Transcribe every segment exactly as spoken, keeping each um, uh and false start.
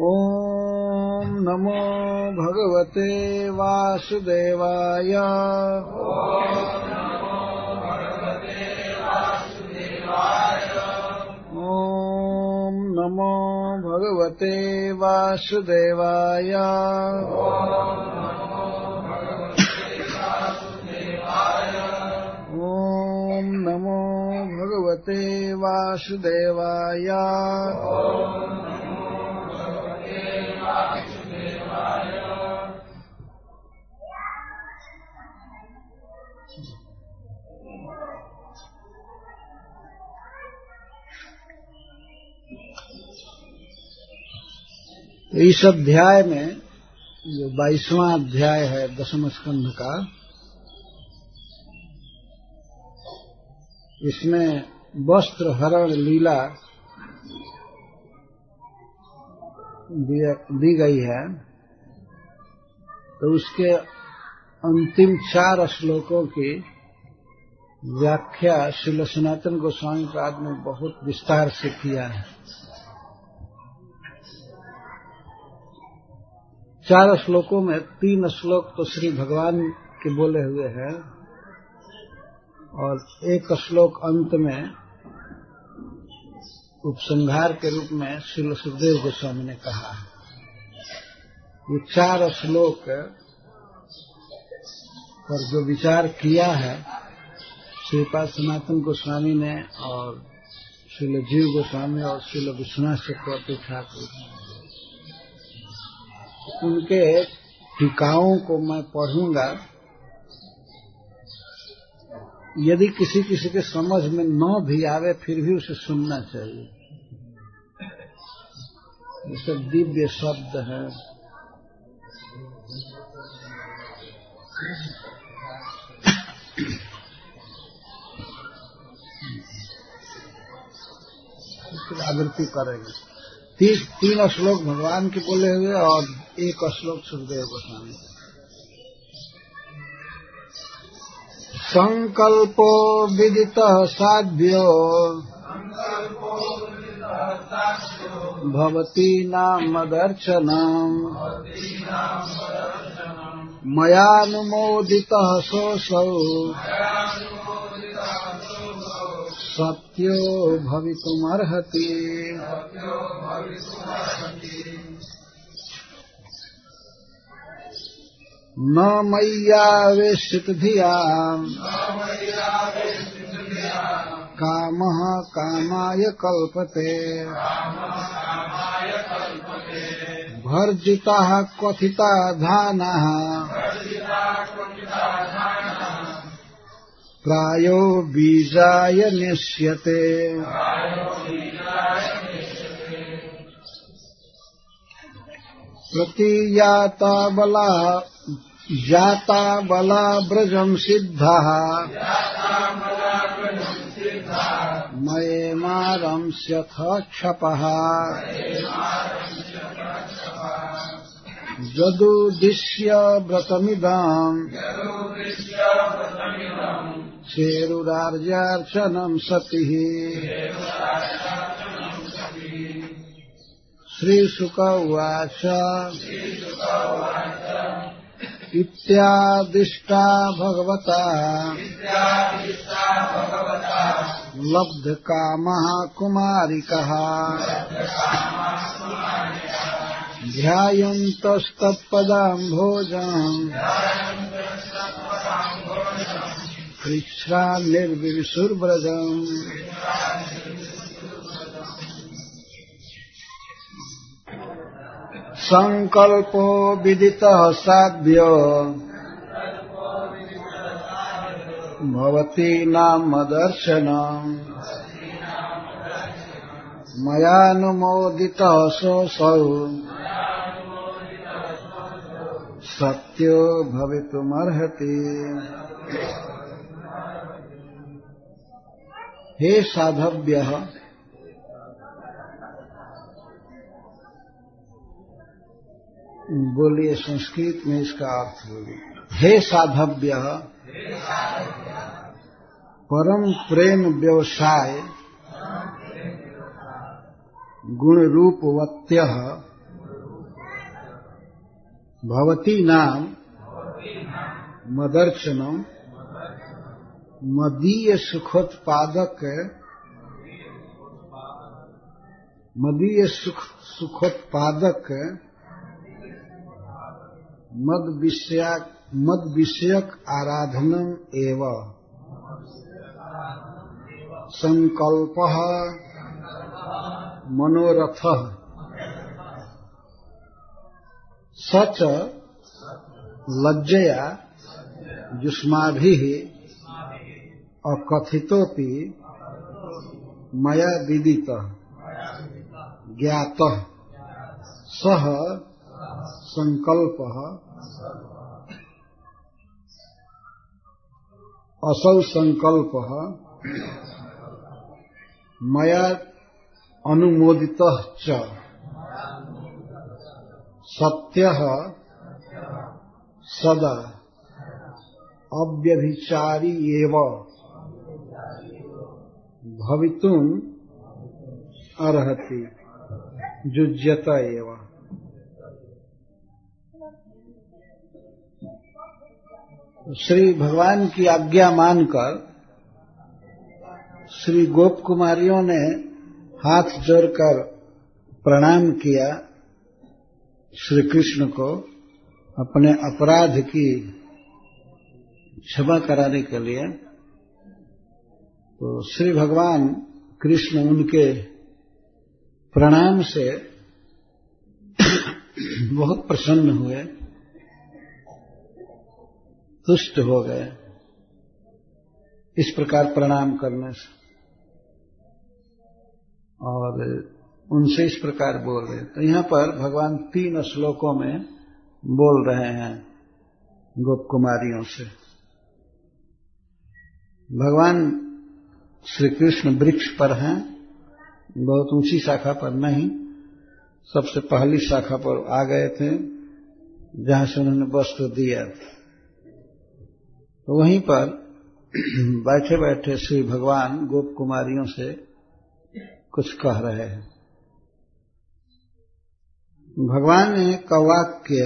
ओम नमो भगवते वासुदेवाय। ओम नमो भगवते वासुदेवाय। ओम नमो भगवते वासुदेवाय। इस अध्याय में जो बाईसवां अध्याय है दशम स्कंध का, इसमें वस्त्र हरण लीला दी गई है। तो उसके अंतिम चार श्लोकों की व्याख्या श्रील सनातन गोस्वामी पाद ने बहुत विस्तार से किया है। चार श्लोकों में तीन श्लोक तो श्री भगवान के बोले हुए हैं और एक श्लोक अंत में उपसंहार के रूप में श्रील सुखदेव गोस्वामी ने कहा है। ये चार श्लोक पर जो विचार किया है श्रीपाद सनातन गोस्वामी ने और श्रील जीव गोस्वामी और श्रील विश्वनाथ चक्रवर्ती ठाकुर, उनके टीकाओं को मैं पढ़ूंगा। यदि किसी किसी के समझ में न भी आवे फिर भी उसे सुनना चाहिए। ये सब दिव्य शब्द हैं। आवृत्ति करेंगे। ती, तीन श्लोक भगवान के बोले हुए और एक श्लोक सुखदेव गोस्वामी। संकल्पो विदितः साध्यो भवती नामदर्शनम् मयानुमोदितः सोऽसौ सत्यो भवितुमर्हति। न मय्यावेशित धियाम् कामः कामाय कल्पते भर्जिताः क्वथिता धानाः प्रायो बीजाय निश्यते। प्रतियाता बला जाता बला ब्रजम सिद्धः मये मारंस्यथ क्षपः यदुद्दिश्य व्रतमिदम् शेरुरार्यार्चनम् सतिः। श्रीशुक उवाच इत्यादिष्टा भगवता लब्धकामः कुमारिकः ध्यायन्तस्तत्पदाम्भोजम् कृच्छ्रा निर्विशुर्व्रजम्। संकल्पो विदितः साध्यो भवती नामदर्शनम् मयानुमोदितः सोऽसौ सत्यो भवितुमर्हति। हे साधव्यः, बोलिए संस्कृत में इसका अर्थ बोलिए। हे साधव्यः, परम प्रेम व्यवसाय गुण रूपवत्यः भवती नाम मदर्शनम मदीय सुखोत्पादक मदीय सुख सुखोत्पादक मद विषयक मद विषयक आराधनम एवं संकल्पः मनोरथः सच लज्जया युष्माभिः अकथितोपि मया विदितः ज्ञातः सह संकल्पः असौ संकल्पः मया अनुमोदितः च सत्यः सदा अव्यभिचारी एव भवितुम अर्हति जुज्यत एव। श्री भगवान की आज्ञा मानकर श्री गोप कुमारियों ने हाथ जोड़कर प्रणाम किया श्री कृष्ण को अपने अपराध की क्षमा कराने के लिए। तो श्री भगवान कृष्ण उनके प्रणाम से बहुत प्रसन्न हुए, तुष्ट हो गए इस प्रकार प्रणाम करने से, और उनसे इस प्रकार बोल रहे। तो यहाँ पर भगवान तीन श्लोकों में बोल रहे हैं गोप कुमारियों से। भगवान श्री कृष्ण वृक्ष पर हैं, बहुत ऊंची शाखा पर नहीं, सबसे पहली शाखा पर आ गए थे जहां से उन्होंने वस्त्र दिया था। तो वहीं पर बैठे बैठे श्री भगवान गोप कुमारियों से कुछ कह रहे हैं। भगवान का वाक्य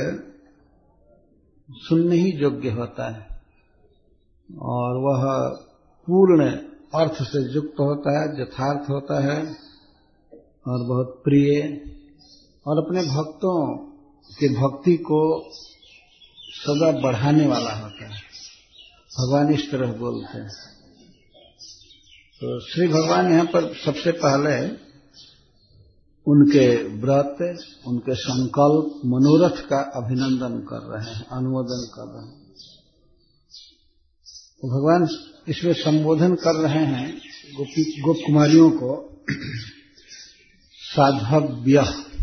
सुनने ही योग्य होता है और वह पूर्ण अर्थ से युक्त होता है, यथार्थ होता है और बहुत प्रिय, और अपने भक्तों की भक्ति को सदा बढ़ाने वाला होता है। भगवान इस तरह बोलते हैं। तो श्री भगवान यहाँ पर सबसे पहले उनके व्रत, उनके संकल्प, मनोरथ का अभिनंदन कर रहे हैं, अनुमोदन कर रहे हैं। तो भगवान इसमें संबोधन कर रहे हैं गोपी गोप कुमारियों को साधव्य।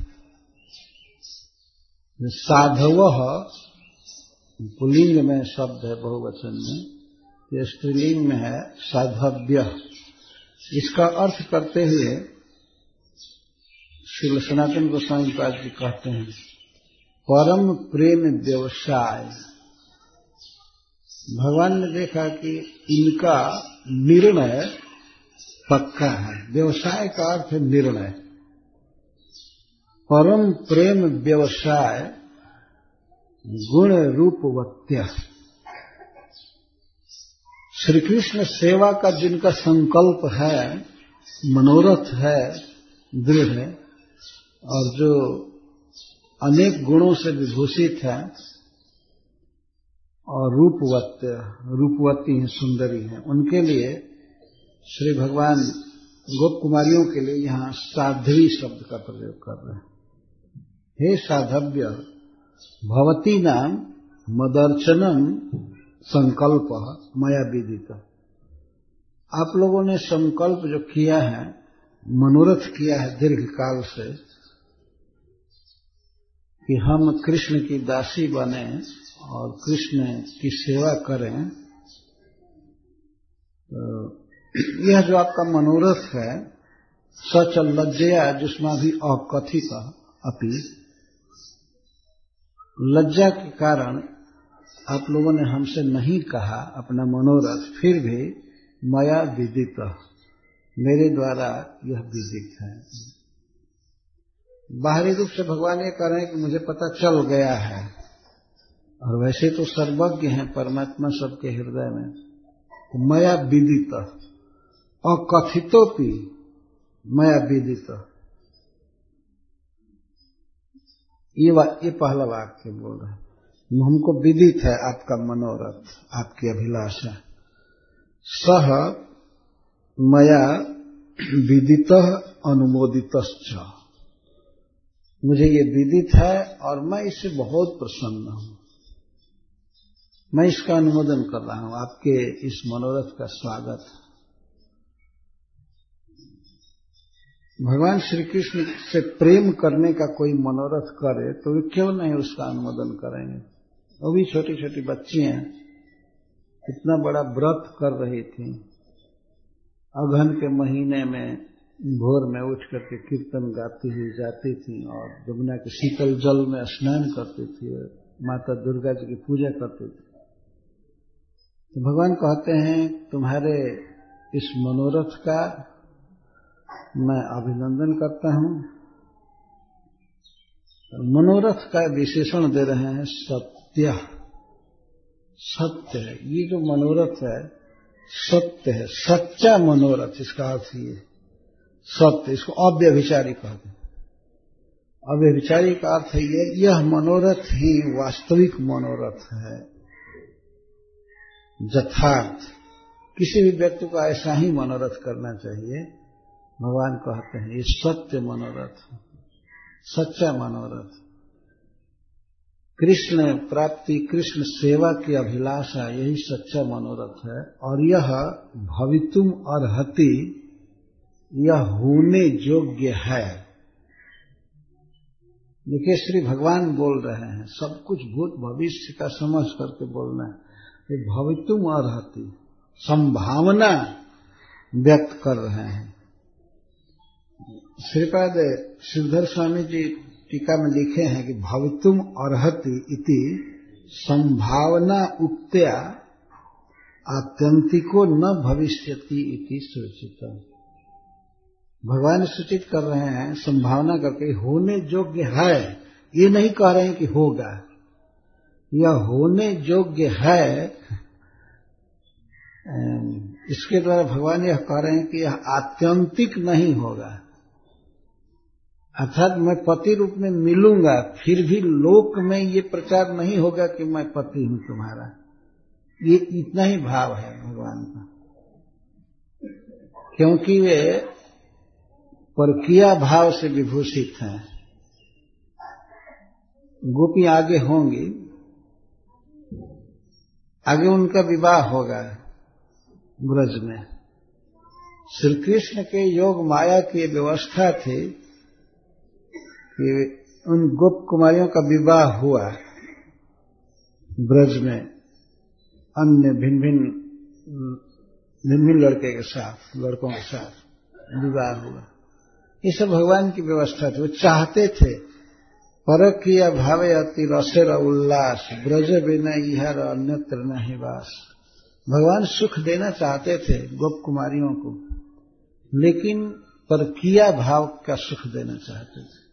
साधवः पुल्लिंग में शब्द है, बहुवचन में, ये स्त्रीलिंग में है साधव्य। इसका अर्थ करते हुए श्री सनातन गोस्वामी पाद जी कहते हैं परम प्रेम व्यवसाय। भगवान ने देखा कि इनका निर्णय पक्का है। व्यवसाय का अर्थ है निर्णय। परम प्रेम व्यवसाय गुण रूपवत्य। श्री कृष्ण सेवा का जिनका संकल्प है, मनोरथ है दृढ़, और जो अनेक गुणों से विभूषित है और रूपवत्य, रूपवती हैं, सुंदरी हैं, उनके लिए श्री भगवान गोप कुमारियों के लिए यहाँ साध्वी शब्द का प्रयोग कर रहे हैं। हे साधव्य भवती नाम मदर्शनम संकल्प मया विदित। आप लोगों ने संकल्प जो किया है, मनोरथ किया है दीर्घ काल से कि हम कृष्ण की दासी बने और कृष्ण की सेवा करें, तो यह जो आपका मनोरथ है सच लज्जया जिसमें भी अकथित अपि, लज्जा के कारण आप लोगों ने हमसे नहीं कहा अपना मनोरथ, फिर भी मया विदित, मेरे द्वारा यह विदित है। बाहरी रूप से भगवान ये कह रहे हैं कि मुझे पता चल गया है और वैसे तो सर्वज्ञ हैं परमात्मा सबके हृदय में। मया विदित अकथितोपि मया विदित, ये ये पहला वाक्य बोल रहा है। हमको विदित है आपका मनोरथ, आपकी अभिलाषा। सह मया विदितः अनुमोदितश्च, मुझे ये विदित है और मैं इससे बहुत प्रसन्न हूं, मैं इसका अनुमोदन कर रहा हूं, आपके इस मनोरथ का स्वागत। भगवान श्री कृष्ण से प्रेम करने का कोई मनोरथ करे तो वे क्यों नहीं उसका अनुमोदन करेंगे। वो भी छोटी छोटी बच्चियां इतना बड़ा व्रत कर रही थी, अगहन के महीने में भोर में उठ करके कीर्तन गाती हुई जाती थी और यमुना के शीतल जल में स्नान करती थी, माता दुर्गा जी की पूजा करती थी। तो भगवान कहते हैं तुम्हारे इस मनोरथ का मैं अभिनंदन करता हूं। मनोरथ का विशेषण दे रहे हैं सत्य, सत्य है ये जो मनोरथ है, सत्य है, सच्चा मनोरथ, इसका अर्थ ये सत्य, इसको अव्यभिचारी कहते हैं। अव्यभिचारी का अर्थ है ये, यह मनोरथ ही वास्तविक मनोरथ है, यथार्थ। किसी भी व्यक्ति को ऐसा ही मनोरथ करना चाहिए। भगवान कहते हैं ये सत्य मनोरथ, सच्चा मनोरथ, कृष्ण प्राप्ति, कृष्ण सेवा की अभिलाषा, यही सच्चा मनोरथ है। और यह भवितुम अर्हति, यह होने योग्य है। देखिए श्री भगवान बोल रहे हैं, सब कुछ भूत भविष्य का समझ करके बोलना है। ये भवितुम अर्हति, संभावना व्यक्त कर रहे हैं। श्रीपाद श्रीधर स्वामी जी टीका में लिखे हैं कि भवितुम अर्हति इति संभावना उक्त्या आत्यंतिको न भविष्यति इति सूचित। भगवान सूचित कर रहे हैं संभावना करके, होने योग्य है, ये नहीं कह रहे हैं कि होगा, यह होने योग्य है। इसके द्वारा भगवान यह कह रहे हैं कि यह आत्यंतिक नहीं होगा, अर्थात मैं पति रूप में मिलूंगा, फिर भी लोक में ये प्रचार नहीं होगा कि मैं पति हूं तुम्हारा। ये इतना ही भाव है भगवान का, क्योंकि वे परकीय भाव से विभूषित हैं। गोपी आगे होंगी, आगे उनका विवाह होगा ब्रज में। श्री कृष्ण के योग माया की व्यवस्था थी कि उन गोप कुमारियों का विवाह हुआ ब्रज में, अन्य भिन्न भिन्न भिन्न भिन्न लड़के के साथ, लड़कों के साथ विवाह हुआ। ये सब भगवान की व्यवस्था थी। वो चाहते थे परकीय भावे अति रसेर उल्लास, ब्रज बिना इहर अन्यत्र नहीं वास। भगवान सुख देना चाहते थे गोप कुमारियों को, लेकिन परकीय भाव का सुख देना चाहते थे।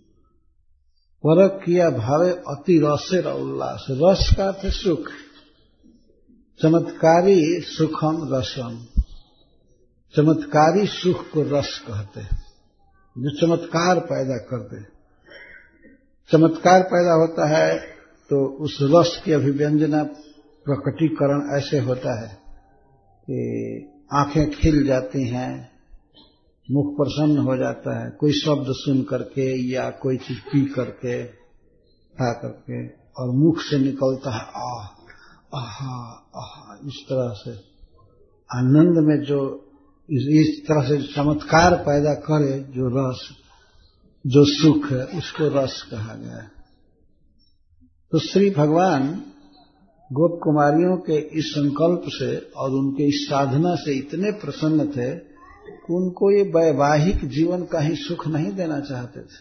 परकीय भावे अति रसेर उल्लास, रस का अर्थ सुख, चमत्कारी सुखम रसम, चमत्कारी सुख को रस कहते हैं, जो चमत्कार पैदा कर दे। चमत्कार पैदा होता है तो उस रस की अभिव्यंजना, प्रकटीकरण ऐसे होता है कि आंखें खिल जाती हैं, मुख प्रसन्न हो जाता है, कोई शब्द सुन करके या कोई चीज पी करके, खा करके, और मुख से निकलता है आह आहा आहा, इस तरह से आनंद में जो इस, इस तरह से चमत्कार पैदा करे, जो रस, जो सुख है, उसको रस कहा गया है। तो श्री भगवान गोप कुमारियों के इस संकल्प से और उनके इस साधना से इतने प्रसन्न थे कि उनको ये वैवाहिक जीवन का ही सुख नहीं देना चाहते थे।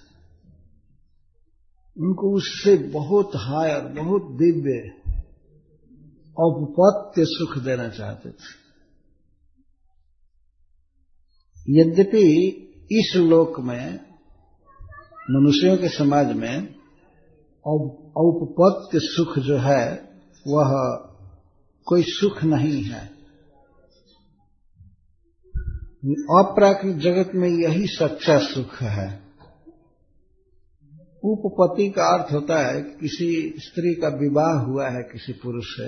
उनको उससे बहुत हायर, बहुत दिव्य औपपत्य सुख देना चाहते थे। यद्यपि इस लोक में, मनुष्यों के समाज में औपपत्य सुख जो है वह कोई सुख नहीं है। अपराकृत जगत में यही सच्चा सुख है। उपपत्ति का अर्थ होता है कि किसी स्त्री का विवाह हुआ है किसी पुरुष से,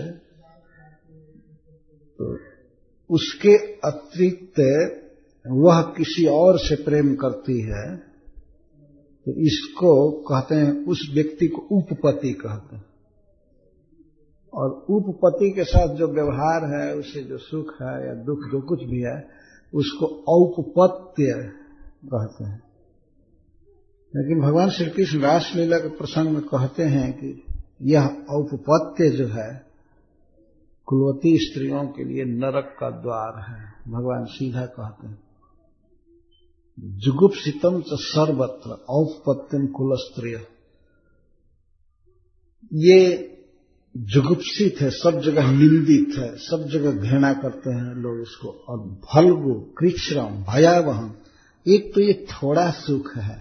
तो उसके अतिरिक्त वह किसी और से प्रेम करती है, तो इसको कहते हैं, उस व्यक्ति को उपपत्ति कहते हैं। और उपपत्ति के साथ जो व्यवहार है, उसे जो सुख है या दुख जो कुछ भी है, उसको औपपत्य कहते हैं। लेकिन भगवान श्री कृष्ण रासलीला के प्रसंग में कहते हैं कि यह औपपत्य जो है कुलवती स्त्रियों के लिए नरक का द्वार है। भगवान सीधा कहते हैं, जुगुप्सितम च सर्वत्र औपपत्यम कुलस्त्रिय। ये जुगुप्सित है, सब जगह निंदित है, सब जगह घृणा करते हैं लोग इसको। और भल्गु कृच्छ्रम भयावह, एक तो ये थोड़ा सुख है।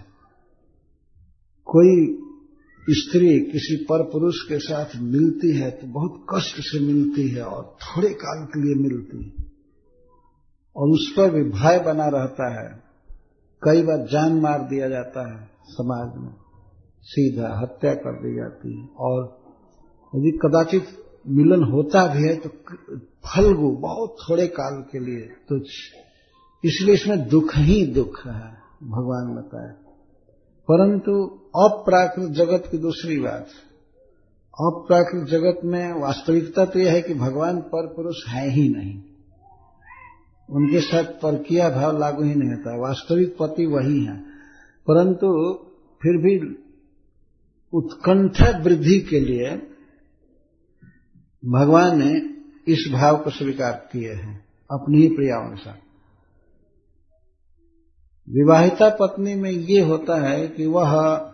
कोई स्त्री किसी पर पुरुष के साथ मिलती है तो बहुत कष्ट से मिलती है और थोड़े काल के लिए मिलती है, और उस पर भी भय बना रहता है। कई बार जान मार दिया जाता है, समाज में सीधा हत्या कर दी जाती है। और यदि कदाचित मिलन होता भी है तो फलगु, बहुत थोड़े काल के लिए तुच्छ, इसलिए इसमें दुख ही दुख है, भगवान बताए। परंतु अप्राकृत जगत की दूसरी बात, अप्राकृत जगत में वास्तविकता तो यह है कि भगवान पर पुरुष है ही नहीं, उनके साथ परकीय भाव लागू ही नहीं होता, वास्तविक पति वही है। परंतु फिर भी उत्कंठा वृद्धि के लिए भगवान ने इस भाव को स्वीकार किए हैं अपनी ही प्रियाओं के साथ। विवाहिता पत्नी में ये होता है कि वह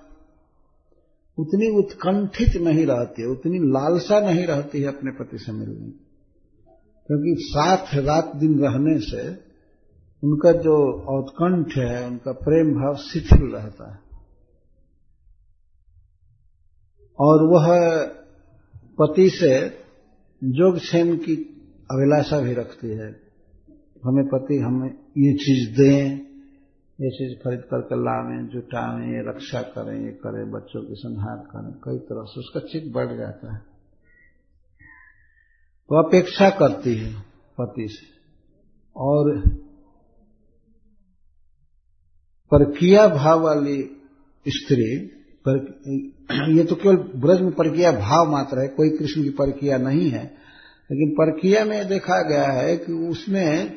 उतनी उत्कंठित नहीं रहती है, उतनी लालसा नहीं रहती है अपने पति से मिलने की, क्योंकि साथ रात दिन रहने से उनका जो उत्कंठ है, उनका प्रेम भाव शिथिल रहता है। और वह पति से जोगक्षेम की अभिलाषा भी रखती है, हमें पति हमें ये चीज दें, ये चीज खरीद करके लावें, जुटावें, ये रक्षा करें, ये करें, बच्चों की संहार करें, कई तरह से उसका चित्त बढ़ जाता है। तो अपेक्षा करती है पति से। और परकीय भाव वाली स्त्री, पर, ये तो केवल ब्रज में परकीय भाव मात्र है, कोई कृष्ण की परकीय नहीं है, लेकिन परकीय में देखा गया है कि उसमें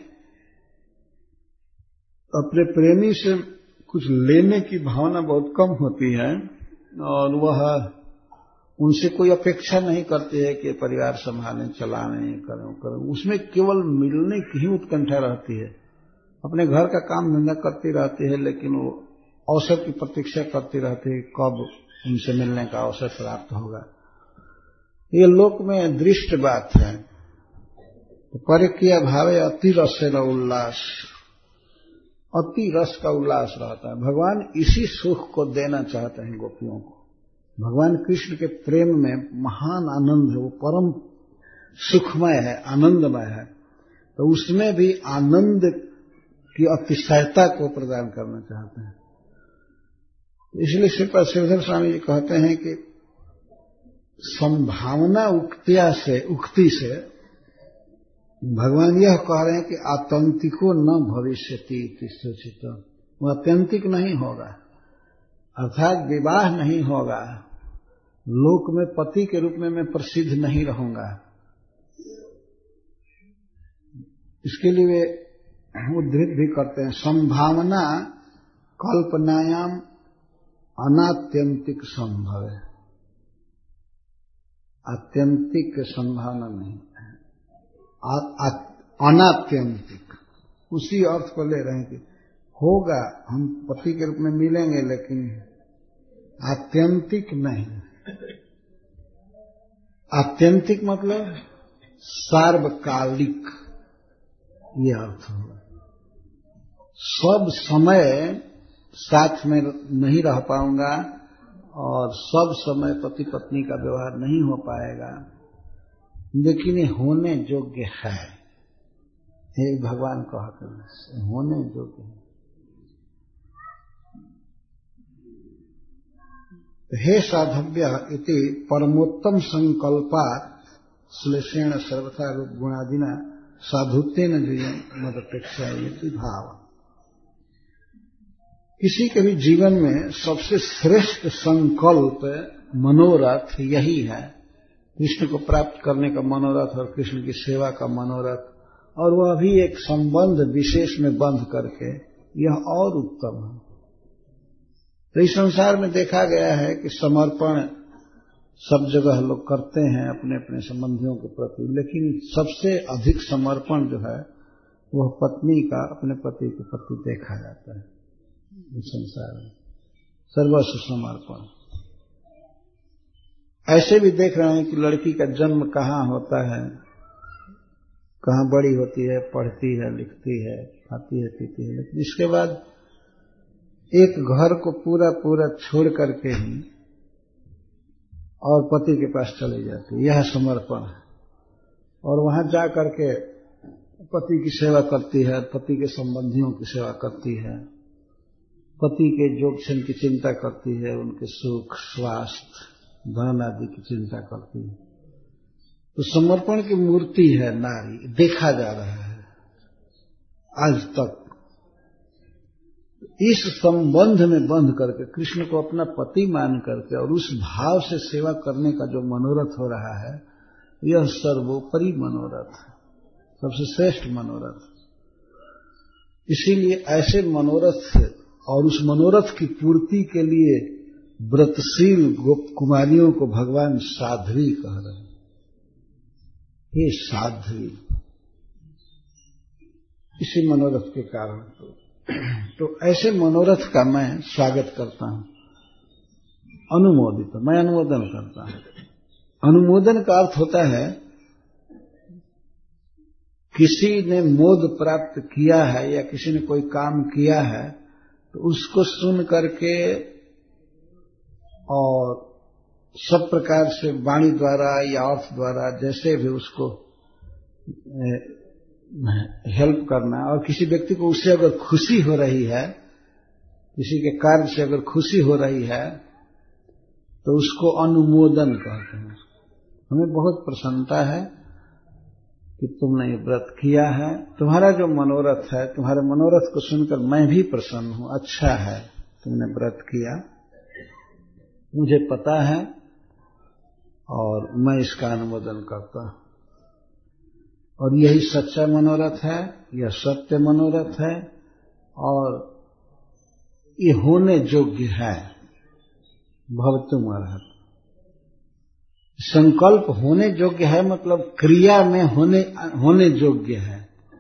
अपने प्रेमी से कुछ लेने की भावना बहुत कम होती है, और वह उनसे कोई अपेक्षा नहीं करती है कि परिवार संभालें, चलाएं, करें करें उसमें केवल मिलने की ही उत्कंठा रहती है। अपने घर का काम धंधा करती रहती है, लेकिन वो अवसर की प्रतीक्षा करती रहती है कब उनसे मिलने का अवसर प्राप्त होगा। ये लोक में दृष्ट बात है। परकीय भावे अति रस उल्लास, अति रस का उल्लास रहता है। भगवान इसी सुख को देना चाहते हैं गोपियों को। भगवान कृष्ण के प्रेम में महान आनंद है, वो परम सुखमय है, आनंदमय है, तो उसमें भी आनंद की अतिशयता को प्रदान करना चाहते हैं। इसलिए श्रीपाद श्रीधर स्वामी जी कहते हैं कि संभावना उक्तिया से उक्ति से भगवान यह कह रहे हैं कि आतंतिको न भविष्यति सूचित, वो आत्यंतिक नहीं होगा, अर्थात विवाह नहीं होगा, लोक में पति के रूप में मैं प्रसिद्ध नहीं रहूंगा। इसके लिए वे उद्धृत भी करते हैं, संभावना कल्पनायाम अनात्यंतिक संभव है, आत्यंतिक संभावना नहीं है, अनात्यंतिक उसी अर्थ को ले रहे हैं कि होगा, हम पति के रूप में मिलेंगे, लेकिन आत्यंतिक नहीं। आत्यंतिक मतलब सार्वकालिक, ये अर्थ होगा। सब समय साथ में नहीं रह पाऊंगा और सब समय पति पत्नी का व्यवहार नहीं हो पाएगा, लेकिन ये होने योग्य है। हे भगवान कहते हैं होने योग्य है। हे साधव्य इति परमोत्तम संकल्पात् श्लेषेण सर्वथा रूप गुणादिना साधुत्वेन जीवन मदपेक्षा इति भाव। किसी के भी जीवन में सबसे श्रेष्ठ संकल्प मनोरथ यही है, कृष्ण को प्राप्त करने का मनोरथ और कृष्ण की सेवा का मनोरथ, और वह भी एक संबंध विशेष में बंध करके, यह और उत्तम है। तो इस संसार में देखा गया है कि समर्पण सब जगह लोग करते हैं अपने अपने संबंधियों के प्रति, लेकिन सबसे अधिक समर्पण जो है वह पत्नी का अपने पति के प्रति देखा जाता है इस संसार में, सर्वस्व समर्पण। ऐसे भी देख रहे हैं कि लड़की का जन्म कहाँ होता है, कहाँ बड़ी होती है, पढ़ती है, लिखती है, खाती है, पीती है, लेकिन इसके बाद एक घर को पूरा पूरा छोड़ करके ही और पति के पास चली जाती है, यह समर्पण है। और वहां जा करके पति की सेवा करती है, पति के संबंधियों की सेवा करती है, पति के जोगक्षेम की चिंता करती है, उनके सुख स्वास्थ्य धन आदि की चिंता करती है। तो समर्पण की मूर्ति है नारी, देखा जा रहा है आज तक। इस संबंध में बंध करके कृष्ण को अपना पति मान करके और उस भाव से सेवा करने का जो मनोरथ हो रहा है, यह सर्वोपरि मनोरथ है, सबसे श्रेष्ठ मनोरथ। इसीलिए ऐसे मनोरथ और उस मनोरथ की पूर्ति के लिए व्रतशील गोप कुमारियों को भगवान साध्वी कह रहे हैं। हे साध्वी, इसी मनोरथ के कारण तो, तो ऐसे मनोरथ का मैं स्वागत करता हूं, अनुमोदित, मैं अनुमोदन करता हूं। अनुमोदन का अर्थ होता है किसी ने मोद प्राप्त किया है या किसी ने कोई काम किया है तो उसको सुन करके और सब प्रकार से वाणी द्वारा या अर्थ द्वारा जैसे भी उसको हेल्प करना, और किसी व्यक्ति को उससे अगर खुशी हो रही है, किसी के कार्य से अगर खुशी हो रही है तो उसको अनुमोदन कहते हैं। हमें बहुत प्रसन्नता है कि तुमने ये व्रत किया है, तुम्हारा जो मनोरथ है, तुम्हारे मनोरथ को सुनकर मैं भी प्रसन्न हूं, अच्छा है तुमने व्रत किया, मुझे पता है और मैं इसका अनुमोदन करता हूं। और यही सच्चा मनोरथ है, यह सत्य मनोरथ है और ये होने योग्य है। भवतुम अर्हत्, संकल्प होने योग्य है मतलब क्रिया में होने होने योग्य है।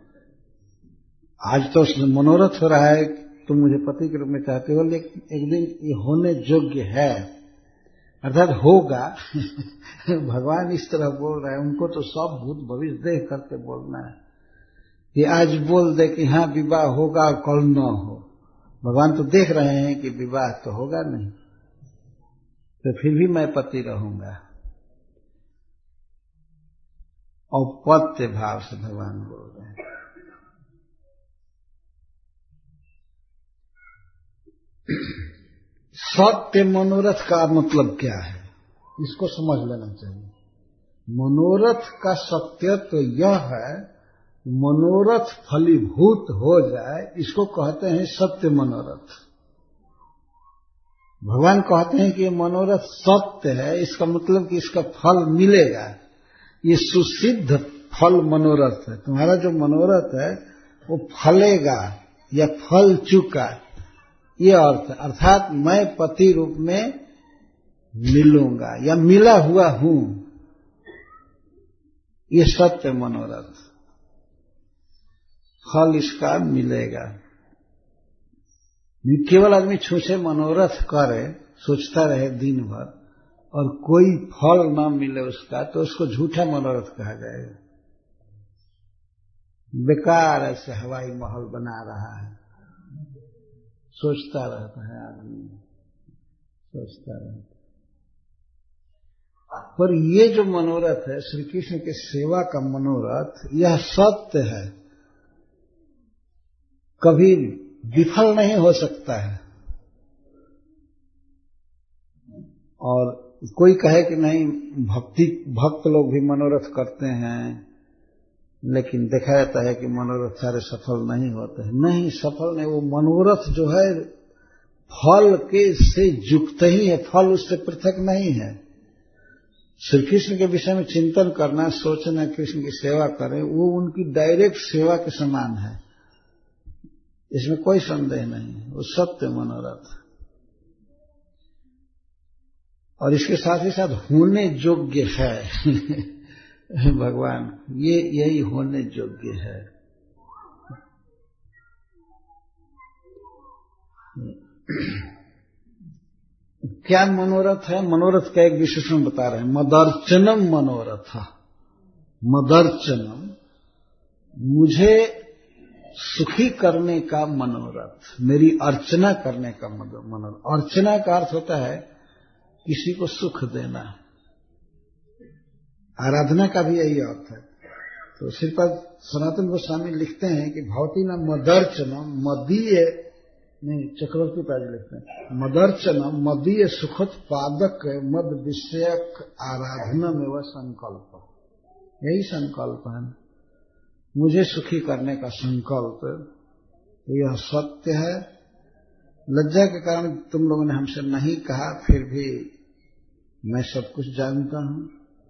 आज तो मनोरथ हो रहा है तुम मुझे पति के रूप में चाहते हो, लेकिन एक दिन ये होने योग्य है, अर्थात होगा। भगवान इस तरह बोल रहे हैं, उनको तो सब भूत भविष्य देख करके बोलना है कि आज बोल दे कि हाँ विवाह होगा और कल न हो। भगवान तो देख रहे हैं कि विवाह तो होगा नहीं, तो फिर भी मैं पति रहूंगा। औपत्य भाव से भगवान बोल रहे हैं। सत्य मनोरथ का मतलब क्या है, इसको समझ लेना चाहिए। मनोरथ का सत्य तो यह है, मनोरथ फलीभूत हो जाए, इसको कहते हैं सत्य मनोरथ। भगवान कहते हैं कि ये मनोरथ सत्य है, इसका मतलब कि इसका फल मिलेगा, ये सुसिद्ध फल मनोरथ है। तुम्हारा जो मनोरथ है वो फलेगा या फल चुका, ये अर्थ है। अर्थात मैं पति रूप में मिलूंगा या मिला हुआ हूं, ये सत्य मनोरथ, फल इसका मिलेगा। केवल आदमी छूछे मनोरथ करे, सोचता रहे दिन भर और कोई फल न मिले उसका, तो उसको झूठा मनोरथ कहा जाएगा। बेकार ऐसे हवाई महल बना रहा है, सोचता रहता है आदमी, सोचता रहता। पर ये जो मनोरथ है श्री कृष्ण के सेवा का मनोरथ, यह सत्य है, कभी विफल नहीं हो सकता है। और कोई कहे कि नहीं, भक्ति भक्त लोग भी मनोरथ करते हैं, लेकिन देखा जाता है कि मनोरथ सारे सफल नहीं होते हैं। नहीं, सफल नहीं। वो मनोरथ जो है फल के से युक्त ही है, फल उससे पृथक नहीं है। श्री कृष्ण के विषय में चिंतन करना, सोचना, कृष्ण की सेवा करें, वो उनकी डायरेक्ट सेवा के समान है, इसमें कोई संदेह नहीं है। वो सत्य मनोरथ और इसके साथ ही साथ होने योग्य है। भगवान ये यही होने योग्य है। क्या मनोरथ है? मनोरथ का एक विशेषण बता रहे हैं, मदर्चनम मनोरथ। मदर्चनम, मुझे सुखी करने का मनोरथ, मेरी अर्चना करने का मनोरथ। अर्चना का अर्थ होता है किसी को सुख देना, आराधना का भी यही अर्थ है। तो श्रीपाद सनातन गोस्वामी लिखते हैं कि भवती न मदर्चनम मदीय, नहीं चक्रवर्ती पाद लिखते हैं, मदर्चनम मदीय सुखोत्पादक मद विषयक आराधना में वह संकल्प, यही संकल्प है, मुझे सुखी करने का संकल्प। तो यह सत्य है। लज्जा के कारण तुम लोगों ने हमसे नहीं कहा, फिर भी मैं सब कुछ जानता हूं।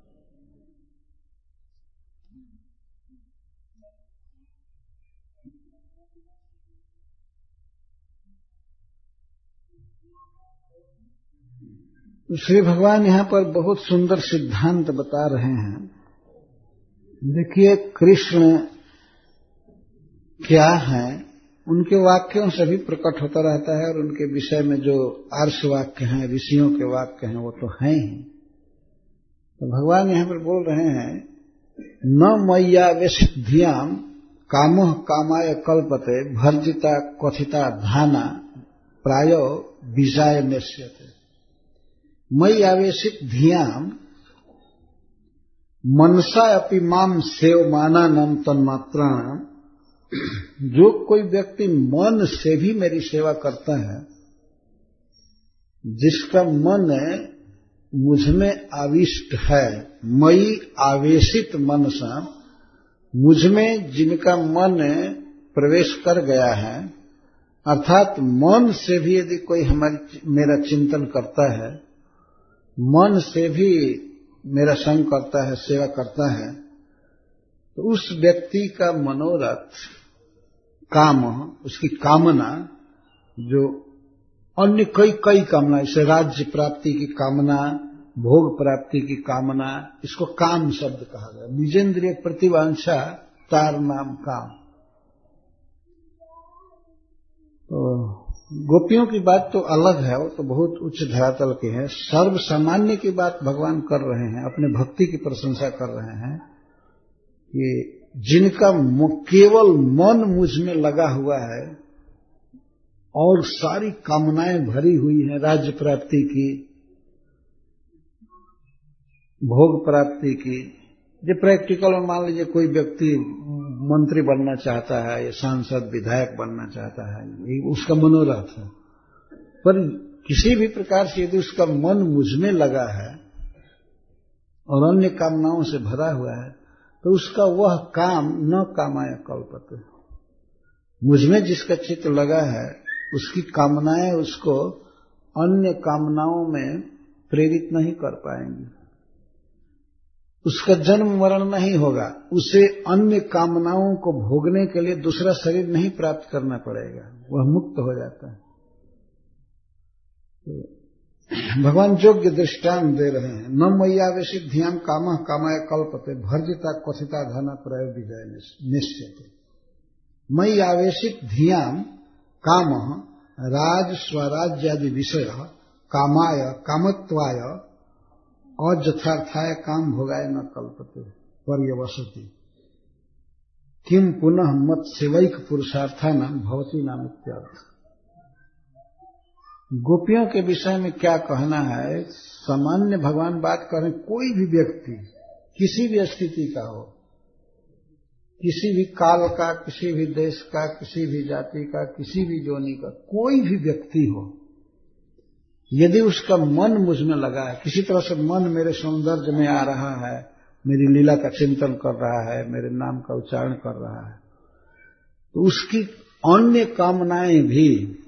श्री भगवान यहां पर बहुत सुंदर सिद्धांत बता रहे हैं। देखिए, कृष्ण क्या है, उनके वाक्यों से भी प्रकट होता रहता है, और उनके विषय में जो आर्ष वाक्य हैं, ऋषियों के वाक्य हैं, वो तो हैं ही। तो भगवान यहां पर बोल रहे हैं, न मय्यावेशिध्याम कामः कामाय कल्पते भर्जिता क्वथिता धाना प्रायो बीजाय नेष्यते। मय्यावेशित धियाम मनसा अपि माम सेवमानानम तन्मात्राणाम, जो कोई व्यक्ति मन से भी मेरी सेवा करता है, जिसका मन मुझमें आविष्ट है, मई आवेशित मनसा, मुझमें जिनका मन प्रवेश कर गया है, अर्थात मन से भी यदि कोई हमारी मेरा चिंतन करता है, मन से भी मेरा संग करता है, सेवा करता है, तो उस व्यक्ति का मनोरथ, काम, उसकी कामना, जो अन्य कई कई कामना, इसे राज्य प्राप्ति की कामना, भोग प्राप्ति की कामना, इसको काम शब्द कहा गया। निजेंद्रिय प्रतिवांछा तार नाम काम। तो गोपियों की बात तो अलग है, वो तो बहुत उच्च धरातल की है। सर्व सामान्य की बात भगवान कर रहे हैं, अपने भक्ति की प्रशंसा कर रहे हैं कि जिनका केवल मन मुझ में लगा हुआ है और सारी कामनाएं भरी हुई हैं, राज्य प्राप्ति की, भोग प्राप्ति की। जो प्रैक्टिकल में मान लीजिए कोई व्यक्ति मंत्री बनना चाहता है या सांसद विधायक बनना चाहता है, ये उसका मनोरथ है। पर किसी भी प्रकार से यदि उसका मन मुझ में लगा है और अन्य कामनाओं से भरा हुआ है, तो उसका वह काम न कामाय कल्पते, मुझमें जिसका चित्त लगा है उसकी कामनाएं उसको अन्य कामनाओं में प्रेरित नहीं कर पाएंगी, उसका जन्म मरण नहीं होगा, उसे अन्य कामनाओं को भोगने के लिए दूसरा शरीर नहीं प्राप्त करना पड़ेगा, वह मुक्त हो जाता है। तो भगवान योग्य दृष्टांत दे रहे हैं, न मय्यावेशित धियाम कामः कामाय कल्पते भर्जिता क्वथिता धन प्रय विजय निश्चित। मय्यावेशित धियाम कामः राज स्वराज्यादि विषय कामाय कामत्वाय अजथार्थाय काम भोगाय न कल्पते पर्यवसति किम पुनः मत सेवैक पुरुषार्थानाम भवती नाम इत्यादि। गोपियों के विषय में क्या कहना है? सामान्य भगवान बात करें, कोई भी व्यक्ति किसी भी स्थिति का हो, किसी भी काल का, किसी भी देश का, किसी भी जाति का, किसी भी जोनी का, कोई भी व्यक्ति हो, यदि उसका मन मुझ में लगा है, किसी तरह से मन मेरे सौंदर्य में आ रहा है, मेरी लीला का चिंतन कर रहा है, मेरे नाम का उच्चारण कर रहा है, तो उसकी अन्य कामनाएं भी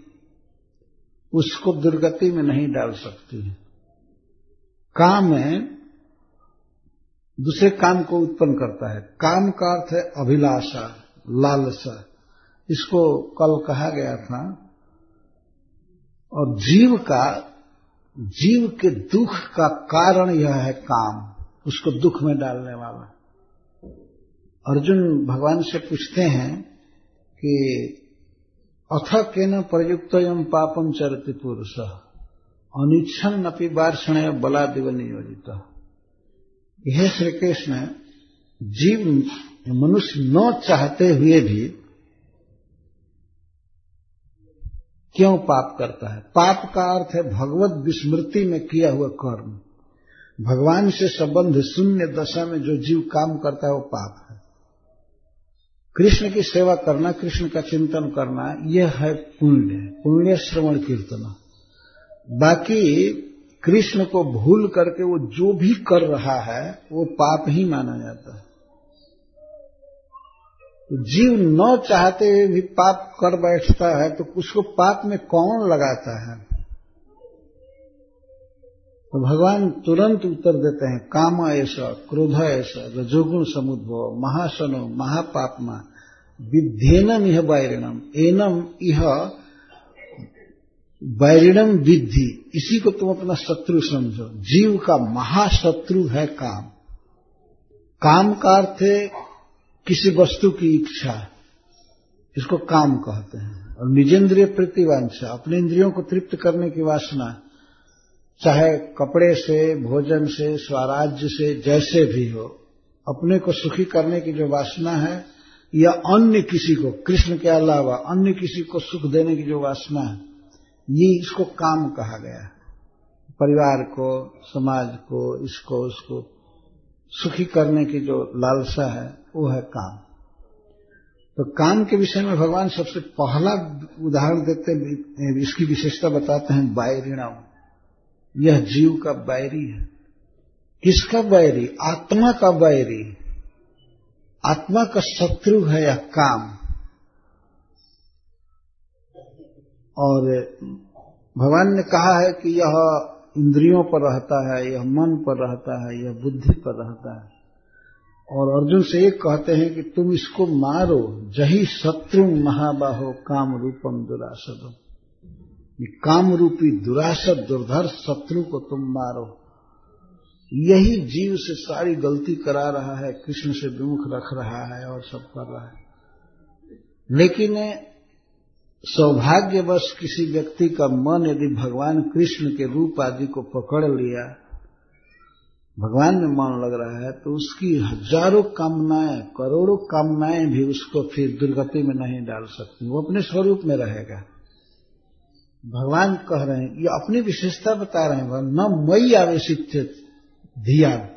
उसको दुर्गति में नहीं डाल सकती है। काम है दूसरे काम को उत्पन्न करता है। काम का अर्थ है अभिलाषा, लालसा, इसको कल कहा गया था। और जीव का जीव के दुख का कारण यह है काम, उसको दुख में डालने वाला। अर्जुन भगवान से पूछते हैं कि अथ केन प्रयुक्तयम पापम चरति पुरुषः अनिच्छन् अपि वार्ष्णेय बलादिव नियोजितः। हे श्री कृष्ण, जीव मनुष्य न चाहते हुए भी क्यों पाप करता है? पाप का अर्थ है भगवत विस्मृति में किया हुआ कर्म। भगवान से संबंध शून्य दशा में जो जीव काम करता है वो पाप है। कृष्ण की सेवा करना, कृष्ण का चिंतन करना, यह है पुण्य, पुण्य श्रवण कीर्तन। बाकी कृष्ण को भूल करके वो जो भी कर रहा है वो पाप ही माना जाता है। तो जीव न चाहते हुए भी पाप कर बैठता है, तो उसको पाप में कौन लगाता है? तो भगवान तुरंत उत्तर देते हैं, काम ऐसा, क्रोध ऐसा, रजोगुण समुद्भव, महासनो, महापापमा, विध्येनम इह वैरिणम, एनम इह वैरिणम विद्धि। इसी को तुम अपना शत्रु समझो। जीव का महाशत्रु है काम। काम का अर्थ है किसी वस्तु की इच्छा, इसको काम कहते हैं। और निजेंद्रिय प्रतिवांछा, अपने इंद्रियों को तृप्त करने की वासना, चाहे कपड़े से, भोजन से, स्वराज्य से, जैसे भी हो, अपने को सुखी करने की जो वासना है, या अन्य किसी को, कृष्ण के अलावा अन्य किसी को सुख देने की जो वासना है, ये इसको काम कहा गया है। परिवार को, समाज को, इसको उसको सुखी करने की जो लालसा है वो है काम। तो काम के विषय में भगवान सबसे पहला उदाहरण देते हैं, इसकी विशेषता बताते हैं, बैरिणम। यह जीव का बैरी है। किसका बैरी? आत्मा का बैरी। आत्मा का शत्रु है यह काम। और भगवान ने कहा है कि यह इंद्रियों पर रहता है, यह मन पर रहता है, यह बुद्धि पर रहता है। और अर्जुन से ये कहते हैं कि तुम इसको मारो, जही शत्रु महाबाहो काम रूपम दुरासदम। ये काम रूपी दुरासद, दुर्धर शत्रु को तुम मारो। यही जीव से सारी गलती करा रहा है, कृष्ण से विमुख रख रहा है और सब कर रहा है। लेकिन सौभाग्यवश किसी व्यक्ति का मन यदि भगवान कृष्ण के रूप आदि को पकड़ लिया, भगवान में मन लग रहा है, तो उसकी हजारों कामनाएं, करोड़ों कामनाएं भी उसको फिर दुर्गति में नहीं डाल सकती। वो अपने स्वरूप में रहेगा। भगवान कह रहे हैं, ये अपनी विशेषता बता रहे हैं, न मई आवेशित धियान,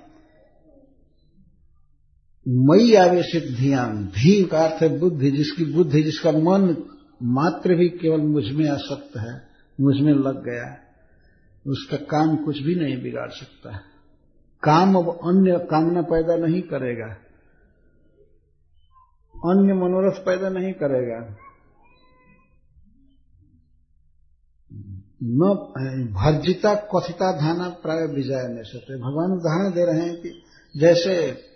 मई आवेशित ध्यान। धी का अर्थ है बुद्धि, जिसकी बुद्धि, जिसका मन मात्र भी केवल मुझ में आसक्त है, मुझ में लग गया, उसका काम कुछ भी नहीं बिगाड़ सकता है। काम अब अन्य कामना पैदा नहीं करेगा, अन्य मनोरथ पैदा नहीं करेगा। न भर्जिता कथिता धाना प्राय विजय न सके। भगवान उदाहरण दे रहे हैं कि जैसे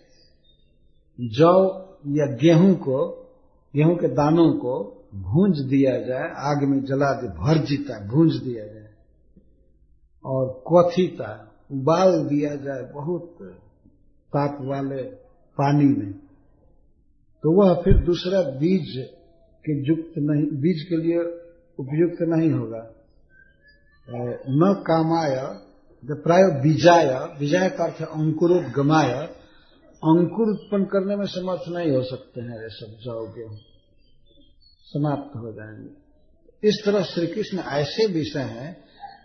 जौ या गेहूं को, गेहूं के दानों को भूंज दिया जाए, आग में जला दे, भर्जिता भूंज दिया जाए, और क्वथिता उबाल दिया जाए बहुत ताप वाले पानी में, तो वह फिर दूसरा बीज के युक्त नहीं, बीज के लिए उपयुक्त नहीं होगा। न कामाय प्राय बीजाय, बीजाय का अर्थ अंकुरोद्गमाय, अंकुर उत्पन्न करने में समर्थ नहीं हो सकते हैं ये सब जौ गेहूं, समाप्त हो जाएंगे। इस तरह श्री कृष्ण ऐसे विषय हैं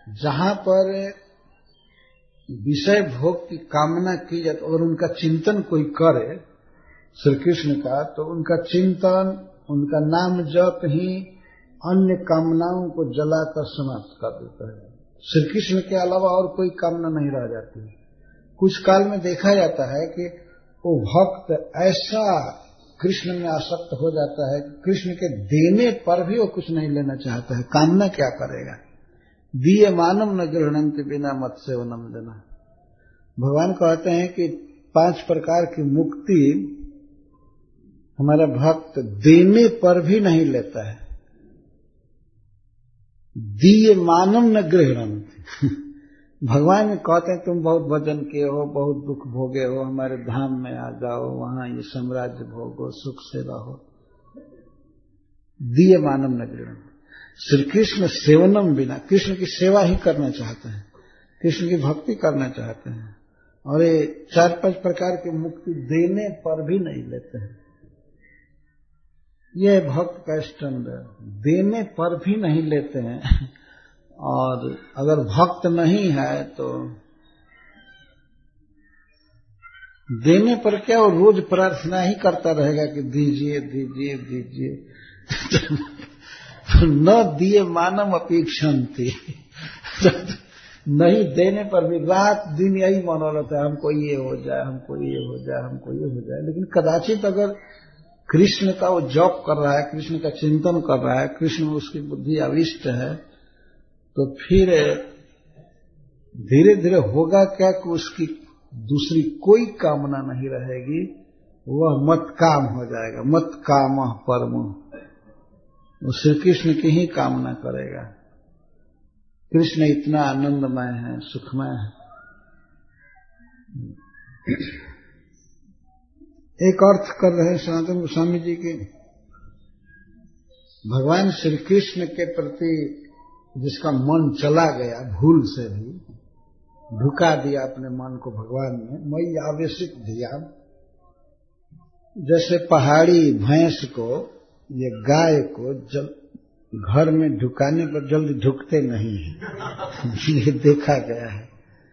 जहां पर विषय भोग की कामना की जाए और उनका चिंतन कोई करे श्री कृष्ण का, तो उनका चिंतन, उनका नाम जप ही अन्य कामनाओं को जलाकर समाप्त कर देता है। श्री कृष्ण के अलावा और कोई कामना नहीं रह जाती। कुछ काल में देखा जाता है कि वो भक्त ऐसा कृष्ण में आसक्त हो जाता है कि कृष्ण के देने पर भी वो कुछ नहीं लेना चाहता है। कामना क्या करेगा? दिए मानव न गृहणंति बिना मत सेवनम देना। भगवान कहते हैं कि पांच प्रकार की मुक्ति हमारा भक्त देने पर भी नहीं लेता है। दिए मानव न गृहणंति। भगवान कहते हैं तुम बहुत भजन किए हो, बहुत दुख भोगे हो, हमारे धाम में आ जाओ, वहां ये साम्राज्य भोगो, सुख से रहो। दिए मानव न गृहणंति। श्री कृष्ण सेवनम बिना, कृष्ण की सेवा ही करना चाहते हैं, कृष्ण की भक्ति करना चाहते हैं, और ये चार पांच प्रकार की मुक्ति देने पर भी नहीं लेते हैं। यह भक्त का स्टैंडर्ड, देने पर भी नहीं लेते हैं। और अगर भक्त नहीं है तो देने पर क्या, वो रोज प्रार्थना ही करता रहेगा कि दीजिए दीजिए दीजिए। न दिए मानव अपेक्षन्ति। नहीं देने पर भी रात दिन यही मनोरथ है, हमको ये हो जाए, हमको ये हो जाए, हमको ये हो जाए। लेकिन कदाचित अगर कृष्ण का वो जप कर रहा है, कृष्ण का चिंतन कर रहा है, कृष्ण में उसकी बुद्धि आविष्ट है, तो फिर धीरे धीरे होगा क्या कि उसकी दूसरी कोई कामना नहीं रहेगी, वह मत काम हो जाएगा। मत काम परमो, वो श्री कृष्ण की ही कामना करेगा। कृष्ण इतना आनंदमय है, सुखमय है। एक अर्थ कर रहे हैं सनातन गोस्वामी जी की, भगवान श्री कृष्ण के प्रति जिसका मन चला गया, भूल से भी ढुका दिया अपने मन को भगवान में, मई आवेशित ध्यान। जैसे पहाड़ी भैंस को, ये गाय को जल घर में ढुकाने पर जल्दी ढुकते नहीं है। ये देखा गया है।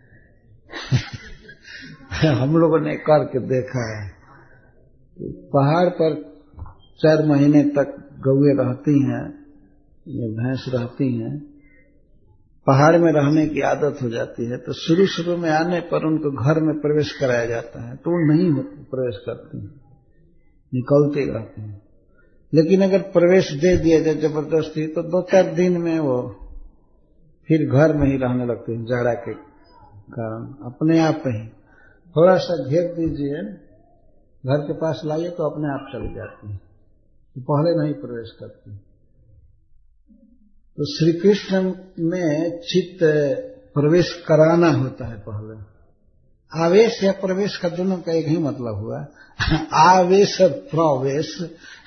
हम लोगों ने करके देखा है। पहाड़ पर चार महीने तक गौएं रहती हैं, ये भैंस रहती हैं, पहाड़ में रहने की आदत हो जाती है, तो शुरू शुरू में आने पर उनको घर में प्रवेश कराया जाता है, तो वो नहीं प्रवेश करती हैं, निकलते रहते हैं। लेकिन अगर प्रवेश दे दिया जाए जबरदस्ती, तो दो चार दिन में वो फिर घर में ही रहने लगते हैं। जाड़ा के कारण अपने आप ही थोड़ा सा घेर दीजिए, घर के पास लाइए तो अपने आप चली जाती है, तो पहले नहीं प्रवेश करती। तो श्री कृष्ण में चित्त प्रवेश कराना होता है पहले। आवेश या प्रवेश का दोनों का एक ही मतलब हुआ। आवेश प्रवेश।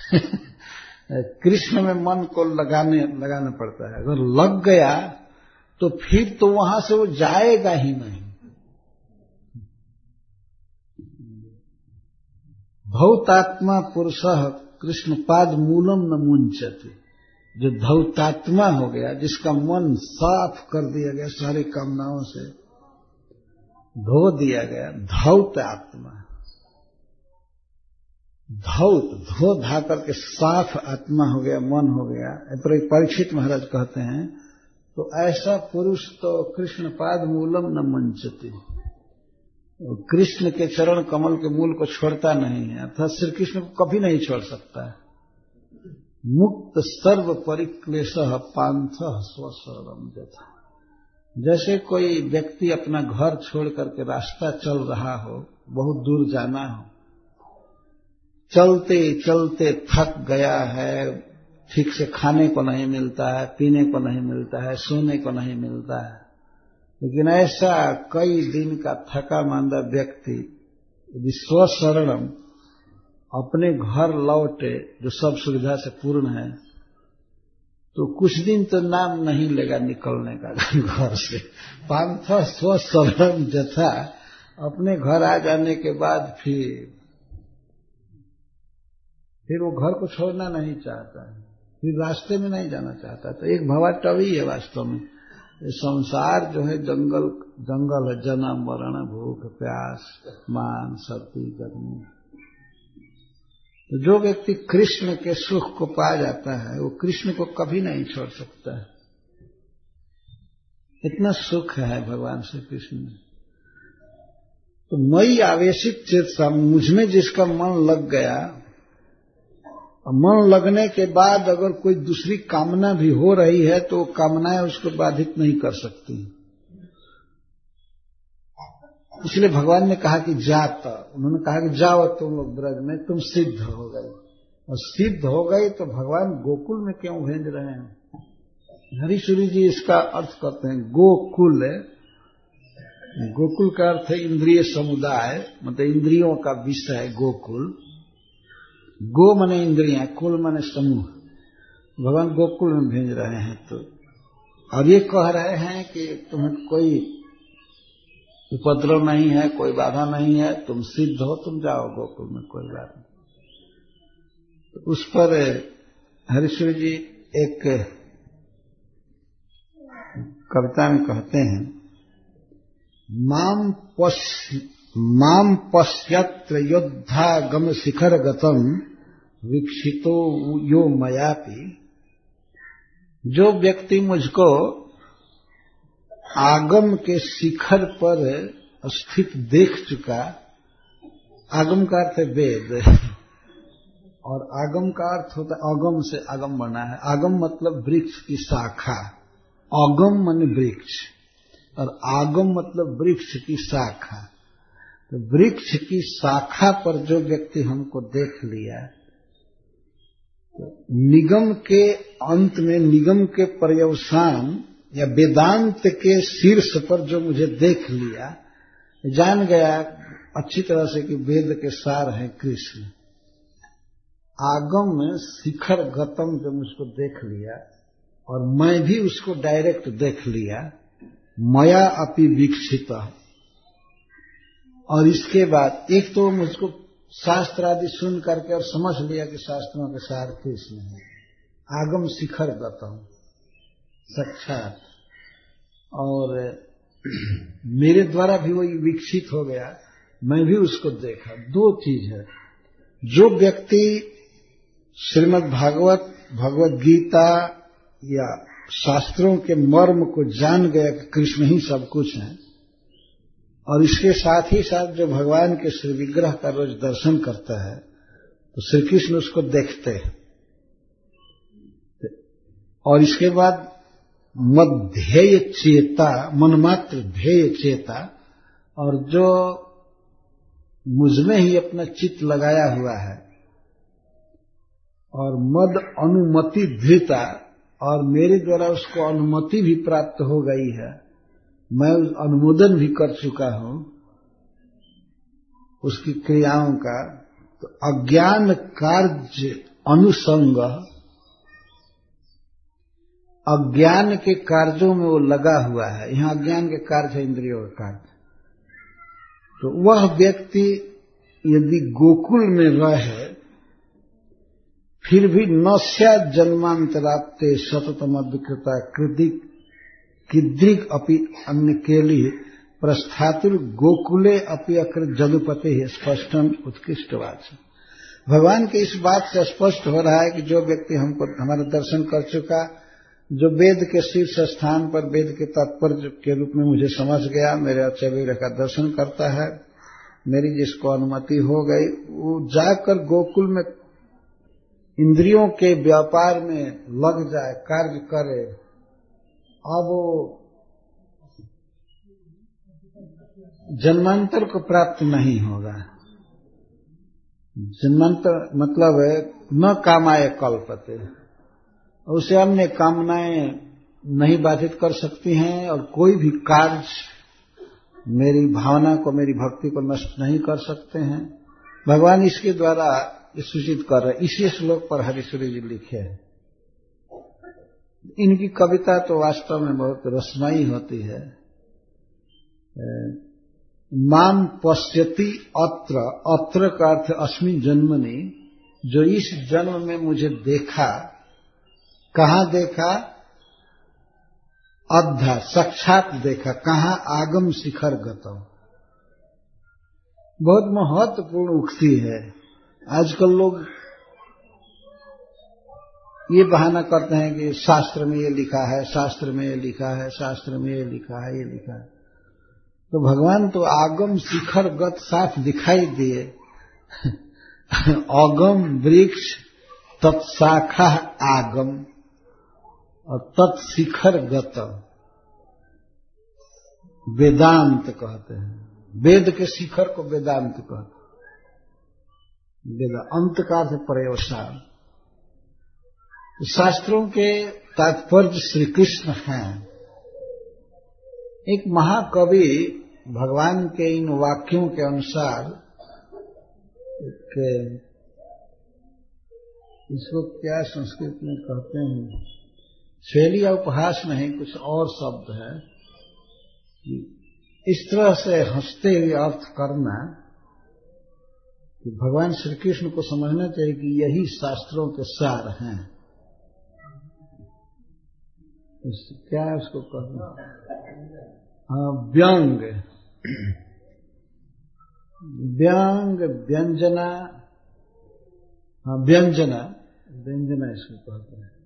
कृष्ण में मन को लगाने लगाना पड़ता है। अगर लग गया तो फिर तो वहां से वो जाएगा ही नहीं। धौतात्मा पुरुषः कृष्ण पाद मूलम न मुंचति। जो धौतात्मा हो गया, जिसका मन साफ कर दिया गया, सारी कामनाओं से धो दिया गया, धौत आत्मा, धौत धो धा करके साफ आत्मा हो गया, मन हो गया। पर परीक्षित महाराज कहते हैं, तो ऐसा पुरुष तो कृष्ण पाद मूलम न मुंचति, कृष्ण के चरण कमल के मूल को छोड़ता नहीं है, अर्थात श्री कृष्ण को कभी नहीं छोड़ सकता है। मुक्त सर्व परिक्लेश पांथ स्वशरणम जथा। जैसे कोई व्यक्ति अपना घर छोड़ करके रास्ता चल रहा हो, बहुत दूर जाना हो, चलते चलते थक गया है, ठीक से खाने को नहीं मिलता है, पीने को नहीं मिलता है, सोने को नहीं मिलता है, लेकिन ऐसा कई दिन का थका मांदा व्यक्ति यदि स्वशरणम अपने घर लौटे, जो सब सुविधा से पूर्ण है, तो कुछ दिन तो नाम नहीं लेगा निकलने का घर से। पांथ स्वशरणम जथा, अपने घर आ जाने के बाद फिर फिर वो घर को छोड़ना नहीं चाहता है, फिर रास्ते में नहीं जाना चाहता। तो एक भवाटवी है वास्तव में। ये संसार जो है जंगल जंगल है, जन्म मरण भूख प्यास मान सर्दी गर्मी। तो जो व्यक्ति कृष्ण के सुख को पा जाता है वो कृष्ण को कभी नहीं छोड़ सकता है। इतना सुख है भगवान श्री कृष्ण में। तो मई आवेशित चेतसा, मुझमें जिसका मन लग गया, मन लगने के बाद अगर कोई दूसरी कामना भी हो रही है तो कामनाएं उसको बाधित नहीं कर सकती। इसलिए भगवान ने कहा कि जाता, उन्होंने कहा कि जाओ तुम लोग ब्रज में, तुम सिद्ध हो गए। और सिद्ध हो गए तो भगवान गोकुल में क्यों भेज रहे हैं? हरीश्वरी जी इसका अर्थ करते हैं गोकुल। गोकुल का अर्थ है इंद्रिय समुदाय, मतलब इंद्रियों का विषय गोकुल। गो माने इंद्रियां, कुल माने समूह। भगवान गोकुल में भेज रहे हैं। तो और ये कह रहे हैं कि तुम्हें कोई उपद्रव नहीं है, कोई बाधा नहीं है, तुम सिद्ध हो, तुम जाओ गोकुल में, कोई बात नहीं। तो उस पर हरीश्वर जी एक कविता में कहते हैं, माम पश्य माम पश्यत्र योद्धागम शिखर गतम वीक्षितो यो मयापि। जो व्यक्ति मुझको आगम के शिखर पर स्थित देख चुका, आगम का अर्थ है वेद, और आगम का अर्थ होता है, अगम से आगम बना है। आगम मतलब वृक्ष की शाखा, अगम माने वृक्ष, और आगम मतलब वृक्ष की शाखा। तो वृक्ष की शाखा पर जो व्यक्ति हमको देख लिया, तो निगम के अंत में, निगम के पर्यवसान या वेदांत के शीर्ष पर जो मुझे देख लिया, जान गया अच्छी तरह से कि वेद के सार हैं कृष्ण। आगम में शिखर गतम जो मुझको देख लिया, और मैं भी उसको डायरेक्ट देख लिया, मया अपि वीक्षिता। और इसके बाद एक तो मुझको शास्त्र आदि सुन करके और समझ लिया कि शास्त्रों के सार कृष्ण है। आगम शिखर गतम साक्षात, और मेरे द्वारा भी वही विकसित हो गया, मैं भी उसको देखा। दो चीज है, जो व्यक्ति श्रीमद् भागवत भगवत गीता या शास्त्रों के मर्म को जान गया कि कृष्ण ही सब कुछ है, और इसके साथ ही साथ जो भगवान के श्री विग्रह का रोज दर्शन करता है, तो श्री कृष्ण उसको देखते हैं। और इसके बाद मध्येय चेता, मनमात्र ध्येय चेता, और जो मुझमें ही अपना चित्त लगाया हुआ है, और मद अनुमति धृता, और मेरे द्वारा उसको अनुमति भी प्राप्त हो गई है, मैं अनुमोदन भी कर चुका हूं उसकी क्रियाओं का। तो अज्ञान कार्य अनुसंग, अज्ञान के कार्यों में वो लगा हुआ है। यहां अज्ञान के कार्य है इंद्रियों का कार्य। तो वह व्यक्ति यदि गोकुल में रहे, फिर भी न स्यात् जन्मांतराप्ते सततमद्विकृता कृतिक किद्रिक अपि अन्य केली प्रस्थातुर गोकुले अपि अकृ जदुपते स्पष्टम उत्कृष्टवाच। भगवान के इस बात से स्पष्ट हो रहा है कि जो व्यक्ति हमको हमारा दर्शन कर चुका, जो वेद के शीर्ष स्थान पर वेद के तात्पर्य के रूप में मुझे समझ गया, मेरे आचार्य का दर्शन करता है, मेरी जिसको अनुमति हो गई, वो जाकर गोकुल में इंद्रियों के व्यापार में लग जाए, कार्य करे। अब वो जन्मांतर को प्राप्त नहीं होगा। जन्मांतर मतलब है न कामाय कल्पते, उसे अन्य कामनाएं नहीं बाधित कर सकती हैं, और कोई भी कार्य मेरी भावना को, मेरी भक्ति को नष्ट नहीं कर सकते हैं। भगवान इसके द्वारा सूचित कर रहे। इसी श्लोक पर हरीश्वरी जी लिखे हैं। इनकी कविता तो वास्तव में बहुत रसमयी होती है। माम पश्यति अत्र, अत्र का अर्थ अस्मि जन्मनि, जो इस जन्म में मुझे देखा। कहां देखा? अद्धा साक्षात देखा, कहाँ आगम शिखर गतम। बहुत महत्वपूर्ण उक्ति है। आजकल लोग ये बहाना करते हैं कि शास्त्र में ये लिखा है, शास्त्र में ये लिखा है, शास्त्र में ये लिखा है, ये लिखा है। तो भगवान तो आगम शिखर गत साफ दिखाई दिए। अगम वृक्ष तत्शाखा आगम और तत्शिखर गत वेदांत कहते हैं। वेद के शिखर को वेदांत कहते हैं। वेद अंत का अर्थ पर्यवसान। शास्त्रों के तात्पर्य श्री कृष्ण हैं। एक महाकवि भगवान के इन वाक्यों के अनुसार एक, इसको क्या संस्कृत में कहते हैं, शैली या उपहास नहीं, कुछ और शब्द है कि इस तरह से हंसते हुए अर्थ करना कि भगवान श्री कृष्ण को समझना चाहिए कि यही शास्त्रों के सार हैं। क्या है उसको कहना, हाँ, व्यंग व्यंग व्यंजना, हाँ व्यंजना व्यंजना इसको कहते हैं।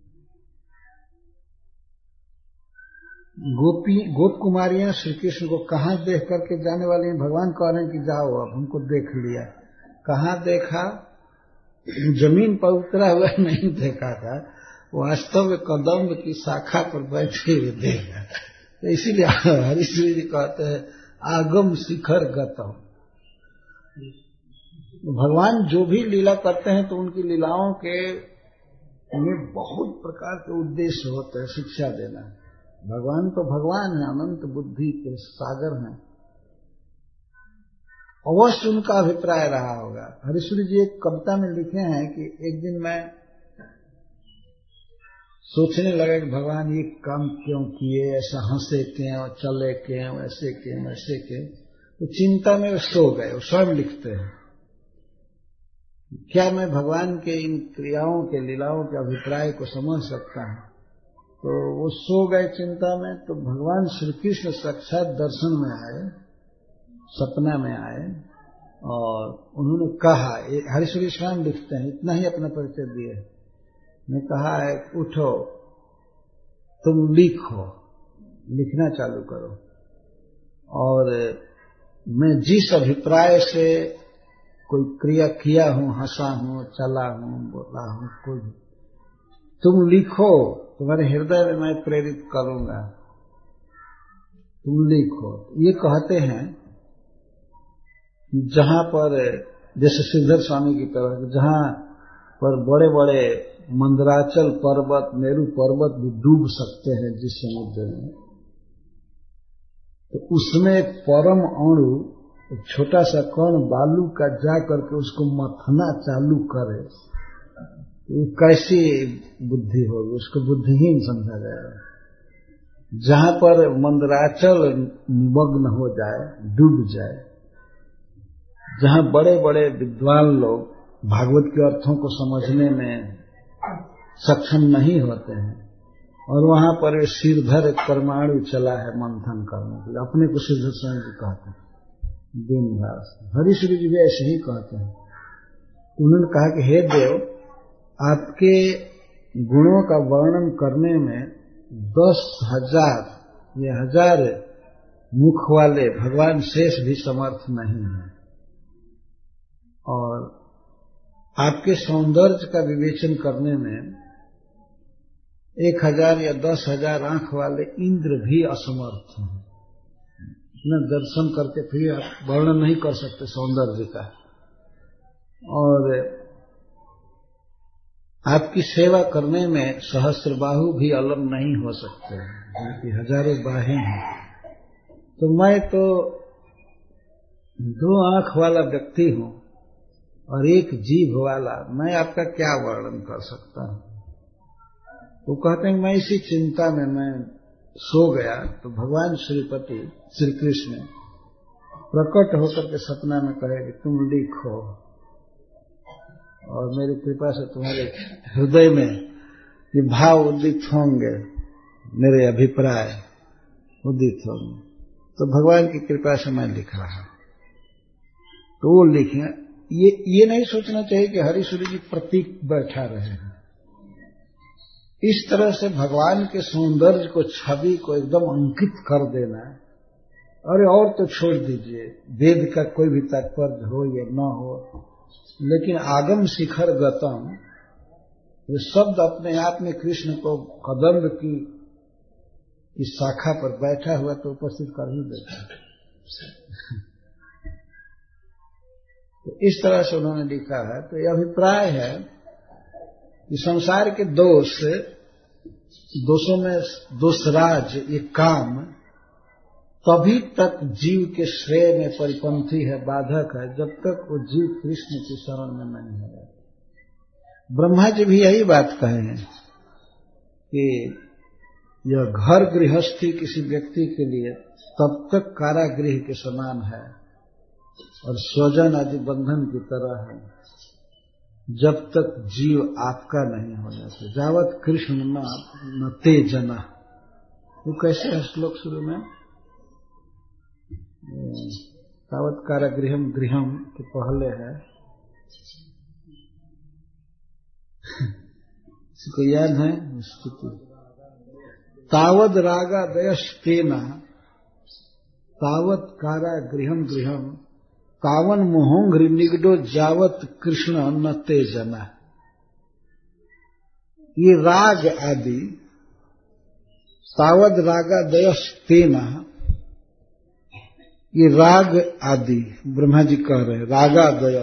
गोपी गोप कुमारियां श्री कृष्ण को कहाँ देख करके जाने वाली हैं? भगवान कह रहे हैं कि जाओ, अब हमको देख लिया। कहाँ देखा? जमीन पर उतरा हुआ नहीं देखा था, वास्तव में कदम्ब की शाखा पर बैठे हुए देखा। तो इसीलिए हरिश्री जी कहते हैं आगम शिखर गतम। भगवान जो भी लीला करते हैं तो उनकी लीलाओं के में बहुत प्रकार के उद्देश्य होते हैं, शिक्षा देना। भगवान तो भगवान है, अनंत बुद्धि के सागर हैं। अवश्य उनका अभिप्राय रहा होगा। हरिश्री जी एक कविता में लिखे हैं कि एक दिन मैं सोचने लगा कि भगवान ये काम क्यों किए, ऐसा हंसे क्यों, चले क्यों, ऐसे क्यों, ऐसे क्यों। तो चिंता में सो गए। वो स्वयं लिखते हैं, क्या मैं भगवान के इन क्रियाओं के लीलाओं के अभिप्राय को समझ सकता हूं? तो वो सो गए चिंता में। तो भगवान श्री कृष्ण साक्षात दर्शन में आए, सपना में आए और उन्होंने कहा, हरिश्री स्वयं लिखते हैं, इतना ही अपना परिचय दिए, ने कहा है उठो, तुम लिखो, लिखना चालू करो। और मैं जिस अभिप्राय से कोई क्रिया किया हूं, हंसा हूं, चला हूं, बोला हूं, कोई तुम लिखो, तुम्हारे हृदय में मैं प्रेरित करूंगा, तुम लिखो। ये कहते हैं जहां पर, जैसे श्रीधर स्वामी की तरह, जहां पर बड़े बड़े मंदराचल पर्वत, मेरू पर्वत भी डूब सकते हैं जिस समुद्र में, तो उसमें एक परम अणु, एक छोटा सा कण बालू का जा करके उसको मथना चालू करे, ये कैसी बुद्धि होगी? उसको बुद्धिहीन समझा जाएगा। जहां पर मंदराचल निमग्न हो जाए, डूब जाए, जहां बड़े बड़े विद्वान लोग भागवत के अर्थों को समझने में सक्षम नहीं होते हैं, और वहां पर सिरधर एक परमाणु चला है मंथन करने के लिए, अपने को सिरधर स्वयं जी कहते हैं, दिन भास। हरिश्री जी भी ऐसे ही कहते हैं। उन्होंने कहा कि हे देव, आपके गुणों का वर्णन करने में दस हजार ये हजार मुख वाले भगवान शेष भी समर्थ नहीं है, और आपके सौंदर्य का विवेचन करने में एक हजार या दस हजार आंख वाले इंद्र भी असमर्थ हैं। इतना दर्शन करके फिर आप वर्णन नहीं कर सकते सौंदर्य का। और आपकी सेवा करने में सहस्त्रबाहु भी अलग नहीं हो सकते, क्योंकि हजारों बाहें हैं। तो मैं तो दो आंख वाला व्यक्ति हूं और एक जीभ वाला, मैं आपका क्या वर्णन कर सकता हूं? वो कहते हैं मैं इसी चिंता में मैं सो गया, तो भगवान श्रीपति श्री कृष्ण प्रकट होकर के सपना में कहे कि तुम लिखो, और मेरी कृपा से तुम्हारे हृदय में ये भाव उदित होंगे, मेरे अभिप्राय उदित हो। तो भगवान की कृपा से मैं लिख रहा हूं। तो वो लिखे, ये ये नहीं सोचना चाहिए कि हरिसूरी जी प्रतीक बैठा रहे हैं। इस तरह से भगवान के सौंदर्य को, छवि को एकदम अंकित कर देना, अरे और तो छोड़ दीजिए, वेद का कोई भी तात्पर्य हो या न हो, लेकिन आगम शिखर गतम, ये शब्द अपने आप में कृष्ण को कदम्ब की इस शाखा पर बैठा हुआ तो उपस्थित कर ही देता है। तो इस तरह से उन्होंने लिखा है। तो यह अभिप्राय है कि संसार के दोष, दोषों में दोषराज ये काम तभी तक जीव के श्रेय में परिपंथी है, बाधक है, जब तक वो जीव कृष्ण की शरण में नहीं है। ब्रह्मा जी भी यही बात कहे हैं कि यह घर गृहस्थी किसी व्यक्ति के लिए तब तक कारागृह के समान है और स्वजन आदि बंधन की तरह है, जब तक जीव आपका नहीं हो जाता। जावत कृष्ण न न ते जना, वो कैसे है श्लोक शुरू में, तावत कारागृहम गृहम के पहले है, इसको याद है स्तुति, तावद रागा दयस्तेना तावत कारागृहम गृहम तावन मोहंघ्रि निगडो जावत कृष्ण न ते जना। ये राग आदि, तावद रागा दयस्तेना, ये राग आदि ब्रह्मा जी कह रहे हैं, रागादय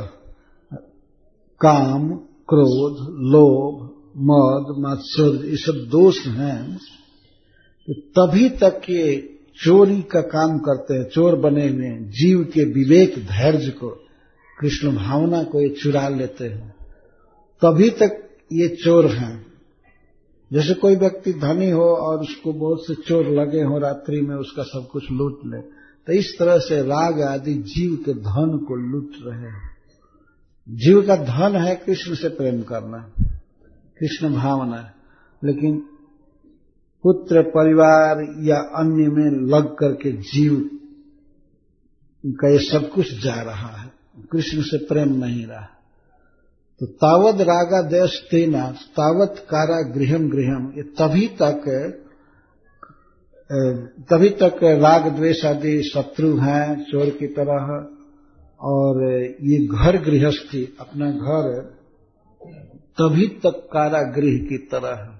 काम, क्रोध, लोभ, मद, मात्सर्य, ये सब दोष हैं कि तभी तक ये चोरी का काम करते हैं, चोर बने हुए हैं, जीव के विवेक धैर्य को, कृष्ण भावना को ये चुरा लेते हैं, तभी तक ये चोर हैं। जैसे कोई व्यक्ति धनी हो और उसको बहुत से चोर लगे हो, रात्रि में उसका सब कुछ लूट ले, तो इस तरह से राग आदि जीव के धन को लूट रहे हैं। जीव का धन है कृष्ण से प्रेम करना, कृष्ण भावना, लेकिन पुत्र परिवार या अन्य में लग करके जीव का ये सब कुछ जा रहा है, कृष्ण से प्रेम नहीं रहा। तो तावद रागा देश तेना तावत कारा गृहम गृहम, ये तभी तक तभी तक राग द्वेष आदि शत्रु हैं चोर की तरह, और ये घर गृहस्थी अपना घर तभी तक कारागृह की तरह है,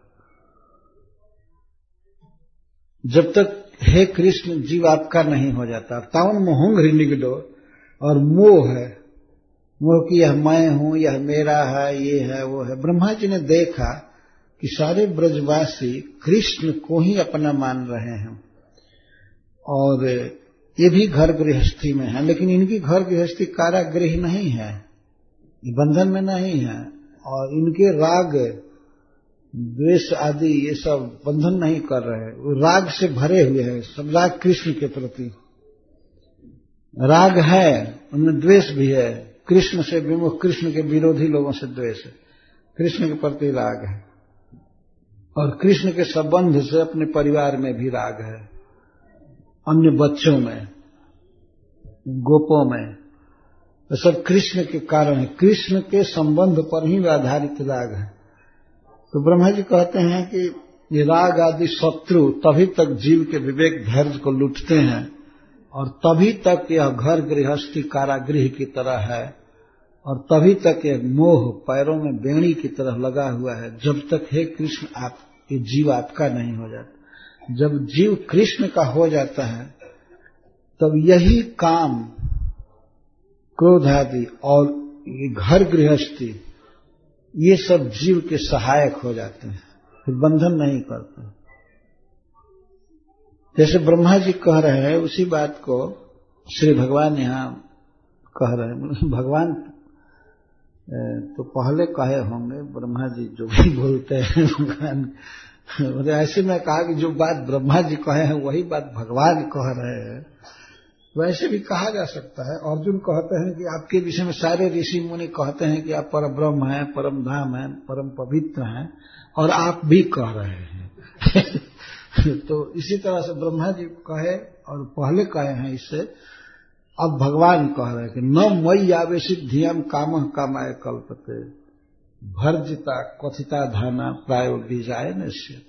जब तक हे कृष्ण जीव आपका नहीं हो जाता। तावन मोहंघ्रि निगडो, और मोह है, मोह की यह मैं हूं, यह मेरा है, ये है वो है। ब्रह्मा जी ने देखा कि सारे ब्रजवासी कृष्ण को ही अपना मान रहे हैं और ये भी घर गृहस्थी में है, लेकिन इनकी घर गृहस्थी कारागृह नहीं है, बंधन में नहीं है, और इनके राग द्वेष आदि ये सब बंधन नहीं कर रहे हैं, वो राग से भरे हुए हैं, सब राग कृष्ण के प्रति राग है, उनमें द्वेष भी है, कृष्ण से विमुख, कृष्ण के विरोधी लोगों से द्वेष है, कृष्ण के प्रति राग है, और कृष्ण के संबंध से अपने परिवार में भी राग है, अन्य बच्चों में, गोपों में, तो सब कृष्ण के कारण है, कृष्ण के संबंध पर ही आधारित राग है। तो ब्रह्मा जी कहते हैं कि ये राग आदि शत्रु तभी तक जीव के विवेक धैर्य को लूटते हैं, और तभी तक यह घर गृहस्थी कारागृह की तरह है, और तभी तक यह मोह पैरों में बेड़ी की तरह लगा हुआ है, जब तक हे कृष्ण आप ये जीव आपका नहीं हो जाता। जब जीव कृष्ण का हो जाता है तब यही काम, क्रोध आदि और ये घर गृहस्थी, ये सब जीव के सहायक हो जाते हैं, फिर बंधन नहीं करते। जैसे ब्रह्मा जी कह रहे हैं उसी बात को श्री भगवान यहां कह रहे हैं। भगवान तो पहले कहे होंगे, ब्रह्मा जी जो भी बोलते हैं भगवान, मतलब ऐसे में कहा कि जो बात ब्रह्मा जी कहे हैं वही बात भगवान कह रहे हैं, वैसे भी कहा जा सकता है। अर्जुन कहते हैं कि आपके विषय में सारे ऋषि मुनि कहते हैं कि आप परम ब्रह्म हैं, परम धाम हैं, परम पवित्र हैं, और आप भी कह रहे हैं तो इसी तरह से ब्रह्मा जी कहे और पहले कहे हैं इससे, अब भगवान कह रहे हैं कि न मयि आवेशित धियम कामः कामाय कल्पते भर्जिता कथिता धाना प्रायो बीजाय नश्यते।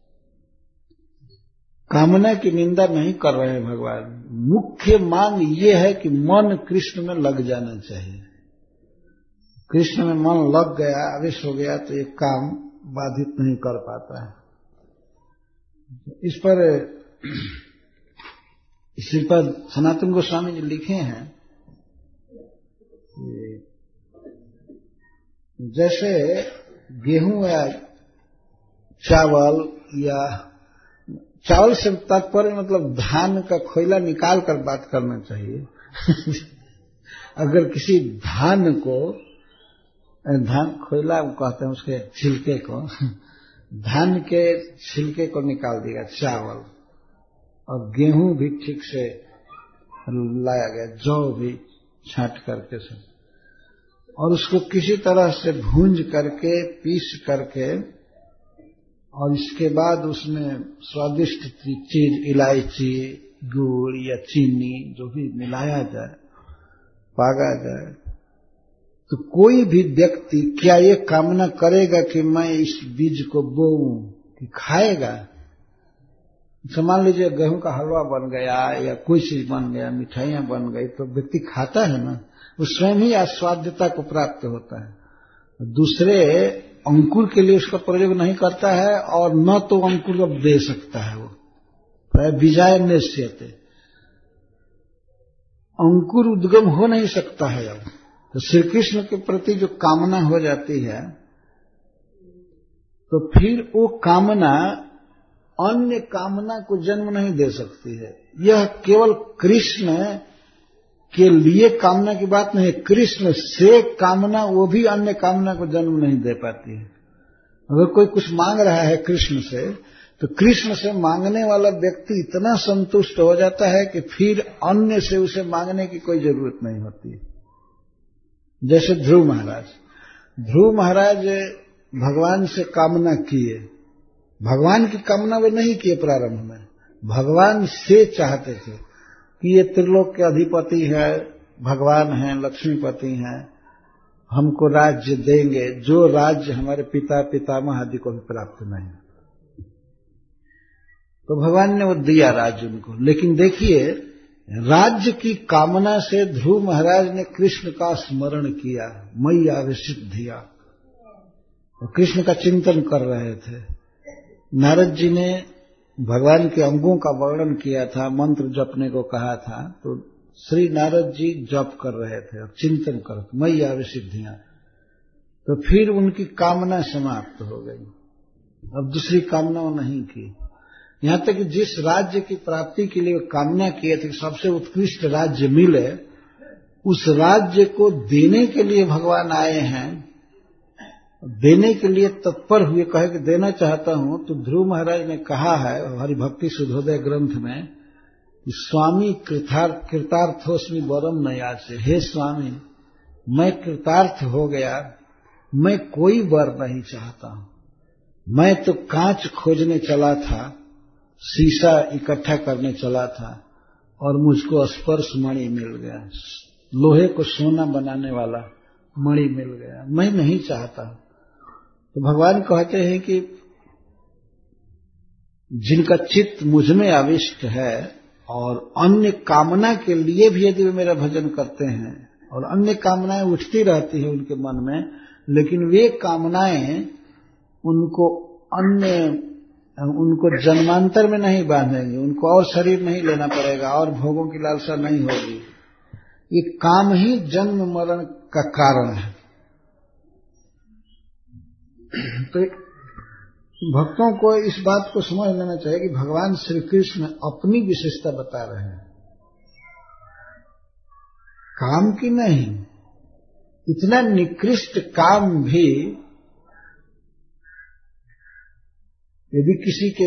कामना की निंदा नहीं कर रहे हैं भगवान। मुख्य मांग ये है कि मन कृष्ण में लग जाना चाहिए। कृष्ण में मन लग गया, आवेश हो गया तो ये काम बाधित नहीं कर पाता है। इस पर श्रीपद सनातन गोस्वामी जी लिखे हैं, जैसे गेहूं या चावल, या चावल से तात्पर्य मतलब धान का खोइला निकाल कर बात करना चाहिए। अगर किसी धान को, धान खोइला कहते हैं उसके छिलके को, धान के छिलके को निकाल दिया चावल, और गेहूं भी ठीक से लाया गया, जौ भी छांट करके से, और उसको किसी तरह से भूंज करके पीस करके, और इसके बाद उसमें स्वादिष्ट चीज इलायची, गुड़ या चीनी जो भी मिलाया जाए, पागा जाए, तो कोई भी व्यक्ति क्या ये कामना करेगा कि मैं इस बीज को बोऊं कि खाएगा? मान लीजिए गेहूं का हलवा बन गया या कोई चीज बन गया, मिठाइयां बन गई, तो व्यक्ति खाता है ना, वो स्वयं ही आस्वाद्यता को प्राप्त होता है। दूसरे अंकुर के लिए उसका प्रयोग नहीं करता है, और न तो अंकुर अब दे सकता है, वो प्राय बीजाय नश्यते, अंकुर उद्गम हो नहीं सकता है। अब तो श्री कृष्ण के प्रति जो कामना हो जाती है, तो फिर वो कामना अन्य कामना को जन्म नहीं दे सकती है। यह केवल कृष्ण के लिए कामना की बात नहीं है, कृष्ण से कामना वो भी अन्य कामना को जन्म नहीं दे पाती है। अगर कोई कुछ मांग रहा है कृष्ण से, तो कृष्ण से मांगने वाला व्यक्ति इतना संतुष्ट हो जाता है कि फिर अन्य से उसे मांगने की कोई जरूरत नहीं होती। जैसे ध्रुव महाराज, ध्रुव महाराज भगवान से कामना किए, भगवान की कामना वे नहीं किए प्रारंभ में, भगवान से चाहते थे कि ये त्रिलोक के अधिपति है, भगवान हैं, लक्ष्मीपति हैं, हमको राज्य देंगे, जो राज्य हमारे पिता पितामह आदि को भी प्राप्त नहीं। तो भगवान ने वो दिया राज्य उनको। लेकिन देखिए, राज्य की कामना से ध्रुव महाराज ने कृष्ण का स्मरण किया, मयि आवेशित धिया, और कृष्ण का चिंतन कर रहे थे। नारद जी ने भगवान के अंगों का वर्णन किया था, मंत्र जपने को कहा था, तो श्री नारद जी जप कर रहे थे और चिंतन कर रहे थे, मयि आवेशित धिया। तो फिर उनकी कामना समाप्त हो गई, अब दूसरी कामना वो नहीं की। यहां तक कि जिस राज्य की प्राप्ति के लिए कामना किए थे, सबसे उत्कृष्ट राज्य मिले, उस राज्य को देने के लिए भगवान आए हैं, देने के लिए तत्पर हुए, कहे कि देना चाहता हूं। तो ध्रुव महाराज ने कहा है हरिभक्ति सुधोदय ग्रंथ में कि स्वामी कृतार्थोस्मि वरम नयासे, हे स्वामी मैं कृतार्थ हो गया, मैं कोई वर नहीं चाहता हूं। मैं तो कांच खोजने चला था, शीशा इकट्ठा करने चला था, और मुझको स्पर्श मणि मिल गया, लोहे को सोना बनाने वाला मणि मिल गया, मैं नहीं चाहता। तो भगवान कहते हैं कि जिनका चित्त मुझ में आविष्ट है, और अन्य कामना के लिए भी यदि वे मेरा भजन करते हैं, और अन्य कामनाएं उठती रहती है उनके मन में, लेकिन वे कामनाएं उनको अन्य उनको जन्मांतर में नहीं बांधेंगे, उनको और शरीर नहीं लेना पड़ेगा, और भोगों की लालसा नहीं होगी। ये काम ही जन्म मरण का कारण है। तो भक्तों को इस बात को समझ लेना चाहिए कि भगवान श्री कृष्ण अपनी विशेषता बता रहे हैं, काम की नहीं। इतना निकृष्ट काम भी यदि किसी के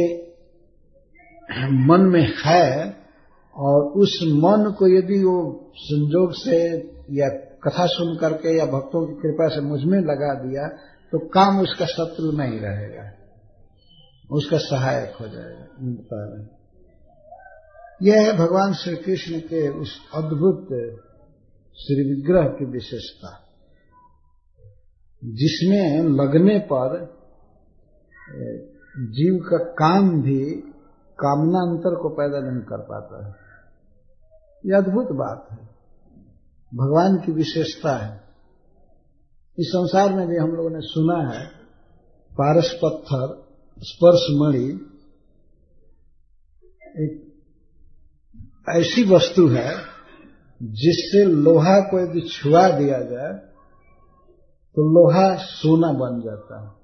मन में है, और उस मन को यदि वो संजोग से या कथा सुन करके या भक्तों की कृपा से मुझ में लगा दिया, तो काम उसका शत्रु नहीं रहेगा। उसका सहायक हो जाएगा। यह है भगवान श्री कृष्ण के उस अद्भुत श्री विग्रह की विशेषता, जिसमें लगने पर जीव का काम भी कामनांतर को पैदा नहीं कर पाता है। यह अद्भुत बात है, भगवान की विशेषता है। इस संसार में भी हम लोगों ने सुना है पारस पत्थर, स्पर्श मणि एक ऐसी वस्तु है जिससे लोहा को यदि छुआ दिया जाए तो लोहा सोना बन जाता है,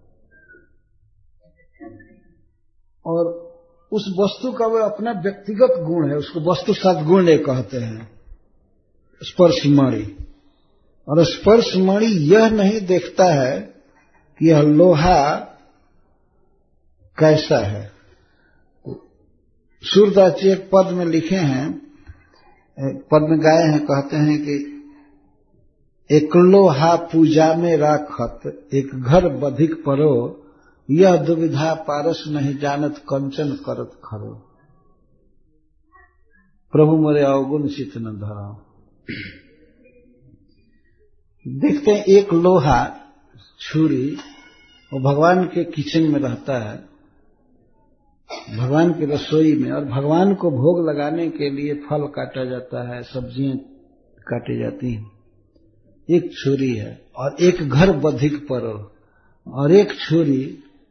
और उस वस्तु का वह अपना व्यक्तिगत गुण है, उसको वस्तु सद्गुण कहते हैं स्पर्श मणि। और स्पर्श मणि यह नहीं देखता है कि यह लोहा कैसा है। सूरदास जी एक पद में लिखे हैं, एक पद में गाए हैं, कहते हैं कि एक लोहा पूजा में राखत, एक घर बधिक परो, यह दुविधा पारस नहीं जानत कंचन करत खरो। प्रभु मोरे अवगुण चित न धराओ। देखते हैं एक लोहा छुरी वो भगवान के किचन में रहता है, भगवान की रसोई में, और भगवान को भोग लगाने के लिए फल काटा जाता है, सब्जियां काटी जाती हैं। एक छुरी है, और एक घर बधिक परो, और एक छुरी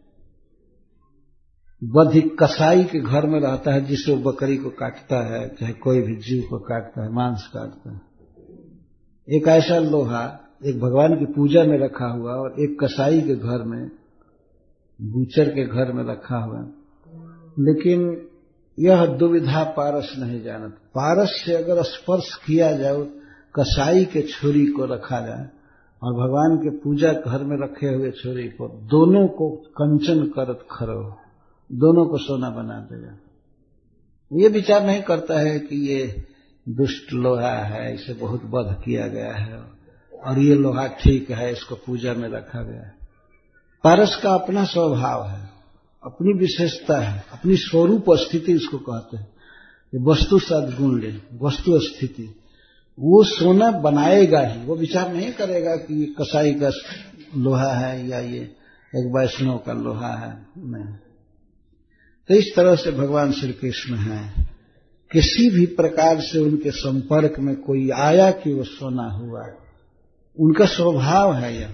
बधिक कसाई के घर में रहता है, जिससे वो बकरी को काटता है, चाहे कोई भी जीव को काटता है, मांस काटता है। एक ऐसा लोहा एक भगवान की पूजा में रखा हुआ, और एक कसाई के घर में, बूचर के घर में रखा हुआ। लेकिन यह दुविधा पारस नहीं जानत। पारस से अगर स्पर्श किया जाए, कसाई के छुरी को रखा जाए और भगवान के पूजा घर में रखे हुए छुरी को, दोनों को कंचन करत खरो, दोनों को सोना बना देगा। ये विचार नहीं करता है कि ये दुष्ट लोहा है, इसे बहुत वध किया गया है, और ये लोहा ठीक है, इसको पूजा में रखा गया है। पारस का अपना स्वभाव है, अपनी विशेषता है, अपनी स्वरूप स्थिति इसको कहते हैं। ये वस्तु सद्गुण ले, वस्तु स्थिति, वो सोना बनाएगा ही। वो विचार नहीं करेगा कि ये कसाई का लोहा है या ये एक वैष्णव का लोहा है, नहीं। तो इस तरह से भगवान श्री कृष्ण हैं, किसी भी प्रकार से उनके संपर्क में कोई आया कि वो सोना हुआ, उनका स्वभाव है यह।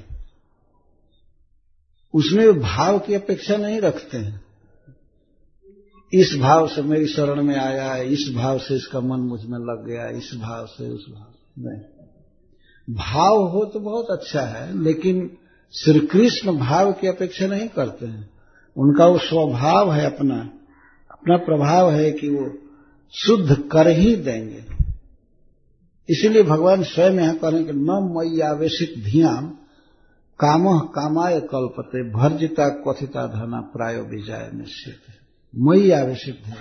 उसमें भाव की अपेक्षा नहीं रखते हैं, इस भाव से मेरी शरण में आया है, इस भाव से इसका मन मुझ में लग गया, इस भाव से उस भाव से नहीं। भाव हो तो बहुत अच्छा है, लेकिन श्री कृष्ण भाव की अपेक्षा नहीं करते हैं। उनका वो स्वभाव है, अपना अपना प्रभाव है कि वो शुद्ध कर ही देंगे। इसीलिए भगवान स्वयं यहां कह रहे हैं कि न मयि आवेशित धियाम कामः कामाय कल्पते, भर्जिता क्वथिता धना प्रायो विजय निश्चित। मयि आवेशित धिया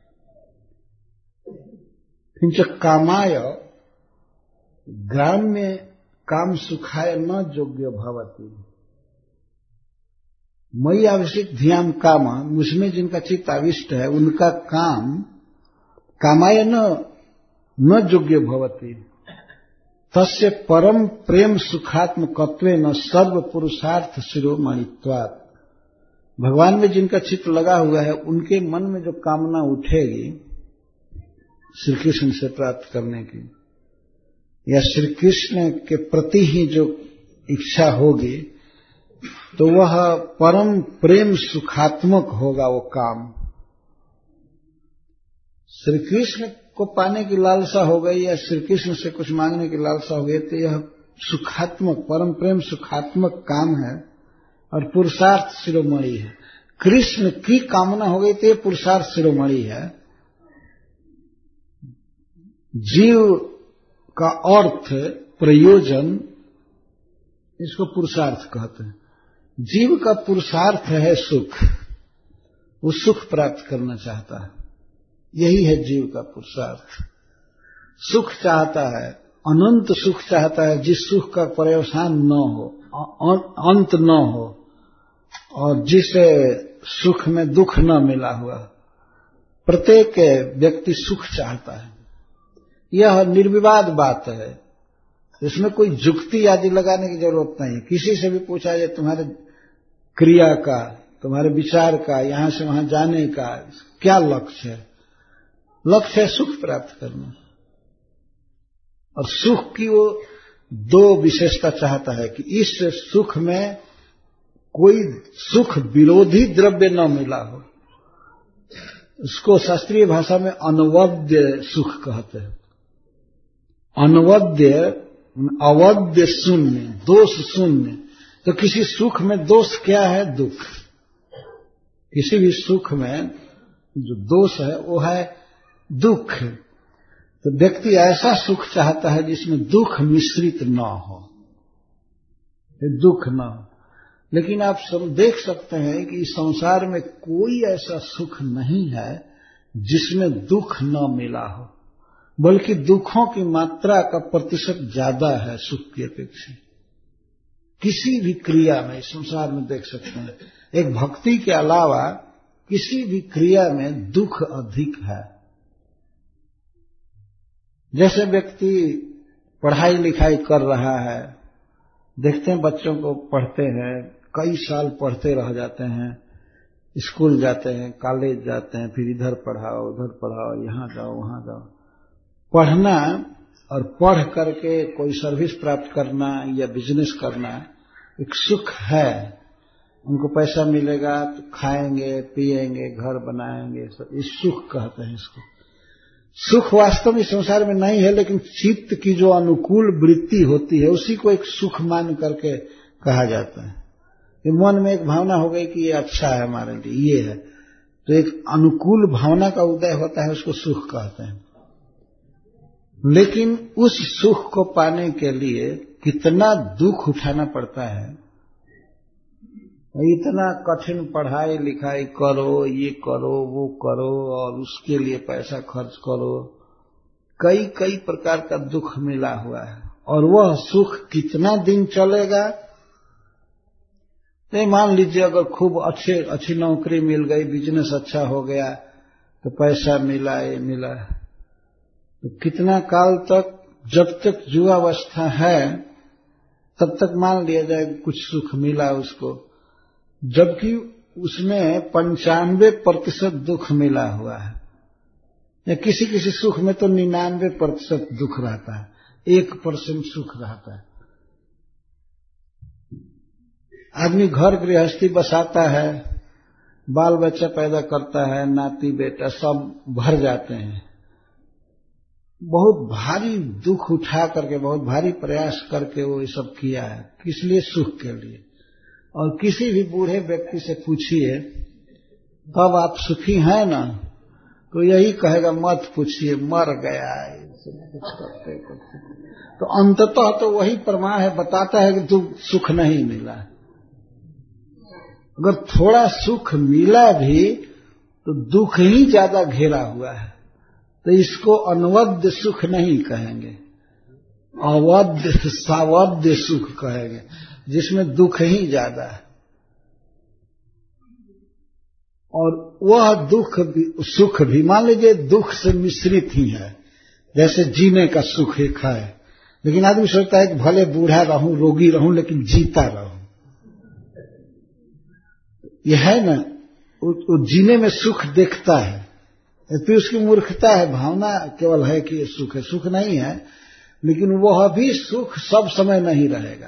किंच कामाय, ग्राम में काम सुखाय न योग्य भवती। मयि आवेशित धियाम काम, मुझमें जिनका चित्त आविष्ट है उनका काम कामाय न न योग्य भवती, तस्य परम प्रेम सुखात्मकत्वे न सर्व पुरुषार्थ शिरोमणित्वात्। भगवान में जिनका चित्त लगा हुआ है, उनके मन में जो कामना उठेगी श्री कृष्ण से प्राप्त करने की, या श्री कृष्ण के प्रति ही जो इच्छा होगी, तो वह परम प्रेम सुखात्मक होगा वो काम। श्री कृष्ण को पाने की लालसा हो गई या श्री कृष्ण से कुछ मांगने की लालसा हो गई, तो यह सुखात्मक, परम प्रेम सुखात्मक काम है और पुरुषार्थ शिरोमणि है। कृष्ण की कामना हो गई तो यह पुरुषार्थ शिरोमणि है। जीव का अर्थ, प्रयोजन, इसको पुरुषार्थ कहते हैं। जीव का पुरुषार्थ है सुख, वो सुख प्राप्त करना चाहता है, यही है जीव का पुरुषार्थ। सुख चाहता है, अनंत सुख चाहता है, जिस सुख का पर्यवसान न हो, अंत न हो, और जिस सुख में दुख न मिला हुआ। प्रत्येक व्यक्ति सुख चाहता है, यह निर्विवाद बात है, इसमें कोई जुक्ति आदि लगाने की जरूरत नहीं। किसी से भी पूछा जाए तुम्हारे क्रिया का, तुम्हारे विचार का, यहां से वहां जाने का क्या लक्ष्य है? लक्ष्य है सुख प्राप्त करना। और सुख की वो दो विशेषता चाहता है कि इस सुख में कोई सुख विरोधी द्रव्य न मिला हो। इसको शास्त्रीय भाषा में अनवद्य सुख कहते हैं। अनवद्य, अवद्य शून्य, दोष शून्य। तो किसी सुख में दोष क्या है? दुख। किसी भी सुख में जो दोष है वो है दुख। तो व्यक्ति ऐसा सुख चाहता है जिसमें दुख मिश्रित न हो, दुख न हो। लेकिन आप सब देख सकते हैं कि इस संसार में कोई ऐसा सुख नहीं है जिसमें दुख न मिला हो, बल्कि दुखों की मात्रा का प्रतिशत ज्यादा है सुख की अपेक्षा। किसी भी क्रिया में इस संसार में देख सकते हैं, एक भक्ति के अलावा किसी भी क्रिया में दुख अधिक है। जैसे व्यक्ति पढ़ाई लिखाई कर रहा है, देखते हैं बच्चों को पढ़ते हैं, कई साल पढ़ते रह जाते हैं, स्कूल जाते हैं, कॉलेज जाते हैं, फिर इधर पढ़ाओ उधर पढ़ाओ, यहां जाओ वहां जाओ। पढ़ना और पढ़ करके कोई सर्विस प्राप्त करना या बिजनेस करना एक सुख है। उनको पैसा मिलेगा तो खाएंगे पिएंगे घर बनाएंगे, सब इस सुख कहते हैं इसको। सुख वास्तव में संसार में नहीं है, लेकिन चित्त की जो अनुकूल वृत्ति होती है उसी को एक सुख मान करके कहा जाता है। ये मन में एक भावना हो गई कि ये अच्छा है हमारे लिए, ये है, तो एक अनुकूल भावना का उदय होता है, उसको सुख कहते हैं। लेकिन उस सुख को पाने के लिए कितना दुख उठाना पड़ता है। इतना कठिन पढ़ाई लिखाई करो, ये करो वो करो, और उसके लिए पैसा खर्च करो, कई कई प्रकार का दुख मिला हुआ है। और वह सुख कितना दिन चलेगा? नहीं, मान लीजिए अगर खूब अच्छे अच्छी नौकरी मिल गई, बिजनेस अच्छा हो गया, तो पैसा मिला, ये मिला, तो कितना काल तक, जब तक युवावस्था है तब तक मान लिया जाए कुछ सुख मिला उसको, जबकि उसमें पंचानवे प्रतिशत दुख मिला हुआ है। या किसी किसी सुख में तो निन्यानवे प्रतिशत दुख रहता है, एक परसेंट सुख रहता है। आदमी घर गृहस्थी बसाता है, बाल बच्चा पैदा करता है, नाती बेटा सब भर जाते हैं, बहुत भारी दुख उठा करके, बहुत भारी प्रयास करके वो ये सब किया है, किस लिए? सुख के लिए। और किसी भी बूढ़े व्यक्ति से पूछिए तब आप सुखी हैं ना, तो यही कहेगा मत पूछिए, मर गया है, कुछ करते करते। तो अंततः तो वही प्रमाण है, बताता है कि तू सुख नहीं मिला। अगर थोड़ा सुख मिला भी तो दुख ही ज्यादा घेरा हुआ है, तो इसको अनवद्य सुख नहीं कहेंगे, अवद्य सावद्य सुख कहेंगे, जिसमें दुख ही ज्यादा है। और वह दुख भी, सुख भी मान लीजिए दुख से मिश्रित ही है, जैसे जीने का सुख एक है। लेकिन आदमी सोचता है कि भले बूढ़ा रहूं, रोगी रहूं, लेकिन जीता रहूं। यह है ना, वो जीने में सुख देखता है, फिर उसकी मूर्खता है, भावना केवल है कि ये सुख है, सुख नहीं है। लेकिन वह भी सुख सब समय नहीं रहेगा,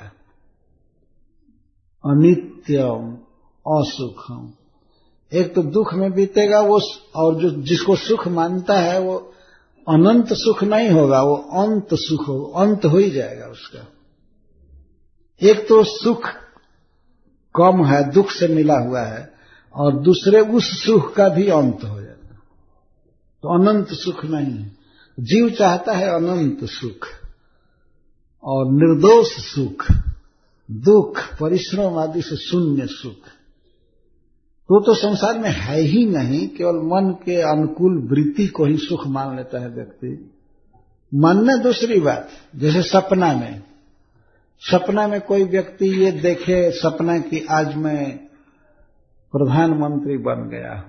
अनित्यम असुखम। एक तो दुख में बीतेगा वो, और जो जिसको सुख मानता है वो अनंत सुख नहीं होगा, वो अंत सुख हो, अंत हो ही जाएगा उसका। एक तो सुख कम है, दुख से मिला हुआ है, और दूसरे उस सुख का भी अंत हो जाता, तो अनंत सुख नहीं है। जीव चाहता है अनंत सुख और निर्दोष सुख, दुख परिश्रम आदि से शून्य सुख तो तो संसार में है ही नहीं। केवल मन के अनुकूल वृत्ति को ही सुख मान लेता है व्यक्ति। मानना दूसरी बात, जैसे सपना में सपना में कोई व्यक्ति ये देखे सपना कि आज मैं प्रधानमंत्री बन गया हूं।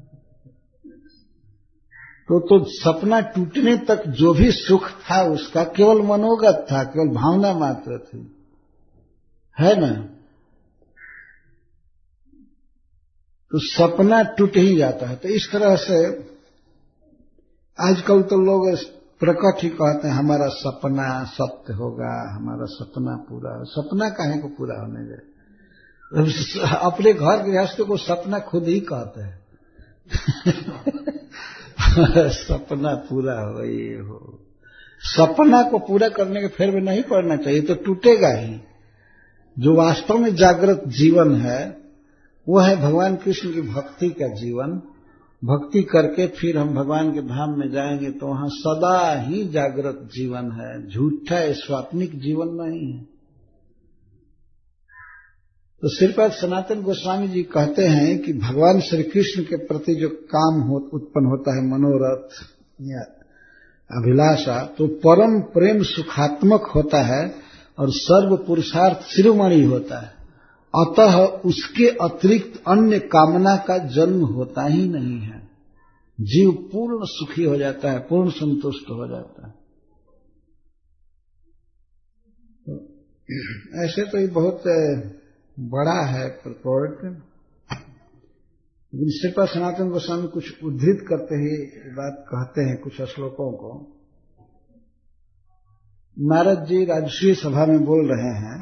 तो तो सपना टूटने तक जो भी सुख था उसका केवल मनोगत था, केवल भावना मात्र थी, है ना। तो सपना टूट ही जाता है। तो इस तरह से आजकल तो लोग प्रकट ही कहते हैं हमारा सपना सत्य होगा, हमारा सपना पूरा। सपना काहे को पूरा होने गए? अपने घर गृहस्थ को सपना खुद ही कहते हैं सपना पूरा हो, ये हो। सपना को पूरा करने के फेर में नहीं पड़ना चाहिए, तो टूटेगा ही। जो वास्तव में जागृत जीवन है वो है भगवान कृष्ण की भक्ति का जीवन। भक्ति करके फिर हम भगवान के धाम में जाएंगे तो वहां सदा ही जागृत जीवन है, झूठा स्वाप्निक जीवन नहीं है। तो श्रीपाद सनातन गोस्वामी जी कहते हैं कि भगवान श्री कृष्ण के प्रति जो काम हो, उत्पन्न होता है, मनोरथ या अभिलाषा, तो परम प्रेम सुखात्मक होता है और सर्व पुरुषार्थ शिरोमणि होता है। अतः उसके अतिरिक्त अन्य कामना का जन्म होता ही नहीं है। जीव पूर्ण सुखी हो जाता है, पूर्ण संतुष्ट हो जाता है। तो ऐसे तो ये बहुत बड़ा है प्रपोर्ट, लेकिन श्रीपाद सनातन गोस्वामी कुछ उद्धृत करते ही बात कहते हैं कुछ श्लोकों को। नारद जी राजसूय सभा में बोल रहे हैं,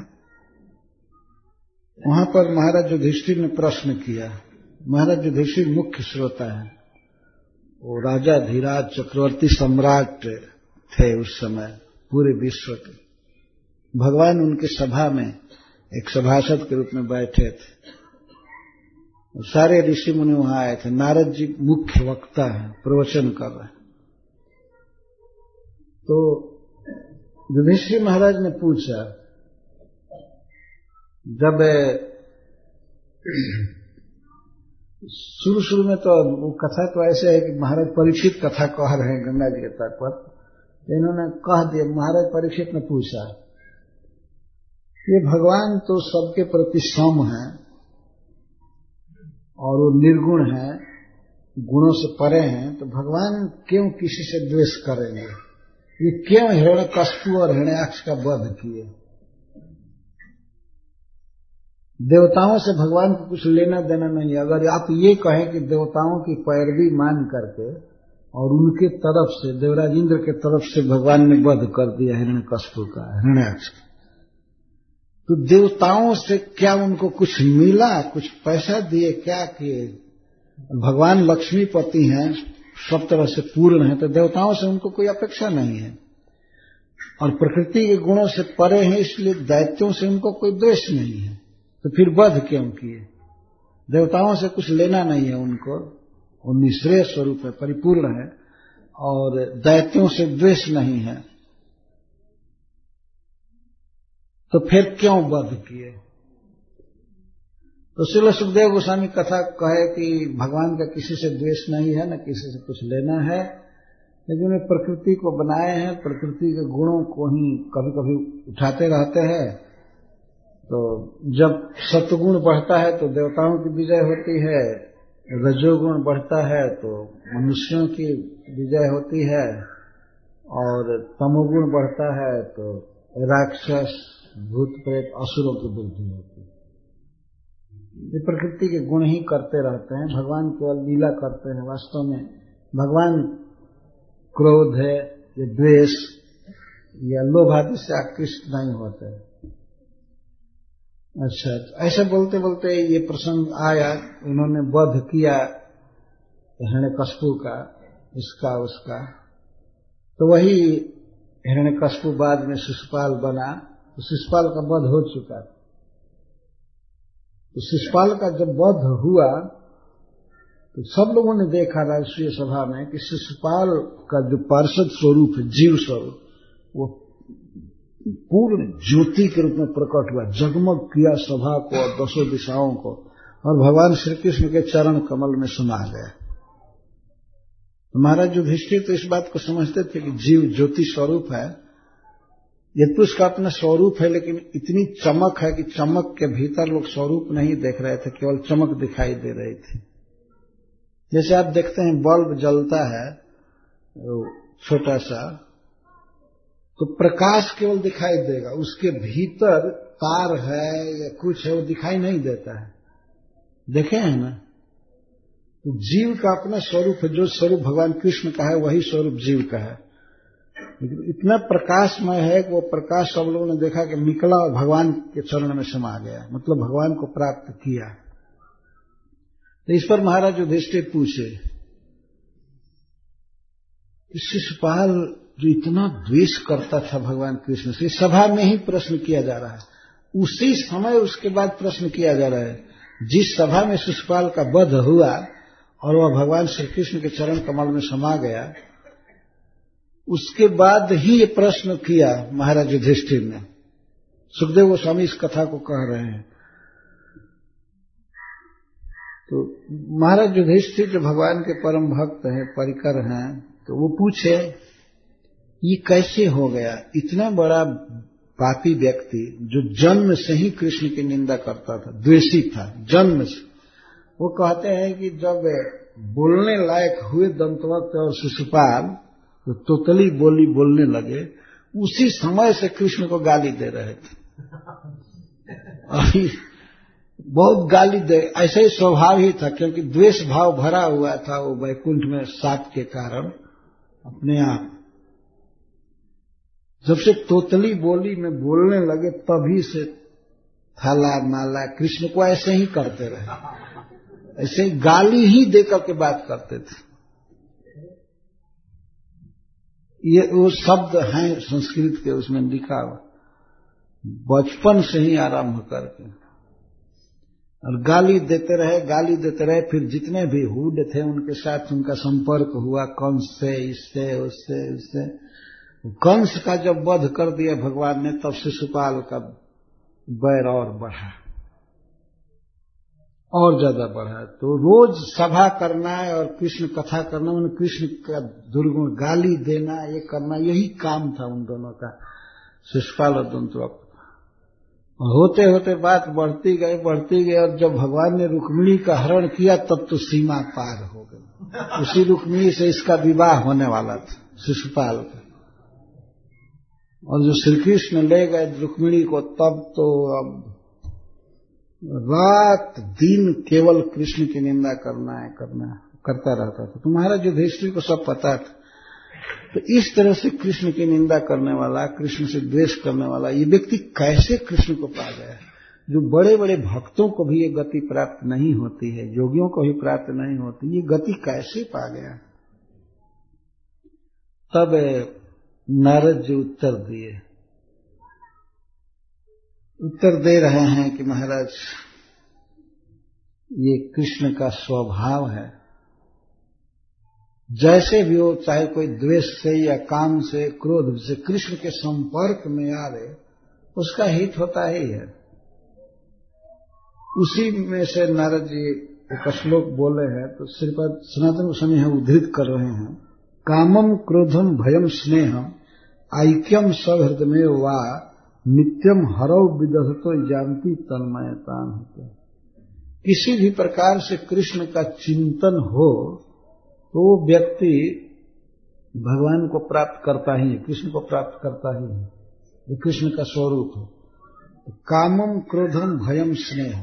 वहां पर महाराज युधिष्ठिर ने प्रश्न किया। महाराज युधिष्ठिर मुख्य श्रोता है, वो राजा धीराज चक्रवर्ती सम्राट थे उस समय पूरे विश्व के। भगवान उनके सभा में एक सभासद के रूप में बैठे थे, सारे ऋषि मुनि वहां आए थे। नारद जी मुख्य वक्ता है, प्रवचन कर रहे हैं। तो युधिष्ठिर महाराज ने पूछा, जब शुरू शुरू में तो वो कथा तो ऐसे है कि महाराज परीक्षित कथा कह रहे हैं गंगा जी के तट पर, इन्होंने कह दिया। महाराज परीक्षित ने पूछा, ये भगवान तो सबके प्रति सम है और वो निर्गुण है, गुणों से परे हैं, तो भगवान क्यों किसी से द्वेष करेंगे? ये क्यों हिरण्यकश्यप और हिरण्याक्ष का वध किए? देवताओं से भगवान को कुछ लेना देना नहीं है। अगर आप ये कहें कि देवताओं की पैरवी मान करके और उनके तरफ से, देवराज इंद्र के तरफ से भगवान ने वध कर दिया हिरण्यकश्यप का, हिरण्याक्ष, तो देवताओं से क्या उनको कुछ मिला? कुछ पैसा दिए? क्या किए? भगवान लक्ष्मीपति हैं, सब तरह से पूर्ण है, तो देवताओं से उनको कोई अपेक्षा नहीं है और प्रकृति के गुणों से परे हैं, इसलिए दैत्यों से उनको कोई द्वेष नहीं है। तो फिर वध क्यों किए? देवताओं से कुछ लेना नहीं है उनको, वो निःश्रेय स्वरूप है, परिपूर्ण है, और दैत्यों से द्वेष नहीं है, तो फिर क्यों वध किए? तो श्रील सुखदेव गोस्वामी कथा कहे कि भगवान का किसी से द्वेष नहीं है, न किसी से कुछ लेना है, लेकिन वे प्रकृति को बनाए हैं, प्रकृति के गुणों को ही कभी कभी उठाते रहते हैं। तो जब सत्वगुण बढ़ता है तो देवताओं की विजय होती है, रजोगुण बढ़ता है तो मनुष्यों की विजय होती है, और तमोगुण बढ़ता है तो राक्षस, भूत प्रेत, असुरों की वृद्धि होती है। ये प्रकृति के गुण ही करते रहते हैं, भगवान केवल लीला करते हैं। वास्तव में भगवान क्रोध है या द्वेष या लोभ आदि से आकृष्ट नहीं होते। अच्छा, ऐसा बोलते बोलते ये प्रसंग आया, उन्होंने वध किया हिरण्यकश्यप का, इसका उसका, तो वही हिरण्यकश्यप बाद में शिशुपाल बना। तो शिशुपाल का वध हो चुका। तो शिशुपाल का जब वध हुआ तो सब लोगों ने देखा राजसूय सभा में कि शिशुपाल का जो पार्षद स्वरूप है, जीव स्वरूप, वो पूर्ण ज्योति के रूप में प्रकट हुआ, जगमग किया सभा को और दसों दिशाओं को, और भगवान श्री कृष्ण के चरण कमल में समा गया। तो महाराज युधिष्ठिर तो इस बात को समझते थे कि जीव ज्योति स्वरूप है, ये तो उसका अपना स्वरूप है, लेकिन इतनी चमक है कि चमक के भीतर लोग स्वरूप नहीं देख रहे थे, केवल चमक दिखाई दे रही थी। जैसे आप देखते हैं बल्ब जलता है छोटा सा, तो प्रकाश केवल दिखाई देगा, उसके भीतर तार है या कुछ है वो दिखाई नहीं देता है। देखे हैं ना? तो जीव का अपना स्वरूप है, जो स्वरूप भगवान कृष्ण का है वही स्वरूप जीव का है, लेकिन इतना प्रकाशमय है कि वो प्रकाश सब लोगों ने देखा कि निकला और भगवान के चरण में समा गया, मतलब भगवान को प्राप्त किया। तो इस पर महाराज युधिष्ठिर पूछे कि शिशुपाल जो इतना द्वेष करता था भगवान कृष्ण से, सभा में ही प्रश्न किया जा रहा है, उसी समय उसके बाद प्रश्न किया जा रहा है। जिस सभा में शिशुपाल का वध हुआ और वह भगवान श्री कृष्ण के चरण कमल में समा गया, उसके बाद ही ये प्रश्न किया महाराज युधिष्ठिर ने। सुखदेव गोस्वामी इस कथा को कह रहे हैं। तो महाराज युधिष्ठिर जो भगवान के परम भक्त हैं, परिकर हैं, तो वो पूछे ये कैसे हो गया? इतना बड़ा पापी व्यक्ति जो जन्म से ही कृष्ण की निंदा करता था, द्वेषी था जन्म से, वो कहते हैं कि जब बोलने लायक हुए दंतवक्त और शिशुपाल तो तोतली बोली बोलने लगे, उसी समय से कृष्ण को गाली दे रहे थे। बहुत गाली दे, ऐसा ही स्वभाव ही था, क्योंकि द्वेष भाव भरा हुआ था वो वैकुंठ में साप के कारण अपने आप। जब से तोतली बोली में बोलने लगे तभी से थाला माला कृष्ण को ऐसे ही करते रहे, ऐसे ही गाली ही देकर के बात करते थे। ये वो शब्द हैं संस्कृत के, उसमें लिखा हुआ, बचपन से ही आरंभ करके, और गाली देते रहे गाली देते रहे। फिर जितने भी हुड थे उनके साथ उनका संपर्क हुआ, कंस से, इससे उससे उससे। कंस का जब वध कर दिया भगवान ने, तब शिशुपाल का बैर और बढ़ा, और ज्यादा बढ़ा। तो रोज सभा करना है और कृष्ण कथा करना, उन्हें कृष्ण का दुर्गुण गाली देना, ये करना, यही काम था उन दोनों का, शिशुपाल और दंतवक्त। होते होते बात बढ़ती गई बढ़ती गई और जब भगवान ने रुक्मिणी का हरण किया तब तो सीमा पार हो गई। उसी रुक्मिणी से इसका विवाह होने वाला था शिशुपाल का, और जो श्री कृष्ण ले गए रुक्मिणी को, तब तो अब रात दिन केवल कृष्ण की निंदा करना है करना है करता रहता था। तो महाराज युधिष्ठिर को सब पता था। तो इस तरह से कृष्ण की निंदा करने वाला, कृष्ण से द्वेष करने वाला ये व्यक्ति कैसे कृष्ण को पा गया? जो बड़े बड़े भक्तों को भी ये गति प्राप्त नहीं होती है, योगियों को भी प्राप्त नहीं होती, ये गति कैसे पा गया? तब नारद जी उत्तर दिए, उत्तर दे रहे हैं कि महाराज ये कृष्ण का स्वभाव है, जैसे भी हो, चाहे कोई द्वेष से या काम से, क्रोध से कृष्ण के संपर्क में आवे, उसका हित होता ही है। उसी में से नारद जी एक श्लोक बोले हैं, तो श्रीपद सनातन गोस्वामी है उद्धृत कर रहे हैं, कामम क्रोधम भयम स्नेहम ऐक्यम सौहृदमें वा नित्यम हरौ विदधतो जानती तन्मयतान होते। किसी भी प्रकार से कृष्ण का चिंतन हो तो वो व्यक्ति भगवान को प्राप्त करता ही है, कृष्ण को प्राप्त करता ही है, ये कृष्ण का स्वरूप है। कामम क्रोधम भयम स्नेह,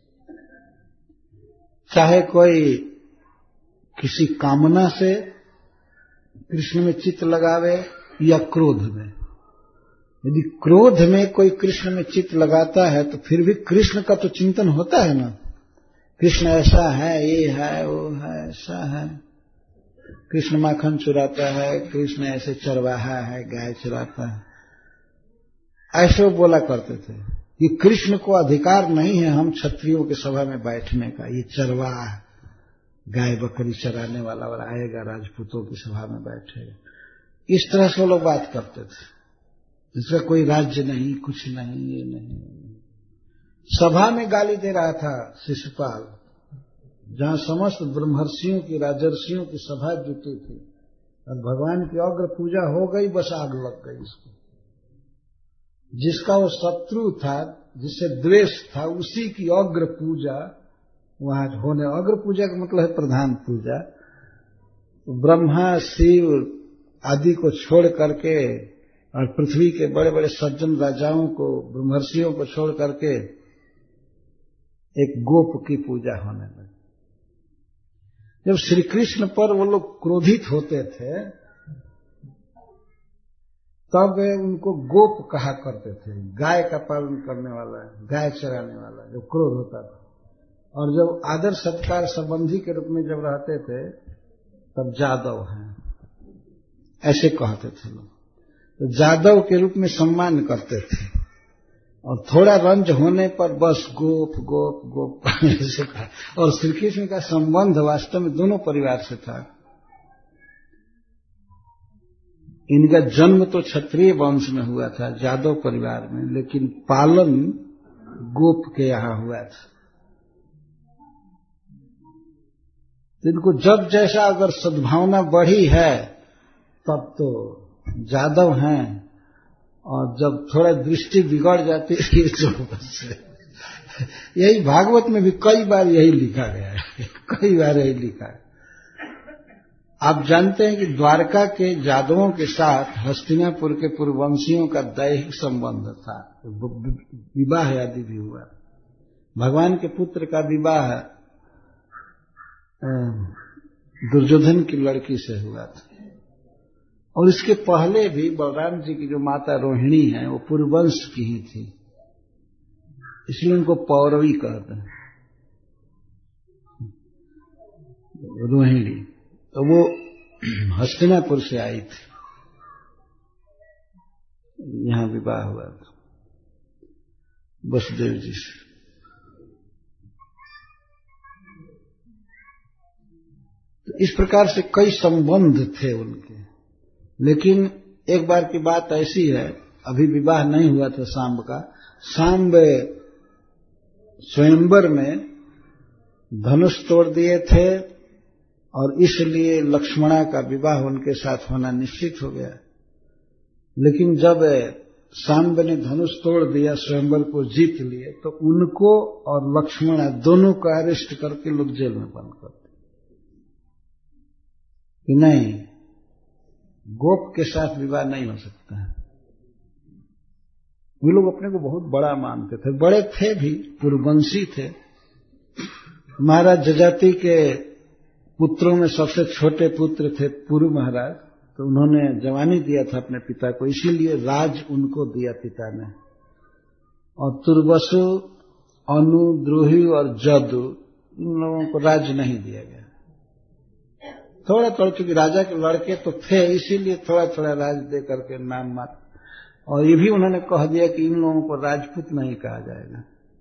चाहे कोई किसी कामना से कृष्ण में चित्त लगावे या क्रोध में। यदि क्रोध में कोई कृष्ण में चित्त लगाता है तो फिर भी कृष्ण का तो चिंतन होता है ना, कृष्ण ऐसा है, ये है, वो है, ऐसा है। कृष्ण माखन चुराता है, कृष्ण ऐसे चरवाहा है, गाय चुराता है, ऐसे वो बोला करते थे। ये कृष्ण को अधिकार नहीं है हम क्षत्रियों की सभा में बैठने का, ये चरवाहा गाय बकरी चराने वाला और आएगा राजपूतों की सभा में बैठेगा। इस तरह से वो लोग बात करते थे, इसका कोई राज्य नहीं, कुछ नहीं, ये नहीं। सभा में गाली दे रहा था शिशुपाल, जहां समस्त ब्रह्मर्षियों की, राजर्षियों की सभा जुटी थी और भगवान की अग्र पूजा हो गई, बस आग लग गई इसको। जिसका वो शत्रु था, जिससे द्वेष था, उसी की अग्र पूजा वहां होने। अग्र पूजा का मतलब है प्रधान पूजा। ब्रह्मा शिव आदि को छोड़ करके और पृथ्वी के बड़े बड़े सज्जन राजाओं को, ब्रह्मर्षियों को छोड़ करके एक गोप की पूजा होने लगी। जब श्री कृष्ण पर वो लोग क्रोधित होते थे तब वे उनको गोप कहा करते थे, गाय का पालन करने वाला, गाय चराने वाला, जो क्रोध होता था। और जब आदर सत्कार संबंधी के रूप में जब रहते थे तब जादव हैं, ऐसे कहते थे लोग। तो जादव के रूप में सम्मान करते थे, और थोड़ा रंज होने पर बस गोप गोप गोप ऐसे कहा। और श्री कृष्ण का संबंध वास्तव में दोनों परिवार से था। इनका जन्म तो क्षत्रिय वंश में हुआ था, जादव परिवार में, लेकिन पालन गोप के यहां हुआ था। इनको जब जैसा अगर सद्भावना बढ़ी है तब तो जादव हैं, और जब थोड़ा दृष्टि बिगड़ जाती है तो बस यही भागवत में भी कई बार यही लिखा गया है, कई बार यही लिखा है। आप जानते हैं कि द्वारका के जादवों के साथ हस्तिनापुर के पूर्ववंशियों का दैहिक संबंध था, विवाह आदि भी हुआ। भगवान के पुत्र का विवाह दुर्योधन की लड़की से हुआ था। और इसके पहले भी बलराम जी की जो माता रोहिणी है वो पूर्ववंश की ही थी, इसलिए उनको पौरवी कहते हैं, रोहिणी। तो वो हस्तिनापुर से आई थी, यहां विवाह हुआ था वसुदेव जी से। तो इस प्रकार से कई संबंध थे उनके। लेकिन एक बार की बात ऐसी है, अभी विवाह नहीं हुआ था सांब का। सांब स्वयंवर में धनुष तोड़ दिए थे और इसलिए लक्ष्मणा का विवाह उनके साथ होना निश्चित हो गया। लेकिन जब सांब ने धनुष तोड़ दिया, स्वयंवर को जीत लिए, तो उनको और लक्ष्मणा दोनों को अरेस्ट करके लोग जेल में बंद कर दिए कि नहीं, गोप के साथ विवाह नहीं हो सकता है। वे लोग अपने को बहुत बड़ा मानते थे, बड़े थे भी, पूर्ववंशी थे। महाराज जजाति के पुत्रों में सबसे छोटे पुत्र थे पुरु महाराज, तो उन्होंने जवानी दिया था अपने पिता को, इसीलिए राज उनको दिया पिता ने। और तुर्वसु, अनु, द्रोही और जदु, इन लोगों को राज नहीं दिया गया। थोड़ा थोड़ा, चूंकि राजा के लड़के तो थे इसीलिए थोड़ा थोड़ा राज दे करके नाम मात्र। और ये भी उन्होंने कह दिया कि इन लोगों को राजपूत नहीं कहा जाएगा।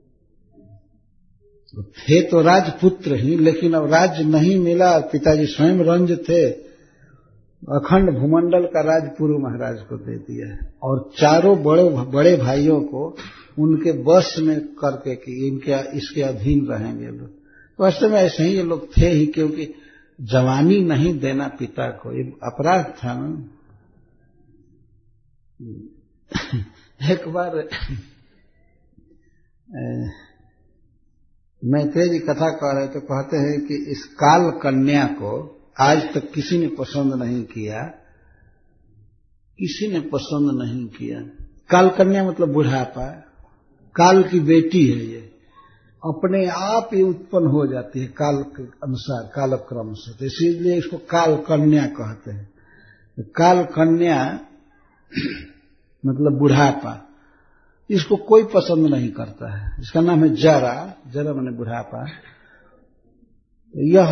तो थे तो राजपुत्र ही, लेकिन अब राज्य नहीं मिला। पिताजी स्वयं रंज थे, अखंड भूमंडल का राज पुरु महाराज को दे दिया है, और चारों बड़े बड़े भाइयों को उनके वश में करके कि इनके इसके अधीन रहेंगे लोग। तो वास्तव में ऐसे ही ये लोग थे ही, क्योंकि जवानी नहीं देना पिता को ये अपराध था ना। एक बार मैत्रेय जी कथा कह रहे तो कहते हैं कि इस काल कन्या को आज तक किसी ने पसंद नहीं किया, किसी ने पसंद नहीं किया। काल कन्या मतलब बुढ़ापा, काल की बेटी है, ये अपने आप ही उत्पन्न हो जाती है काल के अनुसार, कालक्रम से, तो इसीलिए इसको काल कन्या कहते हैं। काल कन्या मतलब बुढ़ापा, इसको कोई पसंद नहीं करता है। इसका नाम है जरा, जरा माने बुढ़ापा। यह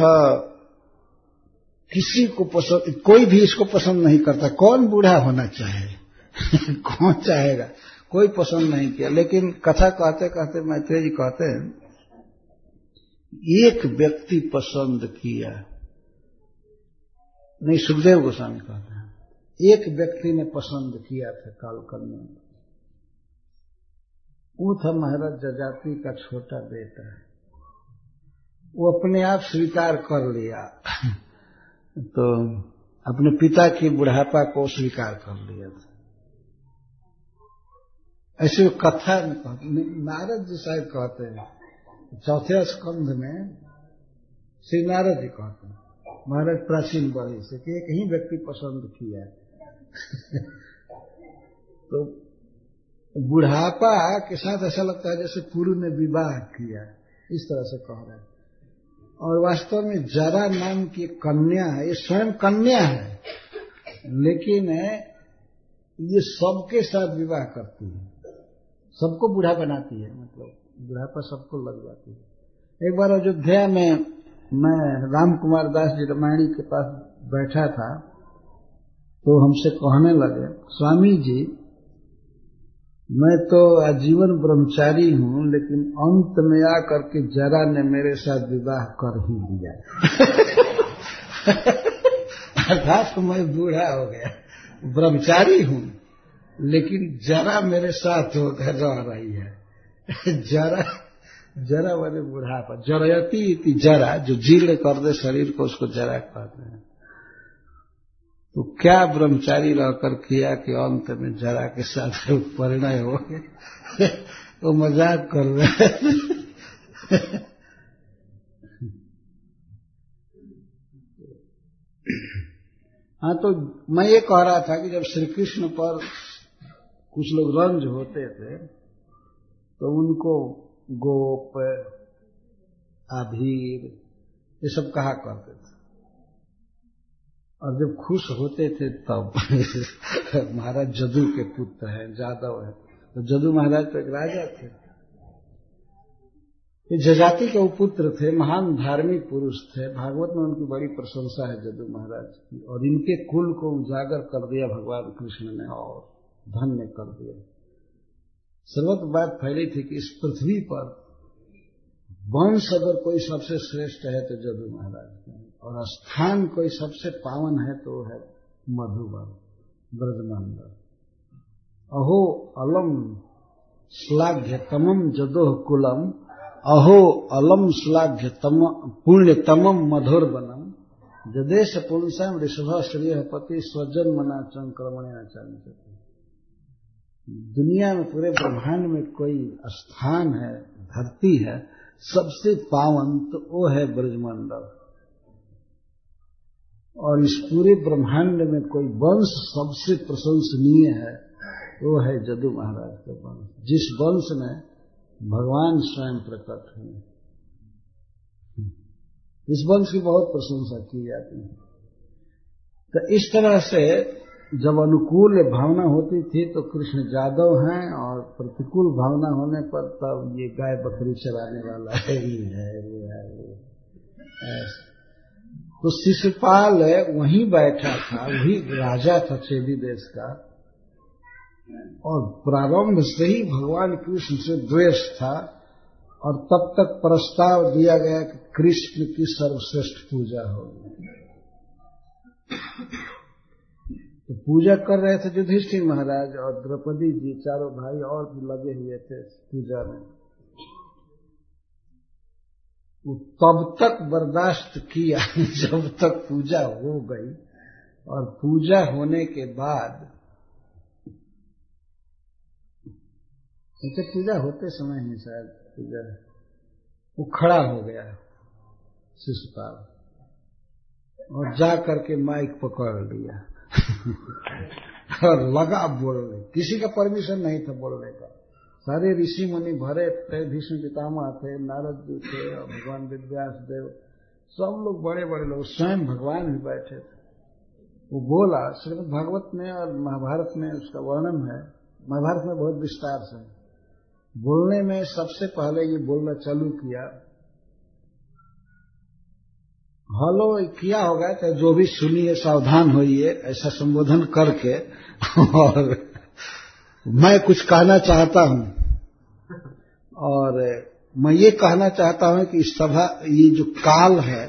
किसी को पसंद, कोई भी इसको पसंद नहीं करता। कौन बूढ़ा होना चाहे कौन चाहेगा, कोई पसंद नहीं किया। लेकिन कथा कहते कहते मैत्रेय जी कहते हैं एक व्यक्ति पसंद किया, नहीं, सुखदेव गोस्वामी कहते हैं एक व्यक्ति ने पसंद किया था कालकन्या को। वो था महाराज जजाति का छोटा बेटा। वो अपने आप स्वीकार कर लिया तो अपने पिता की बुढ़ापा को स्वीकार कर लिया था। ऐसे कथा में कहते, नारद जी शायद कहते हैं चौथे स्कंध में, श्री नारद जी कहते हैं महाराज प्राचीन बड़े से कि एक ही व्यक्ति पसंद किया तो बुढ़ापा के साथ ऐसा लगता है जैसे पूर्व ने विवाह किया, इस तरह से कह रहे हैं। और वास्तव में जरा नाम की कन्या है, ये स्वयं कन्या है, लेकिन ये सबके साथ विवाह करती है, सबको बूढ़ा बनाती है, मतलब बुढ़ापा सबको लग जाती है। एक बार अयोध्या में मैं राम कुमार दास जी रामायणी के पास बैठा था, तो हमसे कहने लगे, स्वामी जी मैं तो आजीवन ब्रह्मचारी हूं, लेकिन अंत में आकर के जरा ने मेरे साथ विवाह कर ही दिया। अर्थात मैं बूढ़ा हो गया, ब्रह्मचारी हूं, लेकिन जरा मेरे साथ होकर रह रही है। जरा जरा वाले बुढ़ापा, जरयती इति जरा, जो जीर्ण कर दे शरीर को उसको जरा कहते हैं। तो क्या ब्रह्मचारी रहकर किया कि अंत में जरा के साथ परिणय हो गए। वो मजाक कर रहे हैं। हाँ, तो मैं ये कह रहा था कि जब श्री कृष्ण पर कुछ लोग रंज होते थे तो उनको गोप, आभीर ये सब कहा करते थे, और जब खुश होते थे तब महाराज जदू के पुत्र हैं, जादव है, तो जदू महाराज तो एक राजा थे, ये जजाति के पुत्र थे, महान धार्मिक पुरुष थे। भागवत में उनकी बड़ी प्रशंसा है जदू महाराज की, और इनके कुल को उजागर कर दिया भगवान कृष्ण ने और धन्य कर दिया। सर्वत्र बात फैली थी कि इस पृथ्वी पर वंश अगर कोई सबसे श्रेष्ठ है तो जदू महाराज है, और स्थान कोई सबसे पावन है तो है मधुबन ब्रजमंडल। अहो अलम श्लाघ्य तमम जदोह कुलम, अहो अलम श्लाघ्य तम पुण्य तमम मधुर बनम, जदेश पुंसम ऋषभ श्रेय पति स्वजन मना चंक्रमणे आचार्य। दुनिया में पूरे ब्रह्मांड में कोई स्थान है, धरती है सबसे पावन, तो वो है ब्रजमंडल। और इस पूरे ब्रह्मांड में कोई वंश सबसे प्रशंसनीय है, वो है जदू महाराज का वंश, जिस वंश में भगवान स्वयं प्रकट हुए। इस वंश की बहुत प्रशंसा की जाती है। तो इस तरह से जब अनुकूल भावना होती थी तो कृष्ण जादव हैं, और प्रतिकूल भावना होने पर तब ये गाय बकरी चराने वाला है ही है, वो है वो। तो शिशुपाल वहीं बैठा था, वही राजा था चेदी देश का, और प्रारंभ से ही भगवान कृष्ण से द्वेष था, और तब तक प्रस्ताव दिया गया कि कृष्ण की सर्वश्रेष्ठ पूजा होगी। तो पूजा कर रहे थे युधिष्ठिर महाराज और द्रौपदी जी, चारों भाई और भी लगे हुए थे पूजा में। वो तब तक बर्दाश्त किया जब तक पूजा हो गई, और पूजा होने के बाद पूजा होते समय ही शायद पूजा वो खड़ा हो गया शिशुपाल, और जा करके माइक पकड़ लिया और लगा बोलने। किसी का परमिशन नहीं था बोलने का, सारे ऋषि मुनि भरे थे, भीष्म पितामह थे, नारद जी थे, और भगवान वेदव्यास देव, सब लोग बड़े बड़े लोग, स्वयं भगवान भी बैठे थे। वो बोला, श्रीमद् भागवत में और महाभारत में उसका वर्णन है, महाभारत में बहुत विस्तार से। बोलने में सबसे पहले ये बोलना चालू किया, हेलो किया होगा, चाहे जो भी सुनिए सावधान होइए, ऐसा संबोधन करके, और मैं कुछ कहना चाहता हूं, और मैं ये कहना चाहता हूं कि इस सभा, ये जो काल है,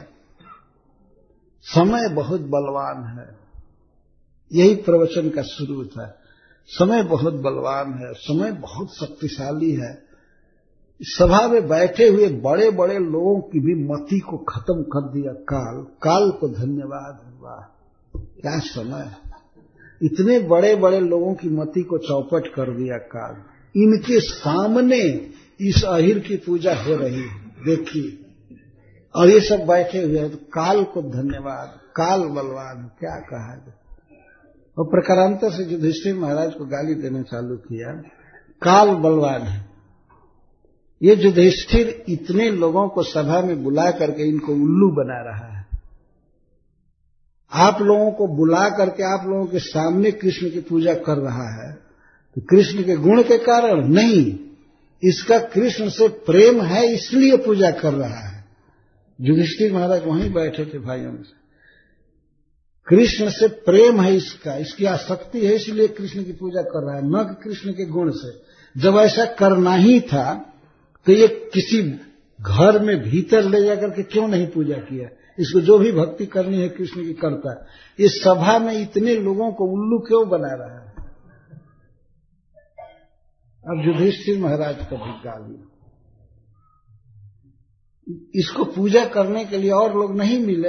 समय बहुत बलवान है। यही प्रवचन का शुरू था। समय बहुत बलवान है, समय बहुत शक्तिशाली है। सभा में बैठे हुए बड़े बड़े लोगों की भी मति को खत्म कर दिया काल। काल को धन्यवाद, वाह क्या समय है। इतने बड़े बड़े लोगों की मति को चौपट कर दिया काल। इनके सामने इस अहिर की पूजा हो रही है, देखिए। और ये सब बैठे हुए हैं, तो काल को धन्यवाद, काल बलवान, क्या कहा जाए। और प्रकारांतर से युधिष्ठिर महाराज को गाली देना चालू किया, काल बलवान है। ये युधिष्ठिर इतने लोगों को सभा में बुला करके इनको उल्लू बना रहा है। आप लोगों को बुला करके आप लोगों के सामने कृष्ण की पूजा कर रहा है, तो कृष्ण के गुण के कारण नहीं, इसका कृष्ण से प्रेम है इसलिए पूजा कर रहा है। युधिष्ठिर महाराज वहीं बैठे थे भाइयों में से। कृष्ण से प्रेम है इसका, इसकी आसक्ति है, इसलिए कृष्ण की पूजा कर रहा है, न कि कृष्ण के गुण से। जब ऐसा करना ही था तो ये किसी घर में भीतर ले जाकर के क्यों नहीं पूजा किया? इसको जो भी भक्ति करनी है कृष्ण की करता है। इस सभा में इतने लोगों को उल्लू क्यों बना रहा है? अब युधिष्ठिर महाराज का भी गाली, इसको पूजा करने के लिए और लोग नहीं मिले।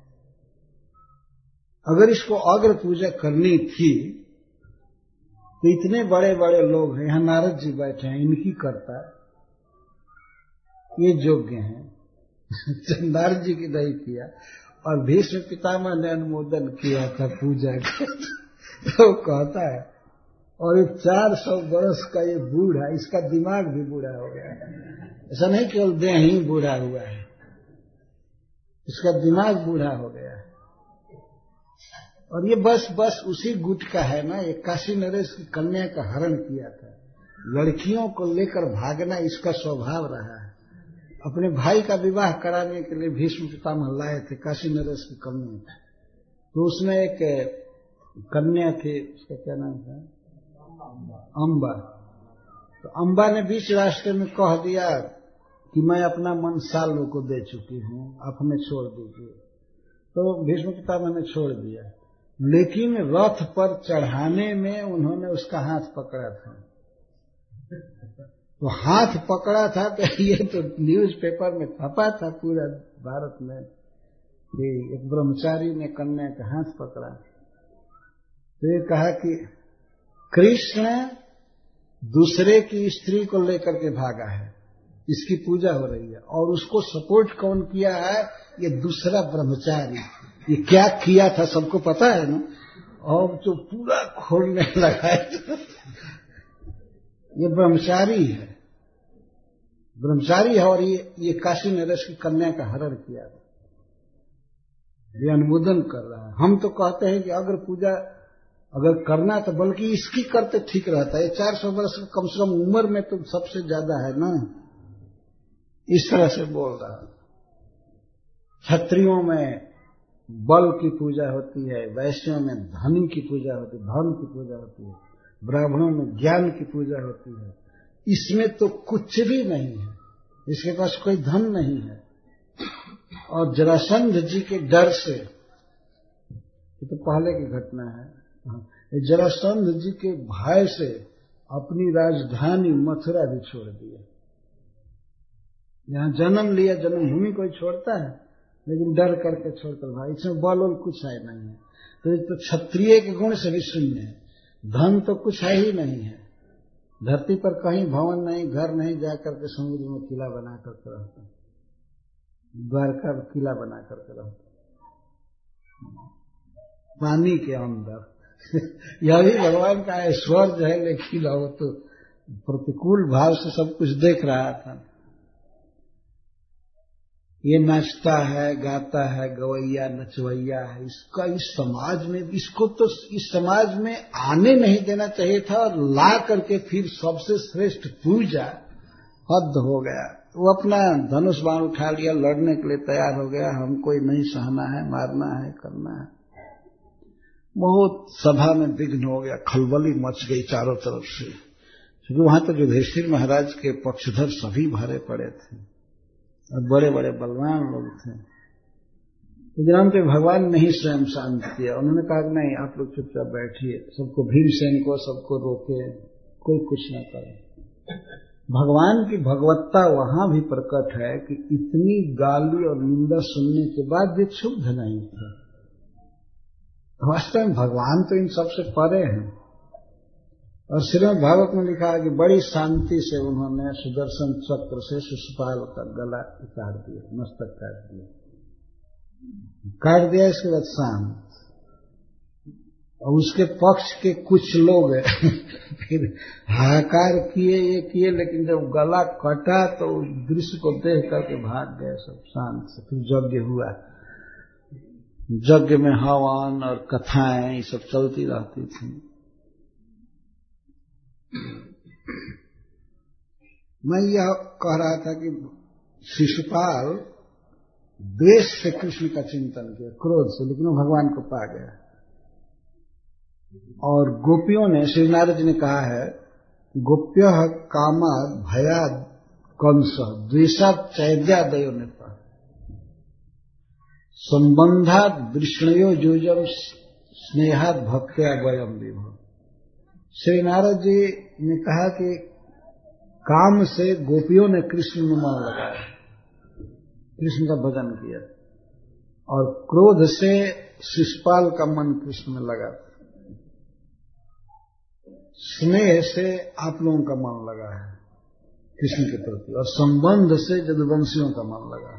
अगर इसको अग्र पूजा करनी थी तो इतने बड़े बड़े लोग हैं, यहां नारद जी बैठे हैं, इनकी करता, ये योग्य हैं। नारद जी की नहीं किया, और भीष्म पितामह ने अनुमोदन किया था पूजा का। तो कहता है, और ये चार सौ वर्ष का ये बूढ़ा, इसका दिमाग भी बूढ़ा हो गया है। ऐसा नहीं केवल देह ही बूढ़ा हुआ है, इसका दिमाग बूढ़ा हो गया है। और ये बस बस उसी गुट का है ना, ये काशी नरेश की कन्या का हरण किया था। लड़कियों को लेकर भागना इसका स्वभाव रहा है। अपने भाई का विवाह कराने के लिए भीष्म पितामह लाए थे काशी नरेश की कन्या, तो उसमें एक कन्या थी, उसका क्या नाम था, अम्बा। तो अम्बा ने बीच रास्ते में कह दिया कि मैं अपना मन सालों को दे चुकी हूं, आप हमें छोड़ दीजिए। तो भीष्म पितामह ने छोड़ दिया, लेकिन रथ पर चढ़ाने में उन्होंने उसका हाथ पकड़ा था। तो हाथ पकड़ा था तो ये तो न्यूज पेपर में छपा था पूरा भारत में कि एक ब्रह्मचारी ने कन्या का हाथ पकड़ा। तो ये कहा कि कृष्ण दूसरे की स्त्री को लेकर के भागा है, इसकी पूजा हो रही है, और उसको सपोर्ट कौन किया है? ये दूसरा ब्रह्मचारी। ये क्या किया था सबको पता है ना, और तो पूरा खोलने लगा है। ये ब्रह्मचारी है, ब्रह्मचारी है, और ये ये काशी नरेश की कन्या का हरण किया था, ये अनुमोदन कर रहा है। हम तो कहते हैं कि अगर पूजा अगर करना तो बल्कि इसकी करते ठीक रहता है। ये चार सौ वर्ष कम से कम उम्र में तो सबसे ज्यादा है ना, इस तरह से बोल रहा है। क्षत्रियों में बल की पूजा होती है, वैश्यों में धन की पूजा होती है, धन की पूजा होती है, ब्राह्मणों में ज्ञान की पूजा होती है। इसमें तो कुछ भी नहीं है, इसके पास कोई धन नहीं है। और जरासंध जी के डर से, ये तो पहले की घटना है, जरासंध जी के भय से अपनी राजधानी मथुरा भी छोड़ दिया। यहां जन्म लिया, जन्मभूमि कोई छोड़ता है, लेकिन डर करके छोड़कर भाई, इसमें बल और कुछ है नहीं है। तो ये तो क्षत्रिय के गुण से भी शून्य है, धन तो कुछ है ही नहीं है, धरती पर कहीं भवन नहीं, घर नहीं, जाकर के समुद्र में किला बना करके रहता, द्वारका में किला बना करके रहता पानी के अंदर। यह भी भगवान का ऐश्वर्य है, लेकिन वो तो प्रतिकूल भाव से सब कुछ देख रहा था। ये नाचता है, गाता है, गवैया नचवैया है, इसका इस समाज में, इसको तो इस समाज में आने नहीं देना चाहिए था, और ला करके फिर सबसे श्रेष्ठ पूजा, हद हो गया। वो अपना धनुष बाण उठा लिया, लड़ने के लिए तैयार हो गया, हमको नहीं सहना है, मारना है, करना है। बहुत सभा में विघ्न हो गया, खलबली मच गई चारों तरफ से, क्योंकि वहां तो युधिष्ठिर महाराज के पक्षधर सभी भरे पड़े थे और बड़े बड़े बलवान लोग थे। इधर पे भगवान ने ही स्वयं शांत किया। उन्होंने कहा नहीं, आप लोग चुपचाप बैठिए, सबको भीमसेन को सबको रोके, कोई कुछ न करे। भगवान की भगवत्ता वहां भी प्रकट है कि इतनी गाली और निंदा सुनने के बाद वे क्षुब्ध नहीं थे। वास्तव में भगवान तो इन सबसे परे हैं, और श्रीमद् भागवत में लिखा है कि बड़ी शांति से उन्होंने सुदर्शन चक्र से शिशुपाल का गला काट दिया, मस्तक काट दिया काट दिया इसके बाद शांत। और उसके पक्ष के कुछ लोग फिर हाहाकार किए ये किए, लेकिन जब गला कटा तो दृश्य को देख करके भाग गए सब शांत से। फिर यज्ञ हुआ, यज्ञ में हवन और कथाएं ये सब चलती रहती थी। मैं यह कह रहा था कि शिशुपाल द्वेष से कृष्ण का चिंतन किया, क्रोध से, लेकिन वो भगवान को पा गया। और गोपियों ने, श्री नारद जी ने कहा है, गोप्य कामाद भयाद कंस द्वेषाद चैद्यादयो ने पा संबंधात वृष्णयो योजम स्नेहाद भक्त्या वयम विभो। श्री नारद जी ने कहा कि काम से गोपियों ने कृष्ण में मन लगाया, कृष्ण का भजन किया, और क्रोध से शिशुपाल का मन कृष्ण में लगा, स्नेह से आप लोगों का मन लगा है कृष्ण के प्रति, और संबंध से यदुवंशियों का मन लगा,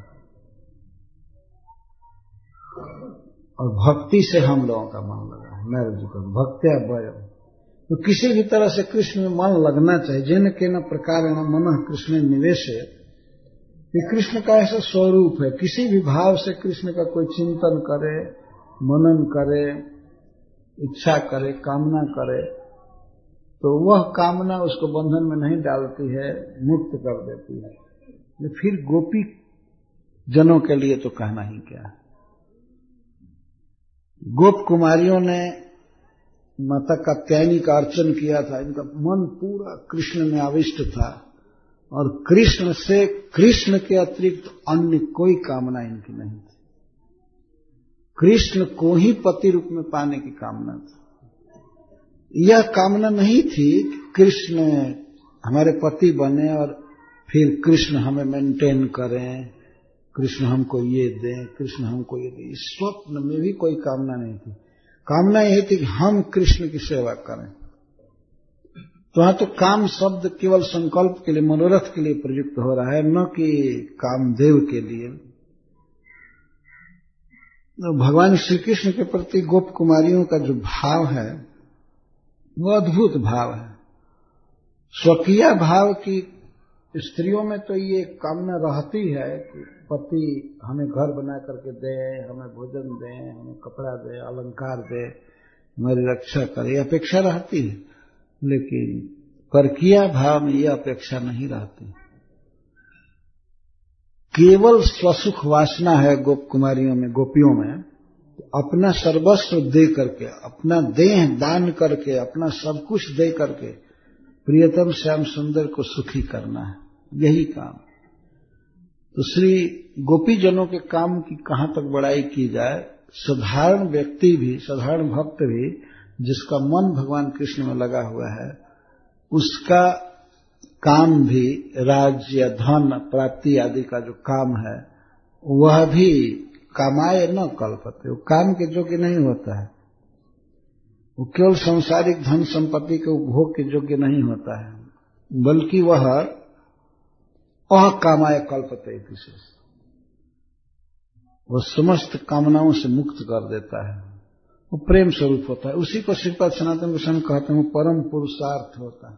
और भक्ति से हम लोगों का मन लगा है। नारद जी का भक्त्या वयम, तो किसी भी तरह से कृष्ण में मन लगना चाहिए। जिन के न प्रकार मन कृष्ण निवेश है, ये कृष्ण का ऐसा स्वरूप है। किसी भी भाव से कृष्ण का कोई चिंतन करे, मनन करे, इच्छा करे, कामना करे, तो वह कामना उसको बंधन में नहीं डालती है, मुक्त कर देती है। फिर गोपी जनों के लिए तो कहना ही क्या। गोप कुमारियों ने माता कात्यायनी का अर्चन किया था, इनका मन पूरा कृष्ण में आविष्ट था, और कृष्ण से, कृष्ण के अतिरिक्त अन्य कोई कामना इनकी नहीं थी। कृष्ण को ही पति रूप में पाने की कामना थी। यह कामना नहीं थी कि कृष्ण हमारे पति बने और फिर कृष्ण हमें मेंटेन करें, कृष्ण हमको ये दें, कृष्ण हमको ये दें। इस स्वप्न में भी कोई कामना नहीं थी। कामना यही थी कि हम कृष्ण की सेवा करें। तो यहां तो काम शब्द केवल संकल्प के लिए, मनोरथ के लिए प्रयुक्त हो रहा है, न कि कामदेव के लिए। तो भगवान श्री कृष्ण के प्रति गोप कुमारियों का जो भाव है वो अद्भुत भाव है। स्वकीय भाव की स्त्रियों में तो ये कामना रहती है कि पति हमें घर बना करके दे, हमें भोजन दे, हमें कपड़ा दे, अलंकार दे, हमारी रक्षा करे, अपेक्षा रहती है। लेकिन परकीय भाव में यह अपेक्षा नहीं रहती। केवल स्वसुख वासना है गोप कुमारियों में, गोपियों में। अपना सर्वस्व दे करके, अपना देह दान करके, अपना सब कुछ दे करके प्रियतम श्याम सुंदर को सुखी करना है, यही काम। तो श्री गोपी जनों के काम की कहां तक बड़ाई की जाए। साधारण व्यक्ति भी, साधारण भक्त भी, जिसका मन भगवान कृष्ण में लगा हुआ है, उसका काम भी, राज्य, धन प्राप्ति आदि का जो काम है, वह भी कामाय न कल्पते, वो काम के योग्य नहीं होता है। वो केवल सांसारिक धन संपत्ति के उपभोग के योग्य नहीं होता है, बल्कि वह अकामाय कल्पते, विशेष वो समस्त कामनाओं से मुक्त कर देता है। वो प्रेम स्वरूप होता है। उसी को श्रीपाद सनातन गोस्वामी कहते हैं, वो परम पुरुषार्थ होता है।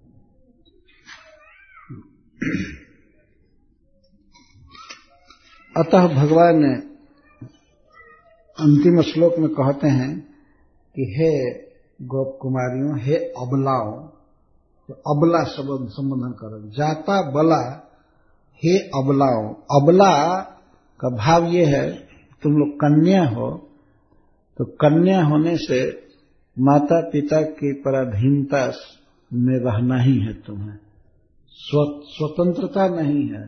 अतः भगवान ने अंतिम श्लोक में कहते हैं कि हे गोप कुमारियों, हे अबलाओं, तो अबला शब्द संबोधन करो, जाता बला, हे अबलाओं। अबला का भाव ये है, तुम लोग कन्या हो, तो कन्या होने से माता पिता की पराधीनता में रहना ही है तुम्हें, स्वतंत्रता नहीं है।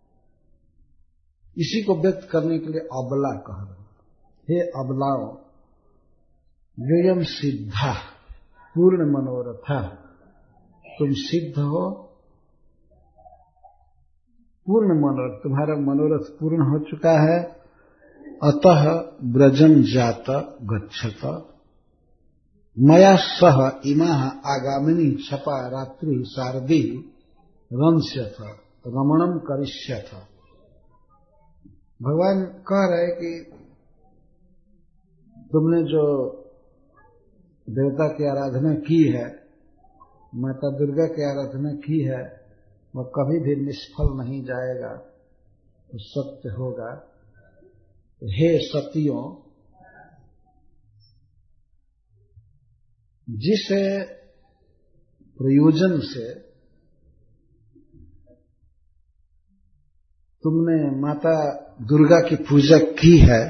इसी को व्यक्त करने के लिए अबला कह रहे। हे अबलाओ, योयम सिद्धा पूर्ण मनोरथा, तुम सिद्ध हो, पूर्ण मनोरथ, तुम्हारा मनोरथ पूर्ण हो चुका है। अतः ब्रजम जात गच्छत, मया सह इमा आगामिनी छपा रात्रि शारदी रंस्यथ रमणम करिष्यथ। भगवान कह रहे कि तुमने जो देवता की आराधना की है, माता दुर्गा की आराधना की है, वह कभी भी निष्फल नहीं जाएगा, तो सत्य होगा। हे सतियों, जिस प्रयोजन से तुमने माता दुर्गा की पूजा की है,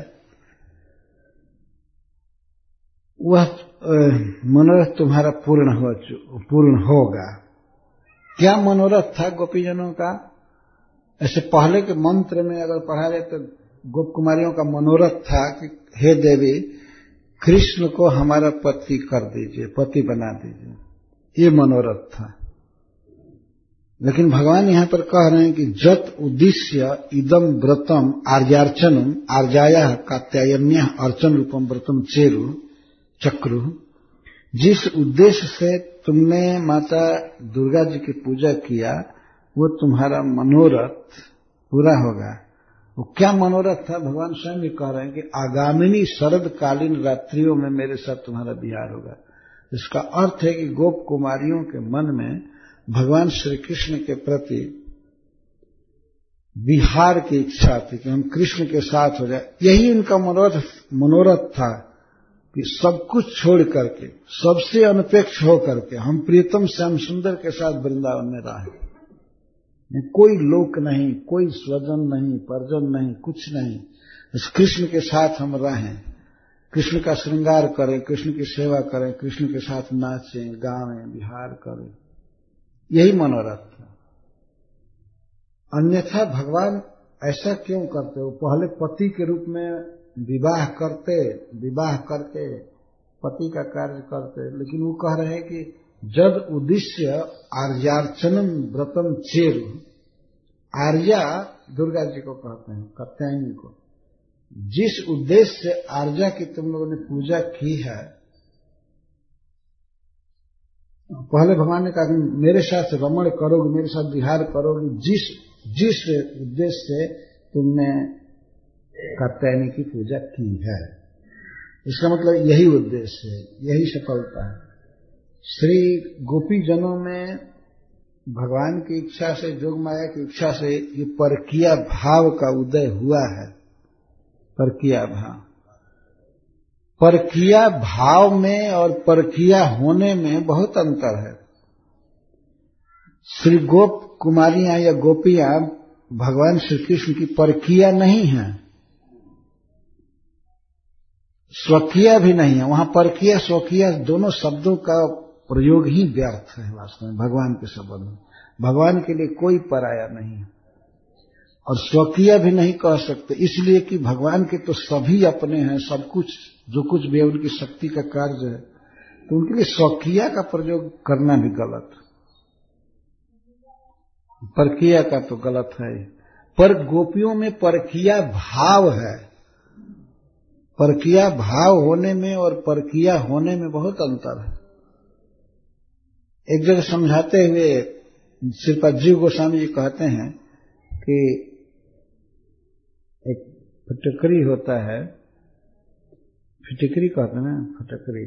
वह मनोरथ तुम्हारा पूर्ण हो पूर्ण होगा। क्या मनोरथ था गोपीजनों का? ऐसे पहले के मंत्र में अगर पढ़ा जाए तो गोप कुमारियों का मनोरथ था कि हे देवी, कृष्ण को हमारा पति कर दीजिए, पति बना दीजिए, ये मनोरथ था। लेकिन भगवान यहां पर कह रहे हैं कि जत उद्देश्य इदम व्रतम आर्यार्चनम आर्याया कात्यायन्य अर्चन रूपम व्रतम चेरु चक्रु, जिस उद्देश्य से तुमने माता दुर्गा जी की पूजा किया, वो तुम्हारा मनोरथ पूरा होगा। वो क्या मनोरथ था? भगवान स्वयं भी कह रहे हैं कि आगामिनी शरदकालीन रात्रियों में मेरे साथ तुम्हारा विहार होगा। इसका अर्थ है कि गोप कुमारियों के मन में भगवान श्री कृष्ण के प्रति विहार की इच्छा थी कि हम कृष्ण के साथ हो जाए। यही उनका मनोरथ मनोरथ था कि सब कुछ छोड़ करके, सबसे अनपेक्ष होकर के हम प्रियतम श्याम सुंदर के साथ वृंदावन में रहे। कोई लोक नहीं, कोई स्वजन नहीं, परजन नहीं, कुछ नहीं, बस कृष्ण के साथ हम रहें, कृष्ण का श्रृंगार करें, कृष्ण की सेवा करें, कृष्ण के साथ नाचें, गावें, विहार करें। यही मनोरथ था। अन्यथा भगवान ऐसा क्यों करते? वो पहले पति के रूप में विवाह करते, विवाह करके पति का कार्य करते, लेकिन वो कह रहे हैं कि जद उद्देश्य आर्यार्चनम व्रतम चेरु, आर्या दुर्गा जी को कहते हैं, कात्यायनी को, जिस उद्देश्य से आर्या की तुम लोगों ने पूजा की है, पहले भगवान ने कहा कि मेरे साथ रमण करोगे, मेरे साथ विहार करोगे, जिस जिस उद्देश्य से तुमने कात्यायनी की पूजा की है। इसका मतलब यही उद्देश्य है, यही सफलता है। श्री गोपी जनों में भगवान की इच्छा से, जोगमाया की इच्छा से ये परकीया भाव का उदय हुआ है। परकीया भाव, परकीया भाव में और परकीया होने में बहुत अंतर है। श्री गोप कुमारियां या गोपियां भगवान श्री कृष्ण की परकीया नहीं है, स्वकीय भी नहीं है। वहां परकीय स्वकीय दोनों शब्दों का प्रयोग ही व्यर्थ है वास्तव में भगवान के संबंध में। भगवान के लिए कोई पराया नहीं है और स्वकीय भी नहीं कह सकते, इसलिए कि भगवान के तो सभी अपने हैं, सब कुछ जो कुछ भी उनकी शक्ति का कार्य है, तो उनके लिए स्वकीय का प्रयोग करना भी गलत, परकीय का तो गलत है। पर गोपियों में परकीय भाव है। परकीय भाव होने में और परकीय होने में बहुत अंतर है। एक जगह समझाते हुए श्रीपाद जीव गोस्वामी जी कहते हैं कि एक फटकरी होता है, फिटकरी कहते हैं ना, फटकरी,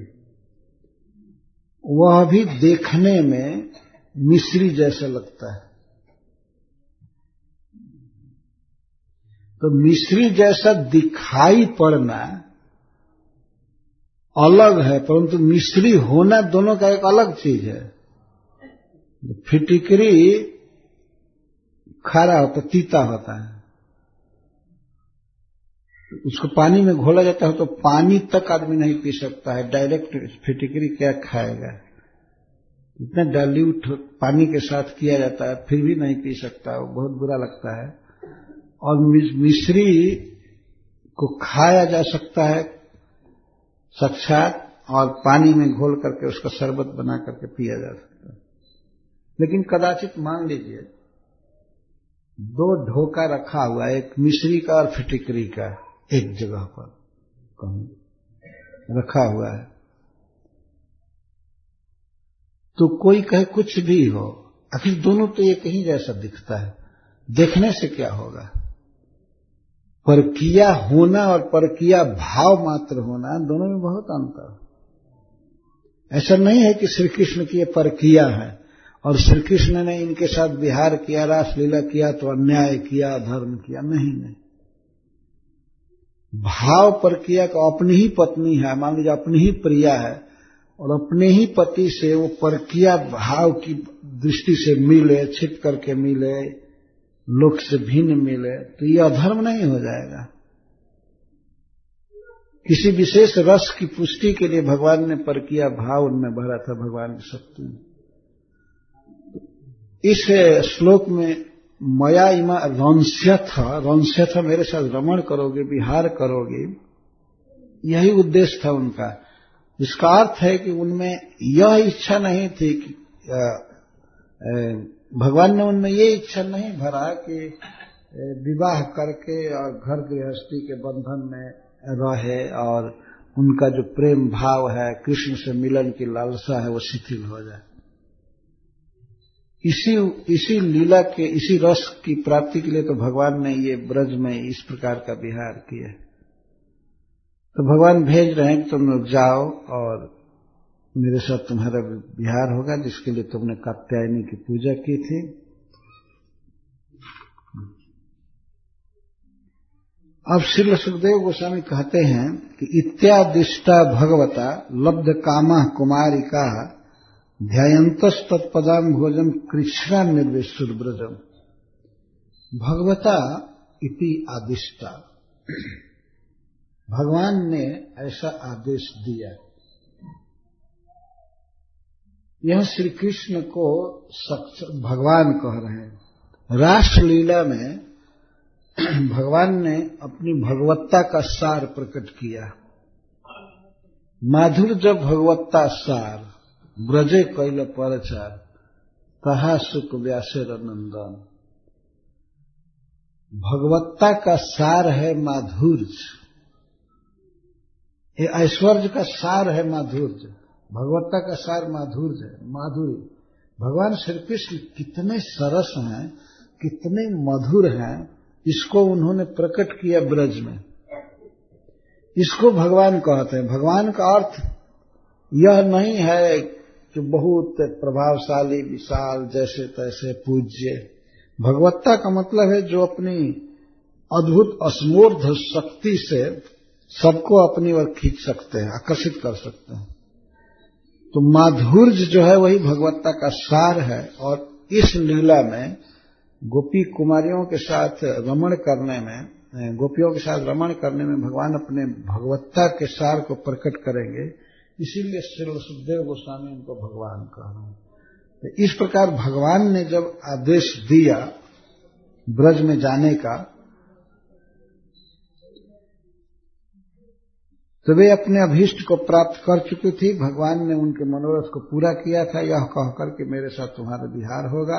वह भी देखने में मिश्री जैसा लगता है। तो मिश्री जैसा दिखाई पड़ना अलग है, परंतु मिश्री होना दोनों का एक अलग चीज है। फिटिकरी खारा होता, तीता होता है, उसको पानी में घोला जाता है तो पानी तक आदमी नहीं पी सकता है, डायरेक्ट फिटिकरी क्या खाएगा। इतना डाइल्यूट पानी के साथ किया जाता है फिर भी नहीं पी सकता, वो बहुत बुरा लगता है। और मिश्री को खाया जा सकता है साक्षात, और पानी में घोल करके उसका शरबत बना करके पिया जा सकता है। लेकिन कदाचित मान लीजिए दो ढोका रखा हुआ है, एक मिश्री का और फिटिकरी का, एक जगह पर कहीं रखा हुआ है, तो कोई कहे कुछ भी हो, आखिर दोनों तो एक ही जैसा दिखता है, देखने से क्या होगा? परकिया होना और परकिया भाव मात्र होना, दोनों में बहुत अंतर है। ऐसा नहीं है कि श्री कृष्ण की ये परकिया है और श्री कृष्ण ने इनके साथ विहार किया, रासलीला किया तो अन्याय किया, धर्म किया, नहीं नहीं। भाव परकिया का अपनी ही पत्नी है, मान लीजिए अपनी ही प्रिया है और अपने ही पति से वो परकिया भाव की दृष्टि से मिले, छिप करके मिले, लोक से भिन्न मिले, तो ये अधर्म नहीं हो जाएगा। किसी विशेष रस की पुष्टि के लिए भगवान ने परकिया भाव उनमें भरा था, भगवान की शक्ति में। इस श्लोक में मया इमा रंस्यथ, रंस्यथ मेरे साथ रमण करोगे, विहार करोगे, यही उद्देश्य था उनका। इसका अर्थ है कि उनमें यह इच्छा नहीं थी कि आ, आ, भगवान ने उनमें ये इच्छा नहीं भरा कि विवाह करके और घर गृहस्थी के बंधन में रहे और उनका जो प्रेम भाव है, कृष्ण से मिलन की लालसा है, वो शिथिल हो जाए। इसी इसी लीला के, इसी रस की प्राप्ति के लिए तो भगवान ने ये ब्रज में इस प्रकार का विहार किया। तो भगवान भेज रहे हैं कि तुम लोग जाओ और मेरे साथ तुम्हारा विहार होगा, जिसके लिए तुमने कात्यायनी की पूजा की थी। अब श्री सुखदेव गोस्वामी कहते हैं कि इत्यादिष्टा भगवता लब्ध कामा कुमारिका ध्यायंतस तत्पदाम भोजन कृष्णा निर्वेशुर ब्रजम। भगवता इति आदिष्टा, भगवान ने ऐसा आदेश दिया। यह श्री कृष्ण को भगवान कह रहे हैं। रासलीला में भगवान ने अपनी भगवत्ता का सार प्रकट किया। माधुर्य भगवत्ता सार ब्रजे कैल परचार कहा सुख व्यासेर नंदन। भगवत्ता का सार है माधुर्य, ये ऐश्वर्य का सार है माधुर्य। भगवत्ता का सार माधुर्य है, माधुरी। भगवान श्री कृष्ण कितने सरस हैं, कितने मधुर हैं, इसको उन्होंने प्रकट किया ब्रज में। इसको भगवान कहते हैं। भगवान का अर्थ यह नहीं है कि बहुत प्रभावशाली, विशाल, जैसे तैसे पूज्य। भगवत्ता का मतलब है जो अपनी अद्भुत असमूर्ध शक्ति से सबको अपनी ओर खींच सकते हैं, आकर्षित कर सकते हैं। तो माधुर्य जो है वही भगवत्ता का सार है। और इस लीला में गोपी कुमारियों के साथ रमण करने में, गोपियों के साथ रमण करने में भगवान अपने भगवत्ता के सार को प्रकट करेंगे। इसीलिए श्री सुखदेव गोस्वामी उनको भगवान कह रहे हैं। तो इस प्रकार भगवान ने जब आदेश दिया ब्रज में जाने का, तो वे अपने अभीष्ट को प्राप्त कर चुकी थी। भगवान ने उनके मनोरथ को पूरा किया था, यह कहकर के मेरे साथ तुम्हारा विहार होगा।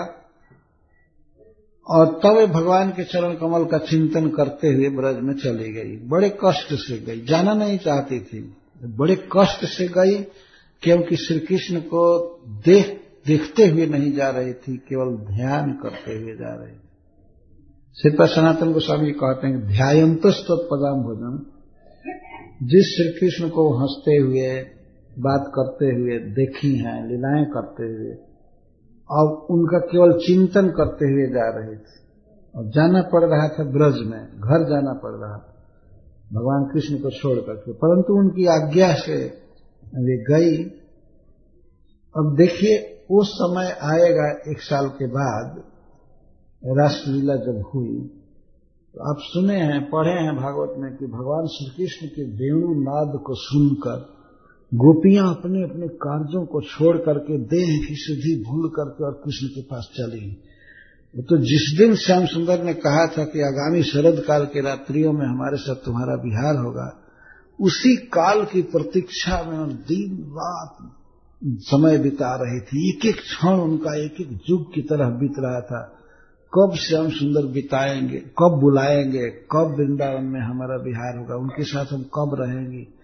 और तब वे भगवान के चरण कमल का चिंतन करते हुए ब्रज में चली गई। बड़े कष्ट से गई, जाना नहीं चाहती थी, बड़े कष्ट से गई, क्योंकि श्री कृष्ण को देख देखते हुए नहीं जा रही थी, केवल ध्यान करते हुए जा रही थी। श्रीपाद सनातन गोस्वामी कहते हैं ध्यायंतस तत्पदाम भोजन। जिस श्री कृष्ण को हंसते हुए, बात करते हुए देखी हैं, लीलाएं करते हुए, और उनका केवल चिंतन करते हुए जा रहे थे। और जाना पड़ रहा था ब्रज में, घर जाना पड़ रहा था भगवान कृष्ण को छोड़ करके, परंतु उनकी आज्ञा से वे गई। अब देखिए वो समय आएगा एक साल के बाद, रासलीला जब हुई, तो आप सुने हैं, पढ़े हैं भागवत में कि भगवान श्री कृष्ण के वेणु नाद को सुनकर गोपियां अपने अपने कार्यों को छोड़ करके, देह की सिद्धि भूल करके और कृष्ण के पास चली। वो तो जिस दिन श्याम सुंदर ने कहा था कि आगामी शरद काल के रात्रियों में हमारे साथ तुम्हारा विहार होगा, उसी काल की प्रतीक्षा में दिन रात समय बिता रही थी। एक एक क्षण उनका एक एक युग की तरह बीत रहा था। कब श्याम सुंदर बिताएंगे, कब बुलाएंगे, कब वृंदावन में हमारा विहार होगा, उनके साथ हम कब रहेंगे,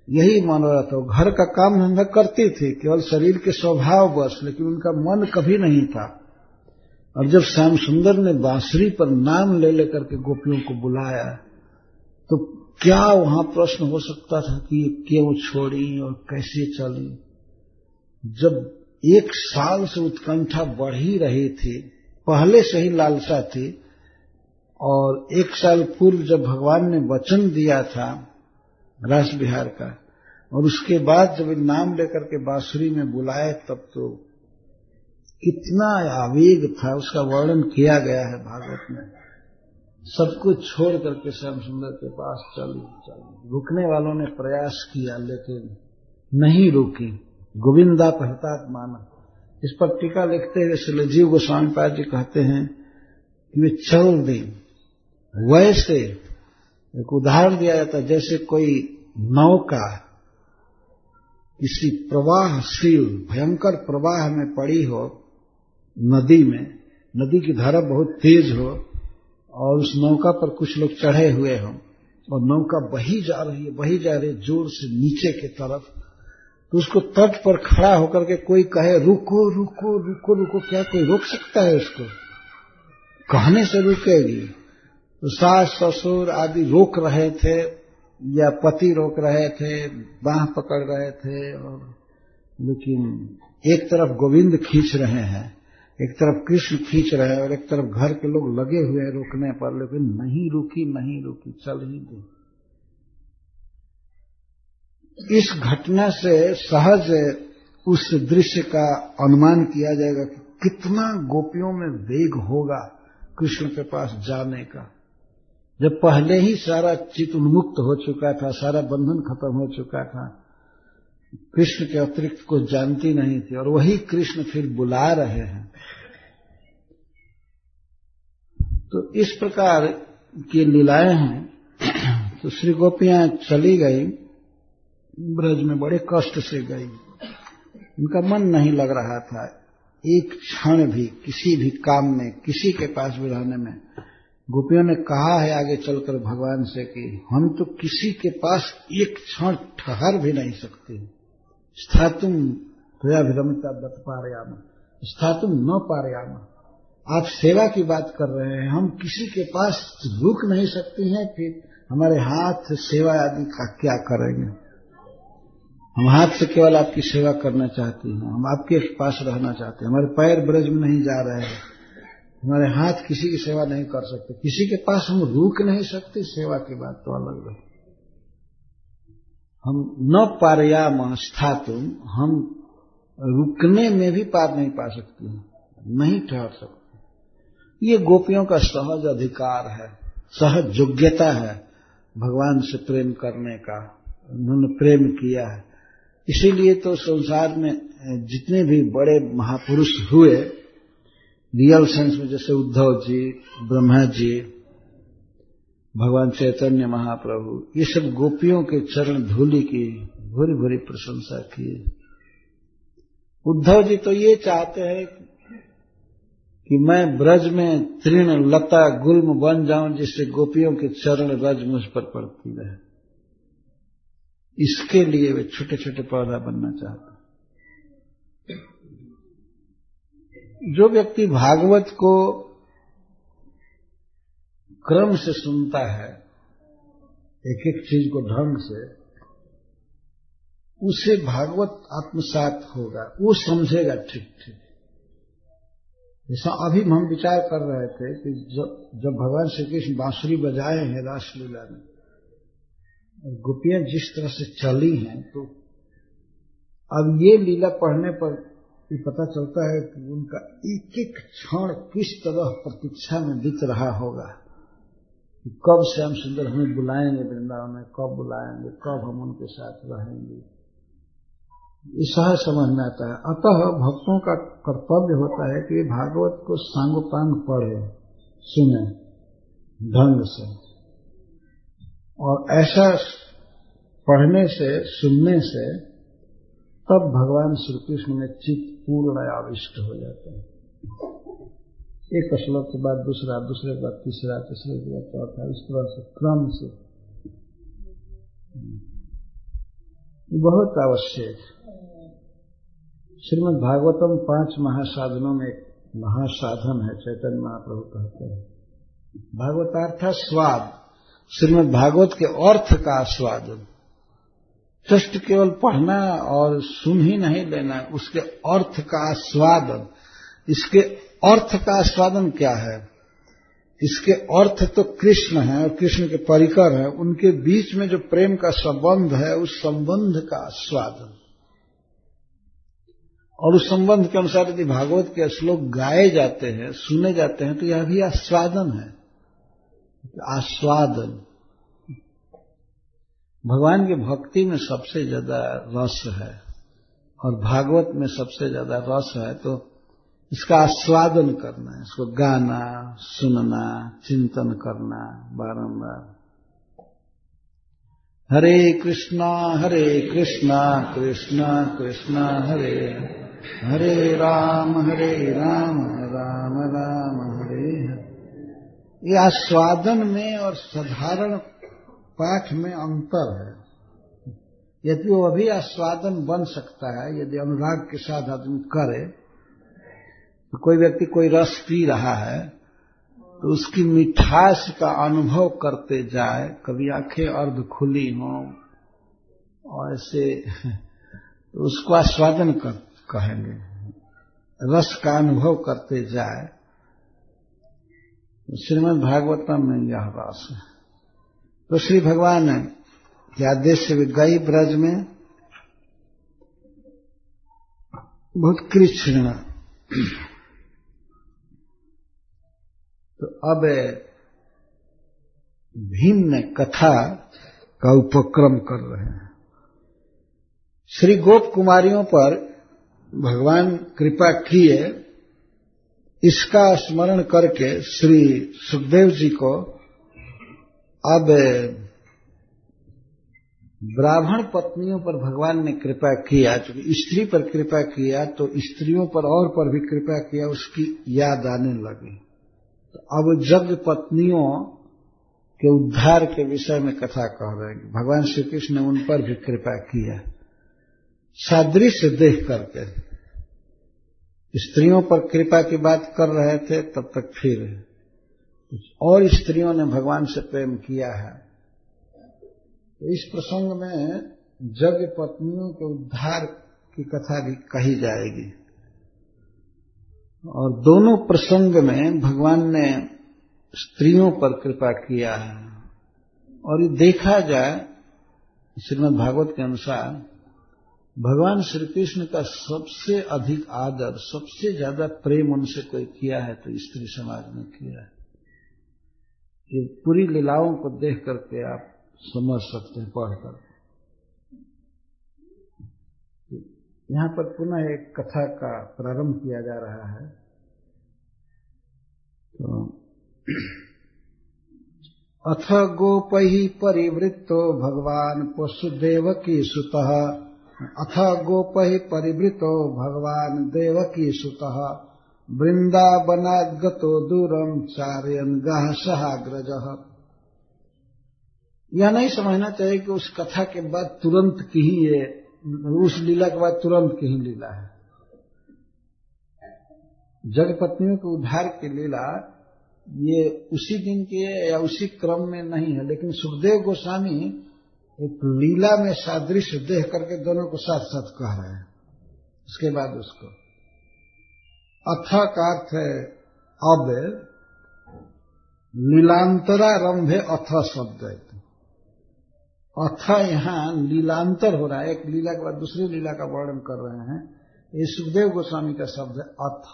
यही मनोरथ हो। घर का काम धंधा करती थी केवल शरीर के स्वभाव बस, लेकिन उनका मन कभी नहीं था। और जब श्याम सुंदर ने बांसुरी पर नाम ले लेकर के गोपियों को बुलाया तो क्या वहां प्रश्न हो सकता था कि ये क्यों छोड़ी और कैसे चली। जब एक साल से उत्कंठा बढ़ ही रही थी, पहले से ही लालसा थी, और एक साल पूर्व जब भगवान ने वचन दिया था रास बिहार का, और उसके बाद जब नाम लेकर के बांसुरी में बुलाए तब तो कितना आवेग था, उसका वर्णन किया गया है भागवत में। सब कुछ छोड़ करके श्याम सुंदर के पास चली चली। रुकने वालों ने प्रयास किया लेकिन नहीं रुकी। गोविंदा कहतात माना। इस पर टीका लिखते हुए श्री जीव गोस्वामी पाद जी कहते हैं कि वे चल दी। वैसे एक उदाहरण दिया जाता है, जैसे कोई नौका किसी प्रवाहशील भयंकर प्रवाह में पड़ी हो, नदी में, नदी की धारा बहुत तेज हो और उस नौका पर कुछ लोग चढ़े हुए हों और नौका बही जा रही है बही जा रही है जोर से नीचे की तरफ, तो उसको तट पर खड़ा होकर के कोई कहे रुको रुको रुको रुको, क्या कोई रोक सकता है उसको? कहने से रुकेगी? तो सास ससुर आदि रोक रहे थे या पति रोक रहे थे, बांह पकड़ रहे थे, और लेकिन एक तरफ गोविंद खींच रहे हैं, एक तरफ कृष्ण खींच रहे हैं और एक तरफ घर के लोग लगे हुए हैं रोकने पर, लेकिन नहीं रुकी नहीं रुकी, चल ही दी। इस घटना से सहज उस दृश्य का अनुमान किया जाएगा कि कितना गोपियों में वेग होगा कृष्ण के पास जाने का, जब पहले ही सारा चित्त उन्मुक्त हो चुका था, सारा बंधन खत्म हो चुका था, कृष्ण के अतिरिक्त को जानती नहीं थी, और वही कृष्ण फिर बुला रहे हैं। तो इस प्रकार की लीलाएं हैं। तो श्री गोपियां चली गई, ब्रज में बड़े कष्ट से गई, उनका मन नहीं लग रहा था एक क्षण भी किसी भी काम में, किसी के पास भी रहने में। गोपियों ने कहा है आगे चलकर भगवान से कि हम तो किसी के पास एक क्षण ठहर भी नहीं सकते। स्थातुम त्वयाभिरमिता बत पारयाम, स्थातुम न पारयाम। आप सेवा की बात कर रहे हैं, हम किसी के पास रुक नहीं सकती हैं, फिर हमारे हाथ सेवा आदि का क्या करेंगे? हम हाथ से केवल आपकी सेवा करना चाहती हैं, हम आपके पास रहना चाहते हैं, हमारे पैर ब्रज में नहीं जा रहे हैं, हमारे हाथ किसी की सेवा नहीं कर सकते, किसी के पास हम रुक नहीं सकते, सेवा की बात तो अलग है। हम न पारयाम स्थातुम, हम रुकने में भी पार नहीं पा सकती हैं, नहीं ठहर सकते। ये गोपियों का सहज अधिकार है, सहज योग्यता है भगवान से प्रेम करने का, उन्होंने प्रेम किया है। इसीलिए तो संसार में जितने भी बड़े महापुरुष हुए रियल सेंस में, जैसे उद्धव जी, ब्रह्मा जी, भगवान चैतन्य महाप्रभु, ये सब गोपियों के चरण धूलि की भूरी भूरी प्रशंसा की। उद्धव जी तो ये चाहते हैं कि मैं ब्रज में तृण लता गुल्म बन जाऊं, जिससे गोपियों के चरण रज मुझ पर पड़ती रहे। इसके लिए वे छोटे छोटे पौधा बनना चाहते हैं। जो व्यक्ति भागवत को क्रम से सुनता है, एक एक चीज को ढंग से, उसे भागवत आत्मसात होगा, वो समझेगा ठीक ठीक। जैसा अभी हम विचार कर रहे थे कि जब जब भगवान श्री कृष्ण बांसुरी बजाए हैं रासलीला में, और गोपियां जिस तरह से चली हैं, तो अब ये लीला पढ़ने पर ये पता चलता है कि उनका एक एक क्षण किस तरह प्रतीक्षा में बीत रहा होगा कि कब श्याम सुंदर हमें बुलाएंगे वृंदावन में, कब बुलाएंगे, कब हम उनके साथ रहेंगे। ये सहज समझ में आता है। अतः भक्तों का कर्तव्य होता है कि भागवत को सांगोपांग पढ़े, सुने ढंग से, और ऐसा पढ़ने से, सुनने से तब भगवान श्री कृष्ण में चित्त पूर्ण आविष्ट हो जाता है। एक श्लोक के बाद दूसरा, दूसरे के बाद तीसरा, तीसरे के बाद चौथा, इस तरह से क्रम से। बहुत आवश्यक। श्रीमद् भागवतम पांच महासाधनों में एक महासाधन है, चैतन्य महाप्रभु कहते हैं। भागवतार्थ स्वाद, श्रीमद् भागवत के अर्थ का आस्वादन, जस्ट केवल पढ़ना और सुन ही नहीं लेना, उसके अर्थ का आस्वादन। इसके अर्थ का आस्वादन क्या है? इसके अर्थ तो कृष्ण है और कृष्ण के परिकर है, उनके बीच में जो प्रेम का संबंध है, उस संबंध का आस्वादन। और उस संबंध के अनुसार यदि भागवत के श्लोक गाए जाते हैं, सुने जाते हैं, तो यह भी आस्वादन है। आस्वादन भगवान की भक्ति में सबसे ज्यादा रस है और भागवत में सबसे ज्यादा रस है, तो इसका आस्वादन करना है, इसको गाना, सुनना, चिंतन करना बारंबार। हरे कृष्णा हरे कृष्णा कृष्णा कृष्णा हरे हरे राम हरे राम राम राम हरे हरे। ये आस्वादन में और साधारण पाठ में अंतर है। यदि वो भी आस्वादन बन सकता है यदि अनुराग के साथ आदमी करे, तो कोई व्यक्ति कोई रस पी रहा है तो उसकी मिठास का अनुभव करते जाए, कभी आंखें अर्ध खुली हों और ऐसे, तो उसको आस्वादन कर कहेंगे। रस का अनुभव करते जाए, श्रीमद् भागवतम में यह रस है। तो श्री भगवान के आदेश से वे गई ब्रज में, बहुत कृष्ण। तो अब भिन्न कथा का उपक्रम कर रहे हैं। श्री गोप कुमारियों पर भगवान कृपा किए, इसका स्मरण करके श्री सुखदेव जी को अब ब्राह्मण पत्नियों पर भगवान ने कृपा किया। क्योंकि स्त्री पर कृपा किया तो स्त्रियों पर और पर भी कृपा किया, उसकी याद आने लगी। तो अब जग पत्नियों के उद्धार के विषय में कथा कह रहे हैं। भगवान श्री कृष्ण ने उन पर भी कृपा किया, सादृश्य देख करके। स्त्रियों पर कृपा की बात कर रहे थे, तब तक फिर और स्त्रियों ने भगवान से प्रेम किया है। तो इस प्रसंग में जग पत्नियों के उद्धार की कथा भी कही जाएगी। और दोनों प्रसंग में भगवान ने स्त्रियों पर कृपा किया है। और ये देखा जाए श्रीमद् भागवत के अनुसार, भगवान श्री कृष्ण का सबसे अधिक आदर, सबसे ज्यादा प्रेम उनसे कोई किया है तो स्त्री समाज ने किया है। ये पूरी लीलाओं को देख करके आप समझ सकते हैं पढ़कर। यहां पर पुनः एक कथा का प्रारंभ किया जा रहा है। तो अथ गोपैः परिवृत्तो भगवान वसुदेवकी सुतः, अथ गोपैः परिवृतो भगवान देवकी सुतः, वृंदावनाद्गतो दूरम चारयन् गः सहाग्रजः। यह नहीं समझना चाहिए कि उस कथा के बाद तुरंत की ही ये, उस लीला के बाद तुरंत की ही लीला है। जग पत्नियों के उद्धार की लीला ये उसी दिन की है या उसी क्रम में नहीं है, लेकिन सुखदेव गोस्वामी एक लीला में सादृश्य देख करके दोनों को साथ साथ कह रहे हैं। उसके बाद उसको अथ का अर्थ है अब, लीलांतरारंभे अथ शब्द है। अथ यहां लीलांतर हो रहा है, एक लीला के बाद दूसरी लीला का वर्णन कर रहे हैं। ये सुखदेव गोस्वामी का शब्द है अथ।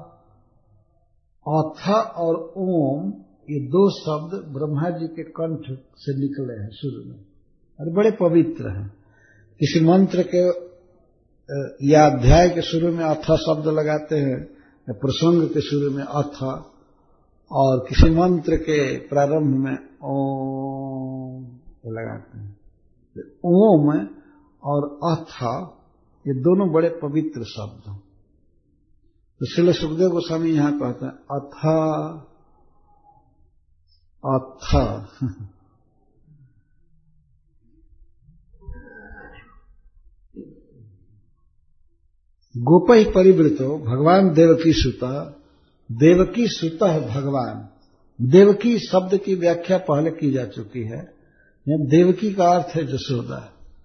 अथ और ओम ये दो शब्द ब्रह्मा जी के कंठ से निकले हैं शुरू में और बड़े पवित्र हैं। किसी मंत्र के या अध्याय के शुरू में अथ शब्द लगाते हैं, प्रसंग के शुरू में अथ, और किसी मंत्र के प्रारंभ में ओम लगाते हैं। ओम और अथ ये दोनों बड़े पवित्र शब्द हैं। तो श्रील सुखदेव गोस्वामी यहां कहते हैं अथ अथ गोपै परिवृतो भगवान देवकी सुता, देवकी सुतः भगवान। देवकी शब्द की व्याख्या पहले की जा चुकी है। यहाँ देवकी का अर्थ है जसोदा।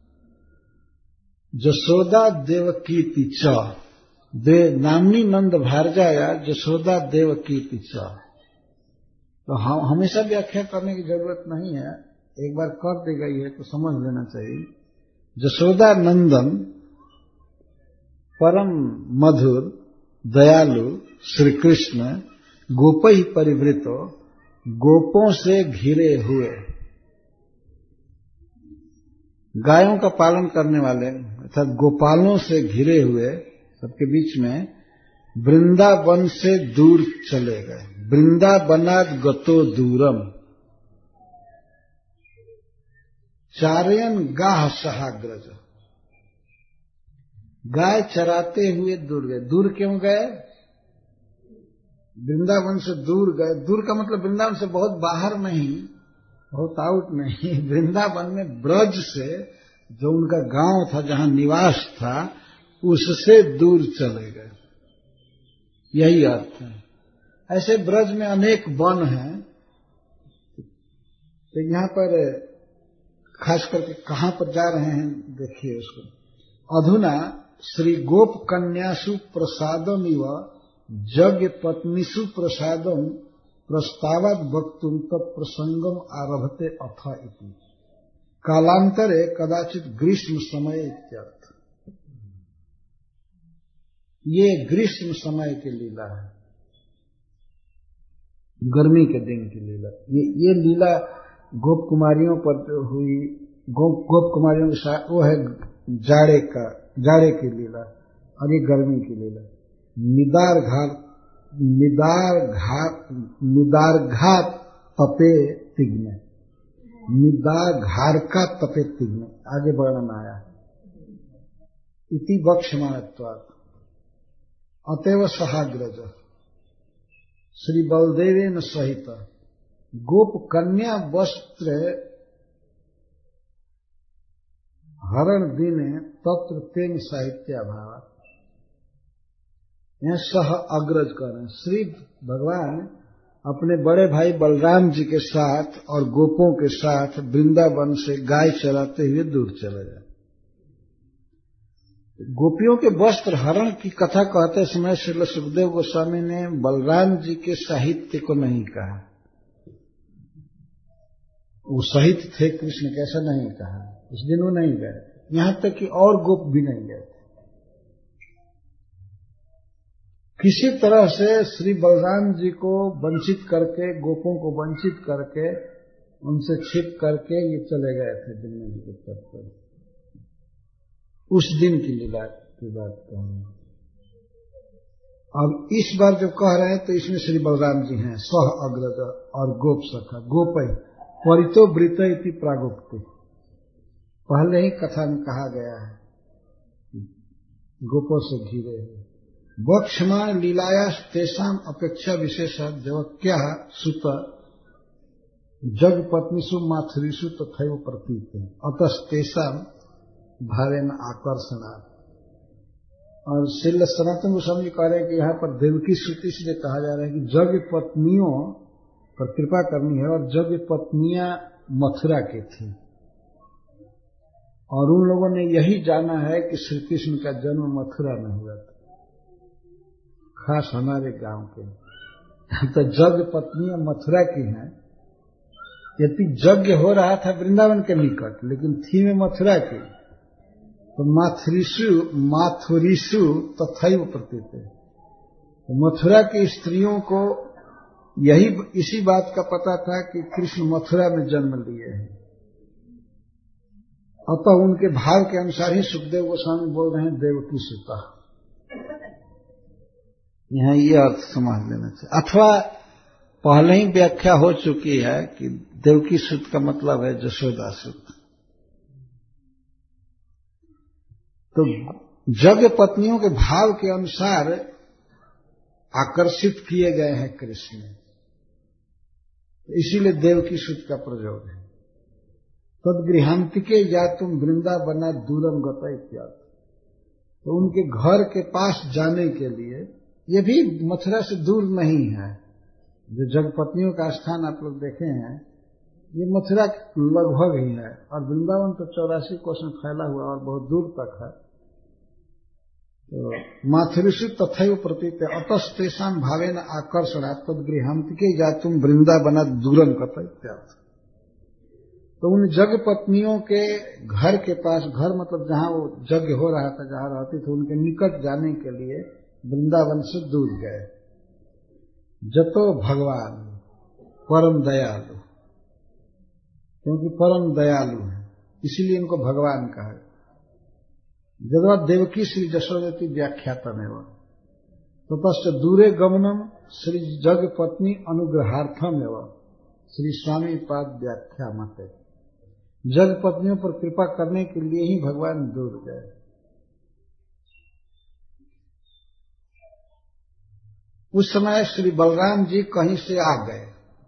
जसोदा देवकी च, दे नामनी नंद भारजाया जसोदा देवकी च। तो हम हमेशा व्याख्या करने की जरूरत नहीं है, एक बार कर दी गई है तो समझ लेना चाहिए। जसोदा नंदन परम मधुर दयालु श्री कृष्ण गोपै परिवृतो, गोपों से घिरे हुए, गायों का पालन करने वाले अर्थात गोपालों से घिरे हुए सबके बीच में वृंदावन से दूर चले गए। वृंदावनाद गतो दूरम, चारयन गाह सहाग्रज, गाय चराते हुए दूर गए। दूर क्यों गए? वृंदावन से दूर गए। दूर का मतलब वृंदावन से बहुत बाहर नहीं, बहुत आउट नहीं, वृंदावन में ब्रज से जो उनका गांव था, जहां निवास था, उससे दूर चले गए, यही अर्थ है। ऐसे ब्रज में अनेक वन हैं, तो यहां पर खास करके कहां पर जा रहे हैं देखिए उसको। अधुना श्री गोप कन्यासु प्रसादम इव यज्ञ पत्नीसु प्रसादम प्रस्तावत वक्तुम तत्प्रसंगम आरभते अथ इति, कालांतरे कदाचित ग्रीष्म समय इत्यर्थ। ये ग्रीष्म समय की लीला है, गर्मी के दिन की लीला। ये ये लीला गोप कुमारियों पर जो हुई, गोप गोप कुमारियों के साथ, वो है जाड़े का जाड़े की लीला, और ये गर्मी की लीला। निदार घाट निदार घाट निदार घाट तपे तिग्ने, निदार घार का तपे तिग्ने, आगे वर्णन आया। इति वक्ष्यमाणत्वात् अतएव सहाग्रज श्री बलदेवेन सहित गोप कन्या वस्त्र हरण दिने तत्र तेन साहित्याभाव। यह सह अग्रज कर रहे हैं, श्री भगवान अपने बड़े भाई बलराम जी के साथ और गोपों के साथ वृंदावन से गाय चराते हुए दूर चले गए। गोपियों के वस्त्र हरण की कथा कहते समय श्रील सुखदेव गोस्वामी ने बलराम जी के साहित्य को नहीं कहा, वो साहित्य थे कृष्ण कैसा नहीं कहा, उस दिन वो नहीं गए, यहां तक कि और गोप भी नहीं गए थे। किसी तरह से श्री बलराम जी को वंचित करके, गोपों को वंचित करके, उनसे छिप करके ये चले गए थे जमुना जी के तट पर। उस दिन की लीला की बात कह रहे हैं। अब इस बार जो कह रहे हैं तो इसमें श्री बलराम जी हैं, सह अग्रज और गोप सखा। गोपै परितो वृत इति प्रागुक्ति, पहले ही कथा में कहा गया है, गोपों से घिरे हुए। वक्ष्यमाण लीलाया तेषाम अपेक्षा विशेष जवक्या सुत जग पत्नीसु माथुरीसु तथैव प्रतीत है अतस्तेषाम भावेन आकर्षणा। और श्रील सनातन गोस्वामी कह रहे हैं कि यहाँ पर देवकी श्रुति से कहा जा रहा है कि जग पत्नियों पर कृपा करनी है, और जग पत्नियां मथुरा की थी, और उन लोगों ने यही जाना है कि श्री कृष्ण का जन्म मथुरा में हुआ था, खास हमारे गांव के। तो जग पत्नियां मथुरा की हैं, यदि यज्ञ हो रहा था वृंदावन के निकट, लेकिन थी में मथुरा की, तो माथुरीसु माथुरीसु तथैव प्रतीत है। तो मथुरा की स्त्रियों को यही इसी बात का पता था कि कृष्ण मथुरा में जन्म लिए हैं, अतः उनके भाव के अनुसार ही सुखदेव गोस्वामी बोल रहे हैं देवकी सुता। यहाँ ये अर्थ समझ लेना चाहिए। अथवा पहले ही व्याख्या हो चुकी है कि देवकी सुत का मतलब है जशोदा सुत। तो जग पत्नियों के भाव के अनुसार आकर्षित किए गए हैं कृष्ण, इसीलिए देवकी सुत का प्रयोग है। तद गृहांतिके या तुम वृंदावना दूरम गता इत्यादि। तो उनके घर के पास जाने के लिए, ये भी मथुरा से दूर नहीं है, जो जगपत्नियों का स्थान आप लोग देखे हैं ये मथुरा लगभग ही है, और वृंदावन तो चौरासी कोस में फैला हुआ और बहुत दूर तक है। तो माथुरिषु तथैव प्रतीत अतस्तेषां भावेन आकर्षणा तद्गृहान्तिके जातुम वृंदावनात् दूरम कथयति। तो उन जग पत्नियों के घर के पास, घर मतलब जहां वो यज्ञ हो रहा था, जहां रहती थी, उनके निकट जाने के लिए वृंदावन से दूर गए। जतो भगवान परम दयालु, क्योंकि परम दयालु है इसीलिए इनको भगवान कहा। जदवा देवकी श्री जशोदती व्याख्यातम एवं ततश्च दूरे गमनम श्री जग पत्नी अनुग्रहार्थम एवं श्री स्वामी पाद व्याख्या मते। जग पत्नियों पर कृपा करने के लिए ही भगवान दूर गए। उस समय श्री बलराम जी कहीं से आ गए।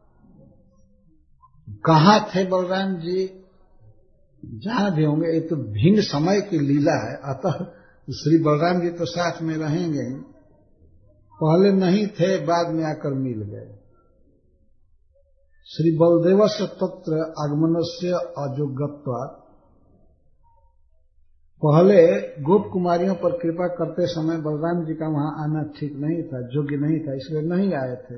कहाँ थे बलराम जी? जहां भी होंगे, ये तो भिन्न समय की लीला है, अतः श्री बलराम जी तो साथ में रहेंगे ही। पहले नहीं थे, बाद में आकर मिल गए। श्री बलदेवस्य तत्र आगमनस्य अयोग्यत्वात्, पहले गोप कुमारियों पर कृपा करते समय बलराम जी का वहां आना ठीक नहीं था, योग्य नहीं था, इसलिए नहीं आए थे।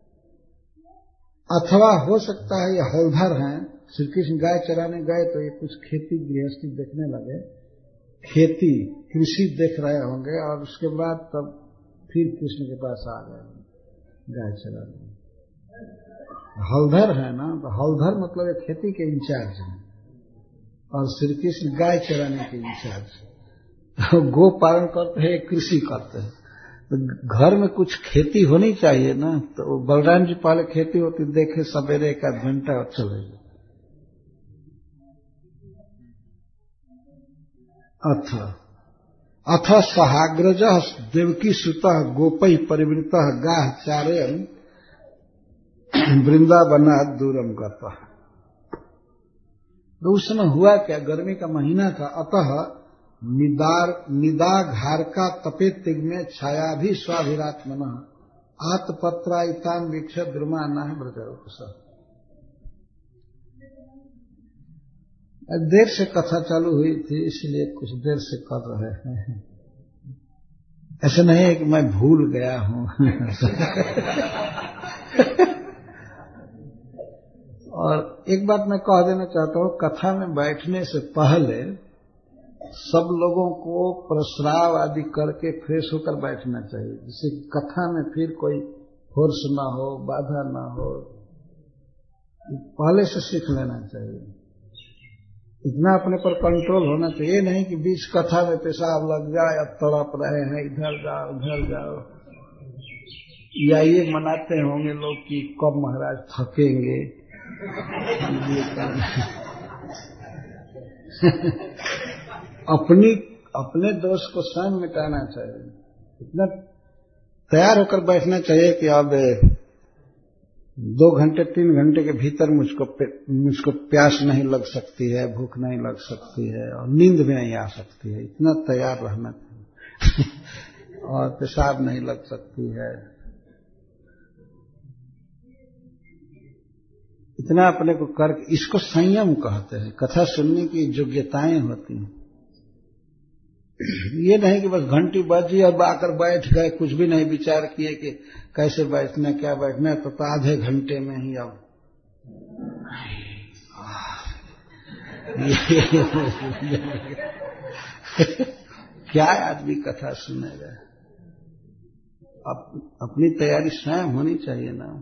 अथवा हो सकता है ये हौलधर हैं, श्री कृष्ण गाय चराने गए तो ये कुछ खेती गृहस्थी देखने लगे, खेती कृषि देख रहे होंगे, और उसके बाद तब फिर कृष्ण के पास आ गए गाय चराने। हौलधर है ना, तो हौलधर मतलब ये खेती के इंचार्ज हैं, और श्री कृष्ण गाय चराने के इंचार्ज। गो पालन करते हैं, कृषि करते हैं, तो घर में कुछ खेती होनी चाहिए ना। तो बलराम जी पहले खेती होती देखे, सवेरे एक आध घंटा और चले गए। अथ अथ सहाग्रज देवकी सुत गोपै परिवृत गाह चारयन् वृंदावनात् दूरम गतः। तो उस समय हुआ क्या, गर्मी का महीना था। अतः निदार निदाघार का तपे तिग्मे छाया भी स्वाभिरात्मन आत्पत्रायितान वीक्ष द्रुमाना है ब्रजरूप। देर से कथा चालू हुई थी, इसलिए कुछ देर से कर रहे हैं। ऐसा नहीं है कि मैं भूल गया हूं। और एक बात मैं कह देना चाहता हूं, कथा में बैठने से पहले सब लोगों को प्रस्राव आदि करके फ्रेश होकर बैठना चाहिए, जिससे कथा में फिर कोई फोर्स ना हो, बाधा ना हो। पहले से सीख लेना चाहिए। इतना अपने पर कंट्रोल होना चाहिए, नहीं कि बीच कथा में पेशाब लग जाए, अब तड़प रहे हैं, इधर जाओ उधर जाओ। या ये मनाते होंगे लोग कि कब महाराज थकेंगे। अपनी अपने दोष को स्वयं मिटाना चाहिए। इतना तैयार होकर बैठना चाहिए कि अब दो घंटे तीन घंटे के भीतर मुझको मुझको प्यास नहीं लग सकती है, भूख नहीं लग सकती है, और नींद भी नहीं आ सकती है। इतना तैयार रहना चाहिए। और पेशाब नहीं लग सकती है, इतना अपने को कर, इसको संयम कहते हैं। कथा सुनने की योग्यताएं होती हैं। ये नहीं कि बस घंटी बजी और आकर बैठ गए, कुछ भी नहीं विचार किए कि कैसे बैठना क्या बैठना, तो, तो आधे घंटे में ही अब क्या आदमी कथा सुनेगा। अप, अपनी तैयारी स्वयं होनी चाहिए ना।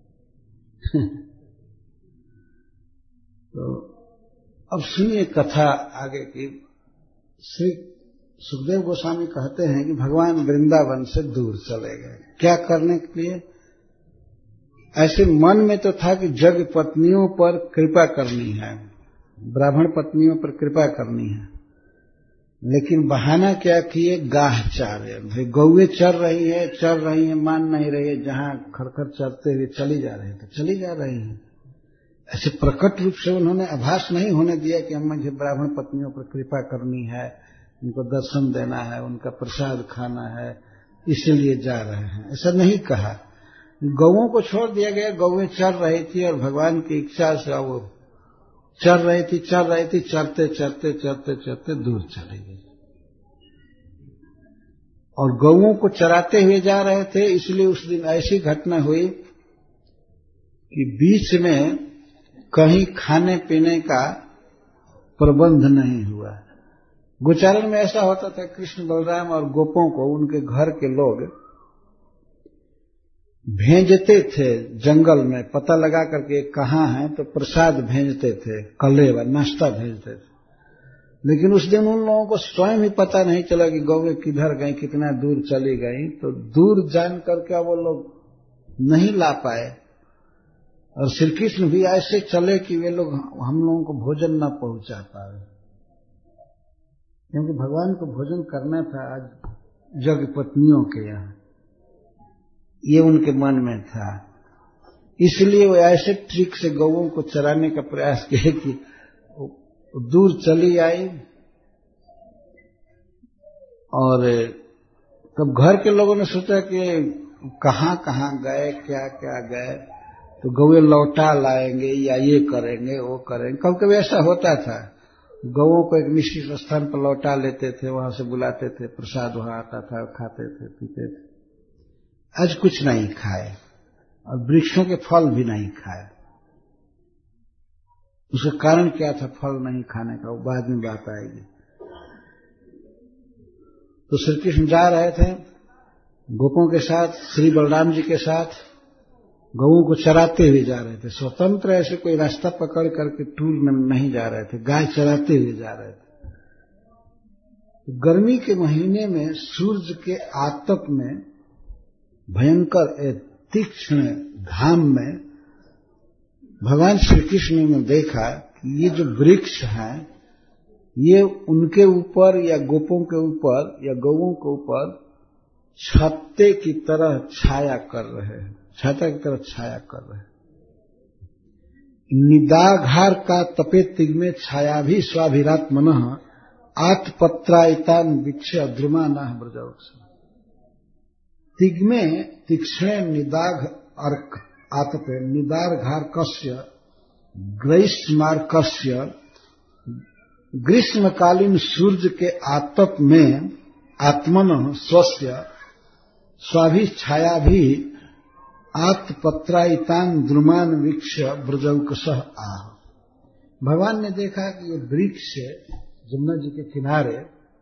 तो अब सुनिए कथा आगे की। श्री सुखदेव गोस्वामी कहते हैं कि भगवान वृंदावन से दूर चले गए। क्या करने के लिए? ऐसे मन में तो था कि जग पत्नियों पर कृपा करनी है, ब्राह्मण पत्नियों पर कृपा करनी है, लेकिन बहाना क्या किए? गाह चारे, भाई गौए चर रही है चर रही है मान नहीं रही है, जहां खरखर चरते हुए चली जा रही है तो चली जा रही है। ऐसे प्रकट रूप से उन्होंने आभास नहीं होने दिया कि हम मुझे ब्राह्मण पत्नियों पर कृपा करनी है, उनको दर्शन देना है, उनका प्रसाद खाना है, इसलिए जा रहे हैं, ऐसा नहीं कहा। गौओं को छोड़ दिया गया, गौएं चर रही थी और भगवान की इच्छा से वो चर रही थी चर रही थी चरते चरते चरते चरते दूर चले गए और गौओं को चराते हुए जा रहे थे। इसलिए उस दिन ऐसी घटना हुई कि बीच में कहीं खाने पीने का प्रबंध नहीं हुआ। गोचारण में ऐसा होता था, कृष्ण बलराम और गोपों को उनके घर के लोग भेजते थे जंगल में, पता लगा करके कहाँ हैं तो प्रसाद भेजते थे, कलेवा नाश्ता भेजते थे। लेकिन उस दिन उन लोगों को स्वयं ही पता नहीं चला कि गौएं किधर गई, कितना दूर चली गई। तो दूर जान करके वो लोग नहीं ला पाए और श्री कृष्ण भी ऐसे चले कि वे लोग हम लोगों को भोजन न पहुंचा पाए, क्योंकि भगवान को भोजन करना था आज जग पत्नियों के यहाँ, ये उनके मन में था। इसलिए वो ऐसे ट्रिक से गौओं को चराने का प्रयास किए कि दूर चली आई और तब घर के लोगों ने सोचा कि कहाँ कहाँ गए, क्या क्या गए, तो गौए लौटा लाएंगे या ये करेंगे वो करेंगे। कभी कभी ऐसा होता था, गौओं को एक निश्चित स्थान पर लौटा लेते थे, वहां से बुलाते थे, प्रसाद वहां आता था, खाते थे पीते थे। आज कुछ नहीं खाए और वृक्षों के फल भी नहीं खाए। उसका कारण क्या था फल नहीं खाने का, वो बाद में बात आएगी। तो श्री कृष्ण जा रहे थे गोपों के साथ, श्री बलराम जी के साथ, गौओं को चराते हुए जा रहे थे। स्वतंत्र ऐसे कोई रास्ता पकड़ करके टूर में नहीं जा रहे थे, गाय चराते हुए जा रहे थे। तो गर्मी के महीने में सूर्य के आतप में, भयंकर तीक्ष्ण घाम में, भगवान श्री कृष्ण ने देखा कि ये जो वृक्ष हैं ये उनके ऊपर या गोपों के ऊपर या गौओं के ऊपर छत्ते की तरह छाया कर रहे हैं, छाता की तरह छाया कर रहे हैं। निदाघार का तपे तिग्मे छाया भी स्वाभिरात्मनः आत्पत्रायितान वृक्ष द्रुमाना ब्रजवक्ष। तिग्मे तीक्ष्णे निदाघ अर्क आतपे निदाघार कस्य ग्रीष्मार्कस्य, ग्रीष्मकालीन सूर्य के आतप में आत्मन स्वस्य स्वाभि छाया भी आत्पत्रायितान द्रुमान वृक्ष ब्रजौकसः आह। भगवान ने देखा कि ये वृक्ष जमुना जी के किनारे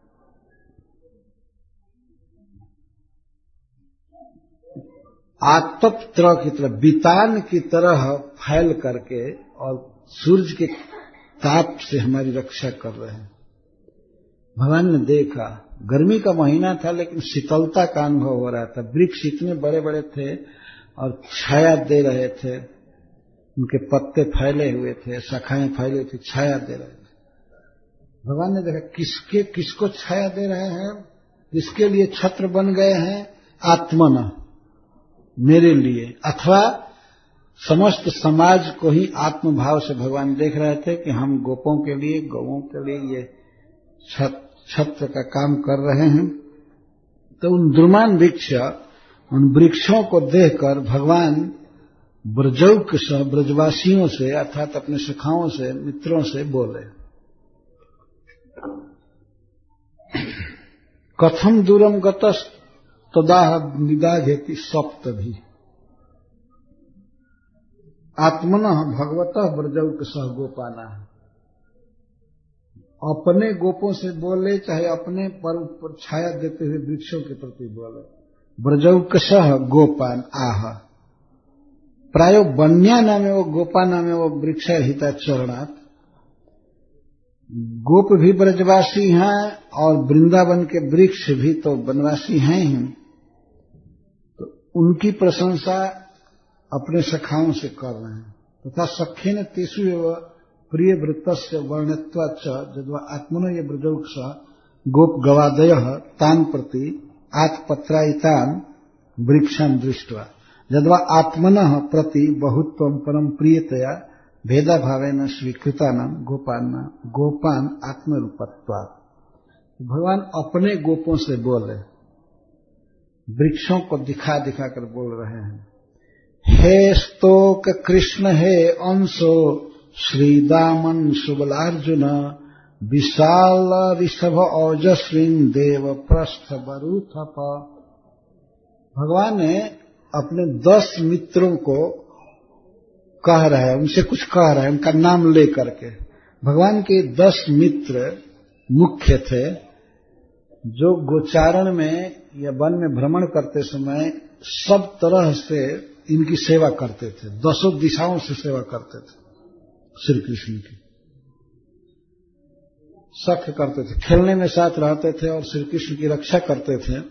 आतप तरह की तरह, बितान की तरह फैल करके और सूर्य के ताप से हमारी रक्षा कर रहे हैं। भगवान ने देखा, गर्मी का महीना था लेकिन शीतलता का अनुभव हो रहा था। वृक्ष इतने बड़े बड़े थे और छाया दे रहे थे, उनके पत्ते फैले हुए थे, शाखाएं फैले थी, छाया दे रहे थे। भगवान ने देखा किसके किसको छाया दे रहे हैं, किसके लिए छत्र बन गए हैं, आत्मन, मेरे लिए, अथवा समस्त समाज को ही आत्मभाव से भगवान देख रहे थे कि हम गोपों के लिए, गौओं के लिए ये छत्र का काम कर रहे हैं। तो उन द्रुमान वृक्ष, उन वृक्षों को देखकर भगवान ब्रजौक से, ब्रजवासियों से अर्थात अपने सखाओं से, मित्रों से बोले, कथम दूरम गतस तदाह निदाघेति सप्तभी आत्मनः भगवतः ब्रजौक सह गोपाना। अपने गोपों से बोले, चाहे अपने पर, पर छाया देते हुए वृक्षों के प्रति बोले। ब्रजौक सह गोपान आह, प्रायो बन्या नामे वो गोपा नामे वो वृक्ष हिता चरणात्। गोप भी ब्रजवासी हैं और वृंदावन के वृक्ष भी तो वनवासी हैं ही, तो उनकी प्रशंसा अपने सखाओं से कर रहे हैं। तथा सखे ने तेसु प्रिय वृत्तस्य वर्णत्वाच्च यद्वा आत्मनो ये ब्रजौक्ष गोप गवादयः तान प्रति आत्पत्रायितान वृक्षान दृष्ट्वा यद्वा आत्मनः प्रति बहुत्वं परम प्रियतया भेदा भावेन स्वीकृतानां गोपान गोपान आत्मरूपत्वात्। भगवान अपने गोपों से बोले, वृक्षों को दिखा दिखा कर बोल रहे हैं। हे स्तोक कृष्ण हे अंशो श्रीदामन सुबलार्जुन विशाल ऋषभ औजस्विन देव प्रस्थ बरूथप। भगवान ने अपने दस मित्रों को कह रहे हैं, उनसे कुछ कह रहे हैं, उनका नाम ले करके। भगवान के दस मित्र मुख्य थे जो गोचारण में या वन में भ्रमण करते समय सब तरह से इनकी सेवा करते थे, दसों दिशाओं से सेवा करते थे श्री कृष्ण की, सख्य करते थे, खेलने में साथ रहते थे और श्री कृष्ण की रक्षा करते थे।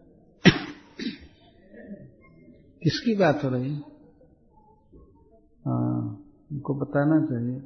किसकी बात हो रही है? हाँ, उनको बताना चाहिए।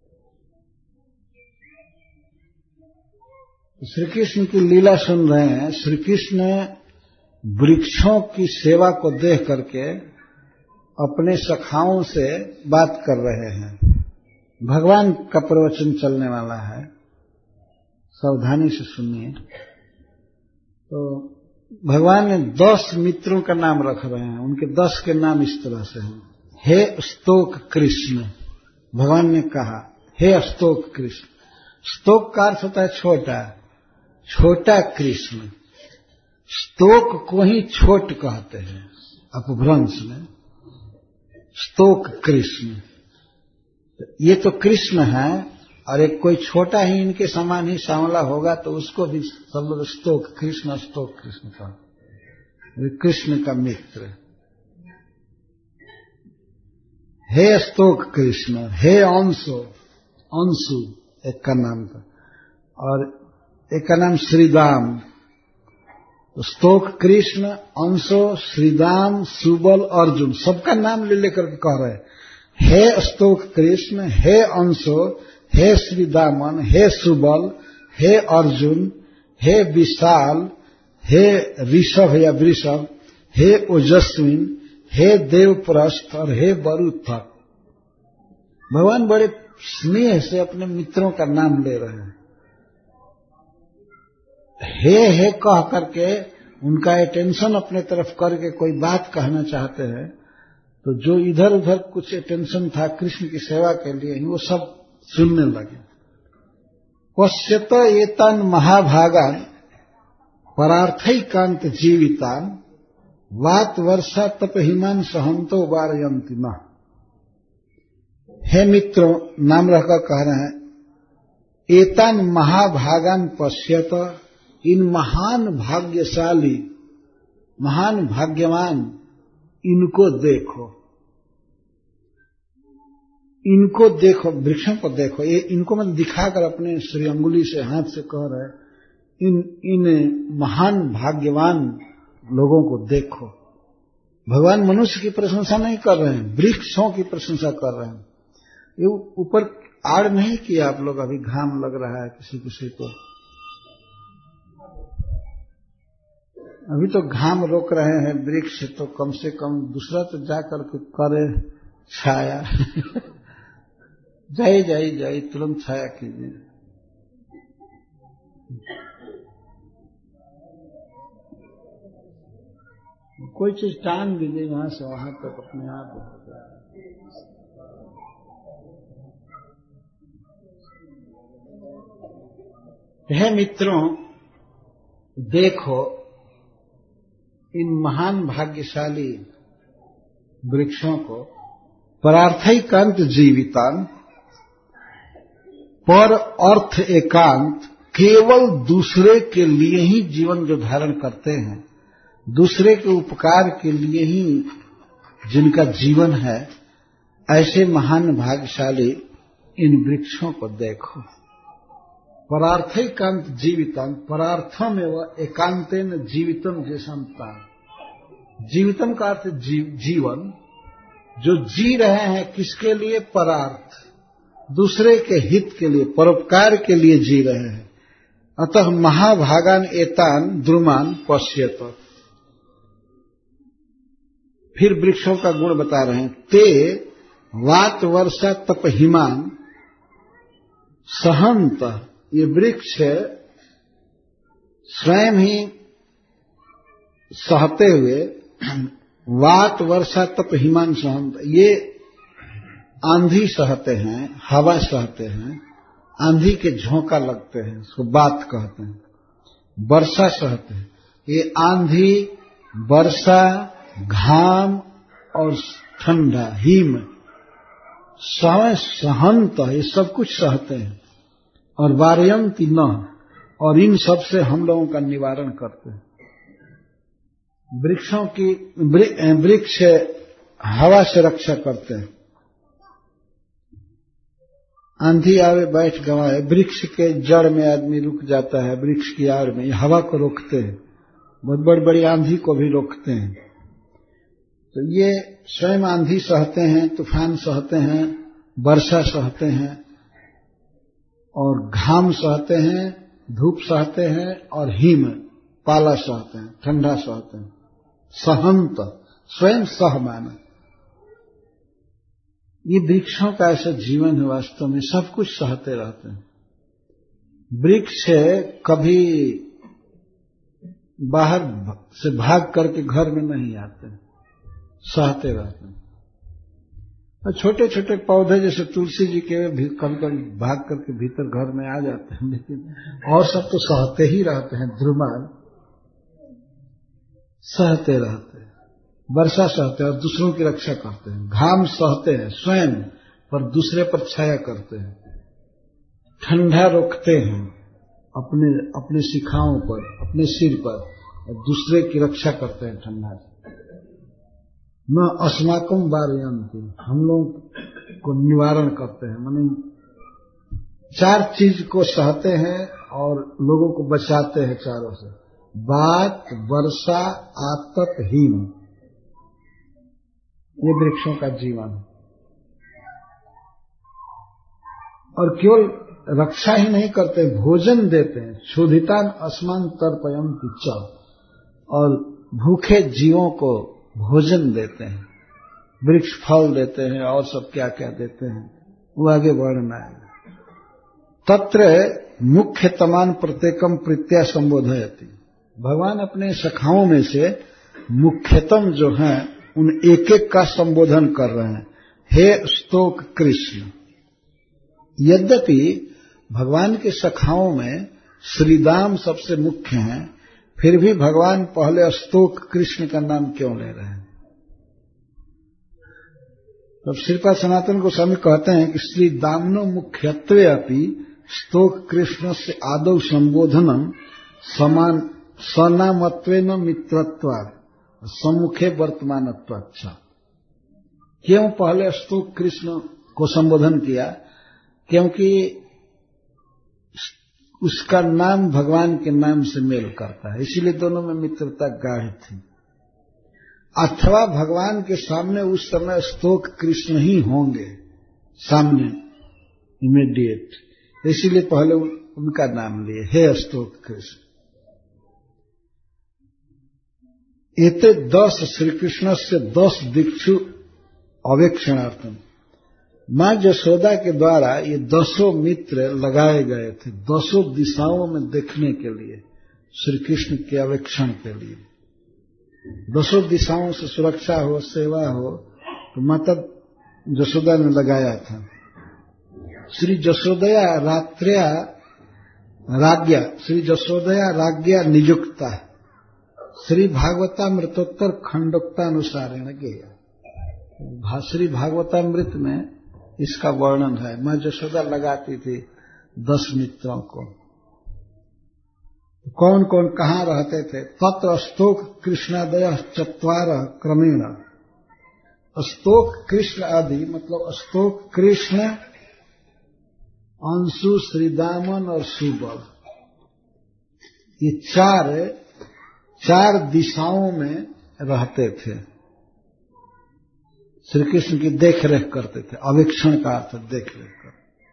श्री कृष्ण की लीला सुन रहे हैं। श्री कृष्ण वृक्षों की सेवा को देख करके अपने सखाओं से बात कर रहे हैं। भगवान का प्रवचन चलने वाला है, सावधानी से सुनिए। तो भगवान ने दस मित्रों का नाम रख रहे हैं, उनके दस के नाम इस तरह से हैं। हे स्तोक कृष्ण, भगवान ने कहा हे स्तोक कृष्ण। स्तोक का अर्थ होता है छोटा, छोटा कृष्ण। स्तोक को ही छोट कहते हैं अपभ्रंश में, स्तोक कृष्ण। ये तो कृष्ण है और एक कोई छोटा ही इनके समान ही सांवला होगा तो उसको भी सब लोग स्तोक कृष्ण, स्तोक कृष्ण कहते, कृष्ण का मित्र। हे स्तोक कृष्ण, हे अंशो, अंशु एक का नाम था और एक का नाम श्रीदाम। स्तोक कृष्ण, अंशो, श्रीदाम, सुबल, अर्जुन, सबका नाम ले लेकर के कह रहे हैं। हे स्तोक कृष्ण, हे अंशो, हे श्रीदामन, हे सुबल, हे अर्जुन, हे विशाल, हे ऋषभ या वृषभ, हे ओजस्विन, हे देवप्रस्थ और हे बरूथक। भगवान बड़े स्नेह से अपने मित्रों का नाम ले रहे हैं। हे हे कह करके उनका अटेंशन अपने तरफ करके कोई बात कहना चाहते हैं तो जो इधर उधर कुछ अटेंशन था कृष्ण की सेवा के लिए ही वो सब सुनने लगे। पश्यत एतान महाभागान परार्थैकांत जीवितान वात वर्षा तप हिमान सहंतो वारयंति न। हे मित्रों, नाम रहकर कह रहे हैं, एतान महाभागान पश्यत, इन महान भाग्यशाली, महान भाग्यवान इनको देखो, इनको देखो, वृक्षों को देखो। ये इनको मतलब दिखाकर अपने श्री अंगुली से हाथ से कह रहे हैं, इन इन महान भाग्यवान लोगों को देखो। भगवान मनुष्य की प्रशंसा नहीं कर रहे हैं, वृक्षों की प्रशंसा कर रहे हैं। ये ऊपर आड़ नहीं किया आप लोग, अभी घाम लग रहा है किसी किसी को, अभी तो घाम रोक रहे हैं वृक्ष, तो कम से कम दूसरा तो जाकर के करे छाया। जाइए जाइए जाइए, तुरंत छाया कीजिए। कोई चीज टांग दीजिए वहां से वहां तक, अपने आप हो जाए। हे मित्रों, देखो इन महान भाग्यशाली वृक्षों को, परार्थैकांत जीवितान, पर अर्थ एकांत, केवल दूसरे के लिए ही जीवन जो धारण करते हैं, दूसरे के उपकार के लिए ही जिनका जीवन है, ऐसे महान भाग्यशाली इन वृक्षों को देखो। परार्थैकांत जीवितम, परार्थम एवं एकांतेन जीवितम जैसंता। जीवितम का अर्थ जीव, जीवन जो जी रहे हैं किसके लिए? परार्थ, दूसरे के हित के लिए, परोपकार के लिए जी रहे हैं। अतः महाभागान एतान द्रुमान पश्यत। फिर वृक्षों का गुण बता रहे हैं। ते वात वर्षा तप हिमान सहंत, ये वृक्ष स्वयं ही सहते हुए वात वर्षा तप हिमान सहंत, ये आंधी सहते हैं, हवा सहते हैं, आंधी के झोंका लगते हैं, उसको बात कहते हैं। वर्षा सहते हैं, ये आंधी, वर्षा, घाम और ठंडा, हिम, सह सहंत, ये सब कुछ सहते हैं। और वार्यंती न, और इन सब से हम लोगों का निवारण करते हैं। वृक्षों की वृक्ष हवा से रक्षा करते हैं। आंधी आवे बैठ गवाए, वृक्ष के जड़ में आदमी रुक जाता है, वृक्ष की आड़ में, ये हवा को रोकते हैं, बहुत बड़ी बड़ी आंधी को भी रोकते हैं। तो ये स्वयं आंधी सहते हैं, तूफान सहते हैं, वर्षा सहते हैं, और घाम सहते हैं, धूप सहते हैं, और हिम, पाला सहते हैं, ठंडा सहते हैं। सहंत, स्वयं सह माना। ये वृक्षों का ऐसा जीवन है, वास्तव में सब कुछ सहते रहते हैं। वृक्ष कभी बाहर से भाग करके घर में नहीं आते, सहते रहते हैं। और छोटे छोटे पौधे जैसे तुलसी जी के भी कभी कभी भाग करके भीतर घर में आ जाते हैं, लेकिन और सब तो सहते ही रहते हैं। ध्रुमान सहते रहते हैं, वर्षा सहते हैं और दूसरों की रक्षा करते हैं। घाम सहते हैं स्वयं, पर दूसरे पर छाया करते हैं। ठंडा रोकते हैं अपने अपने शिखाओं पर, अपने सिर पर, और दूसरे की रक्षा करते हैं ठंडा से। न अस्माकम वारयन्ति, हम लोग को निवारण करते हैं, माने चार चीज को सहते हैं और लोगों को बचाते हैं चारों से। बात, वर्षा, आतप, हिम, ये वृक्षों का जीवन है। और केवल रक्षा ही नहीं करते, भोजन देते हैं। क्षुधितान अस्मान तर्पयन्ति च, और भूखे जीवों को भोजन देते हैं। वृक्ष फल देते हैं और सब क्या क्या देते हैं, वो आगे वर्णन आएगा। तत्र मुख्यतमान प्रत्येकम प्रीत्या संबोधयति, भगवान अपने सखाओं में से मुख्यतम जो हैं उन एक एक का संबोधन कर रहे हैं। हे स्तोक कृष्ण। यद्यपि भगवान के सखाओं में श्रीदाम सबसे मुख्य हैं, फिर भी भगवान पहले स्तोक कृष्ण का नाम क्यों ले रहे हैं? तब श्रीपाद सनातन गोस्वामी कहते हैं कि श्री दामनो मुख्यत्वे अपि स्तोक कृष्ण से आदौ संबोधनम समान सनामत्वेन मित्रत्वात् सम्मुखे वर्तमानत्वाच्च। क्यों पहले स्तोक कृष्ण को संबोधन किया? क्योंकि उसका नाम भगवान के नाम से मेल करता है, इसीलिए दोनों में मित्रता गाढ़ थी। अथवा भगवान के सामने उस समय स्तोक कृष्ण ही होंगे सामने इमीडिएट, इसीलिए पहले उनका नाम लिए, हे स्तोक कृष्ण। एते दस श्री कृष्ण से दस दिक्षु अवेक्षणार्थम, मां यशोदा के द्वारा ये दसों मित्र लगाए गए थे, दसों दिशाओं में देखने के लिए, श्री कृष्ण के अवेक्षण के लिए। दसों दिशाओं से सुरक्षा हो, सेवा हो, तो माता यशोदा ने लगाया था। श्री यशोदया रात्र्या राज्ञा, श्री यशोदया राज्ञा नियुक्ता, श्री भागवतामृतोत्तर खंडोक्तानुसारेण गेया। श्री भागवतामृत में इसका वर्णन है। मां यशोदा लगाती थी दस मित्रों को। कौन कौन कहाँ रहते थे? तत्र स्तोक कृष्णादय चत्वार क्रमेण। स्तोक कृष्ण आदि मतलब स्तोक कृष्ण, अंशु, श्रीदामन और सुबल, ये चार चार दिशाओं में रहते थे, श्री कृष्ण की देख रेख करते थे। अवेक्षण का अर्थ देख रेख कर।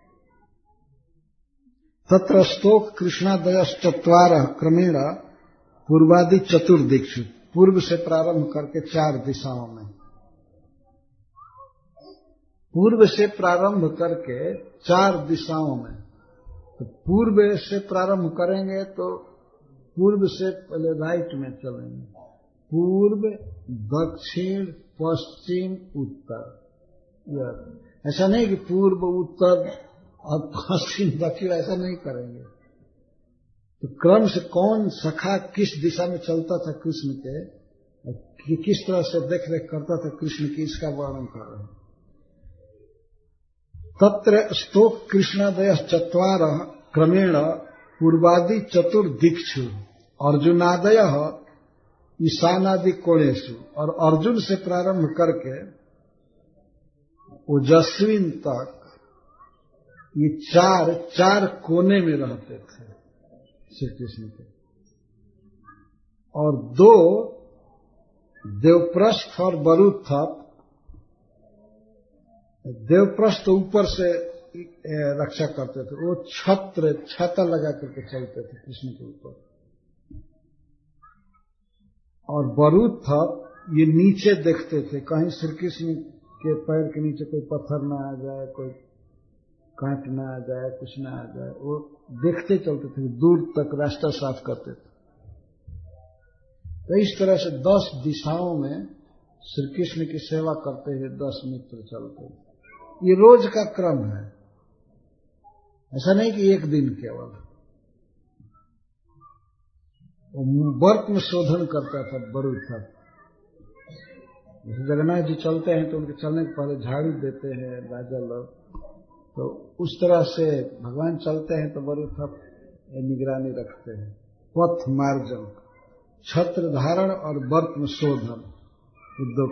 तत्र स्तोक कृष्णादय चत्वार क्रमेण पूर्वादि चतुर्दिक्षु, पूर्व से प्रारंभ करके चार दिशाओं में, पूर्व से प्रारंभ करके चार दिशाओं में। तो पूर्व से प्रारंभ करेंगे तो पूर्व से पहले राइट में चलेंगे, पूर्व दक्षिण पश्चिम उत्तर। ऐसा नहीं कि पूर्व उत्तर और पश्चिम दक्षिण, ऐसा नहीं करेंगे। तो क्रम से कौन सखा किस दिशा में चलता था कृष्ण के, कि किस तरह से देख रेख करता था कृष्ण की, इसका वर्णन कर रहे हैं। तत्र स्तोक कृष्णादय चत्वार क्रमेण पूर्वादि चतुर्दिक्षु अर्जुनादय ईशानादि कोणेशु, और अर्जुन से प्रारंभ करके ओजस्विन तक ये चार चार कोने में रहते थे श्री कृष्ण के, और दो देवप्रस्थ और बरुथप, देवप्रस्थ ऊपर से रक्षा करते थे, वो छत्र छाता लगा करके चलते थे कृष्ण के ऊपर, और बरुथप ये नीचे देखते थे, कहीं श्री कृष्ण के पैर के नीचे कोई पत्थर ना आ जाए, कोई कांट ना आ जाए, कुछ ना आ जाए, वो देखते चलते थे, दूर तक रास्ता साफ करते थे। तो इस तरह से दस दिशाओं में श्री कृष्ण की सेवा करते हुए दस मित्र चलते हैं। ये रोज का क्रम है, ऐसा नहीं कि एक दिन केवल। वर्त में शोधन करता था बरुथप। जैसे जगन्नाथ जी चलते हैं तो उनके चलने के पहले झाड़ू देते हैं राजा लोग, तो उस तरह से भगवान चलते हैं तो बरुथप निगरानी रखते हैं। पथ मार्जन, छत्र धारण और वर्त में शोधन, दो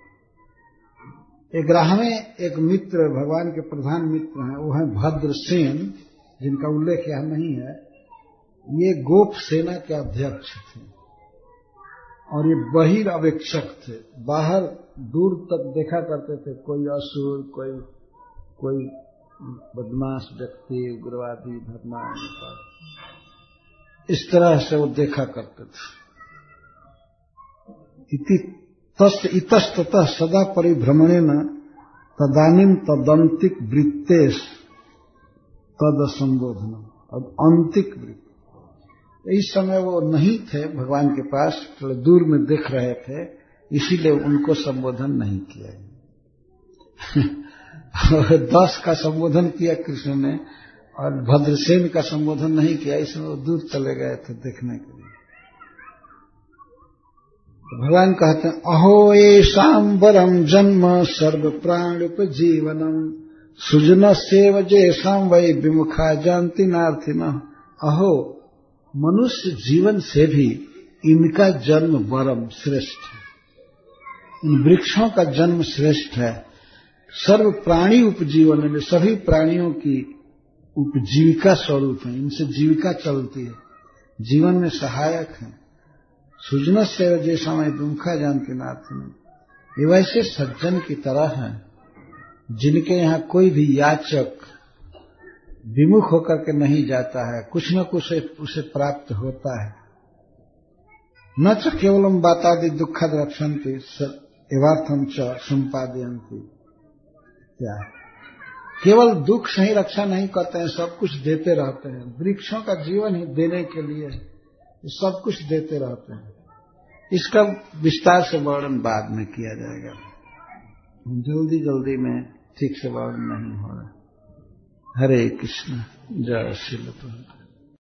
करते। ग्यारहवें एक मित्र भगवान के प्रधान मित्र हैं, वो हैं भद्रसेन, जिनका उल्लेख यहां नहीं है। ये गोप सेना के अध्यक्ष थे और ये बहिर्वेक्षक थे, बाहर दूर तक देखा करते थे, कोई असुर, कोई कोई बदमाश व्यक्ति, उग्रवादी, धर्मांध, इस तरह से वो देखा करते थे। इतस्ततः सदा परिभ्रमणेन तदानीम तदंतिक वृत्तेश तद संबोधन, अब अंतिक वृत्त। इस समय वो नहीं थे भगवान के पास, थोड़े दूर में देख रहे थे, इसीलिए उनको संबोधन नहीं किया। दस का संबोधन किया कृष्ण ने और भद्रसेन का संबोधन नहीं किया, इसमें वो दूर चले गए थे देखने के लिए। तो भगवान कहते हैं, अहो येषां वरम जन्म सर्व प्राणुपजीवनम सुजन सेव जेषां वै विमुखा जानति नार्थिनः। अहो, मनुष्य जीवन से भी इनका जन्म वरम श्रेष्ठ है, इन वृक्षों का जन्म श्रेष्ठ है। सर्व प्राणी उपजीवन में, सभी प्राणियों की उपजीविका स्वरूप है, इनसे जीविका चलती है, जीवन में सहायक है। सुजन से जैसा मैं विमुखा जानती नाथ में, ये वैसे सज्जन की तरह है जिनके यहाँ कोई भी याचक विमुख होकर के नहीं जाता है, कुछ न कुछ उसे प्राप्त होता है। न च केवलम बातादि दुखद रक्षन्ति एवार्थम च संपादयन्ति। क्या है, केवल दुख से ही रक्षा नहीं करते हैं, सब कुछ देते रहते हैं। वृक्षों का जीवन ही देने के लिए सब कुछ देते रहते हैं। इसका विस्तार से वर्णन बाद में किया जाएगा, जल्दी जल्दी में ठीक से वर्णन नहीं हो रहा। हरे कृष्ण, जय श्री कृष्ण।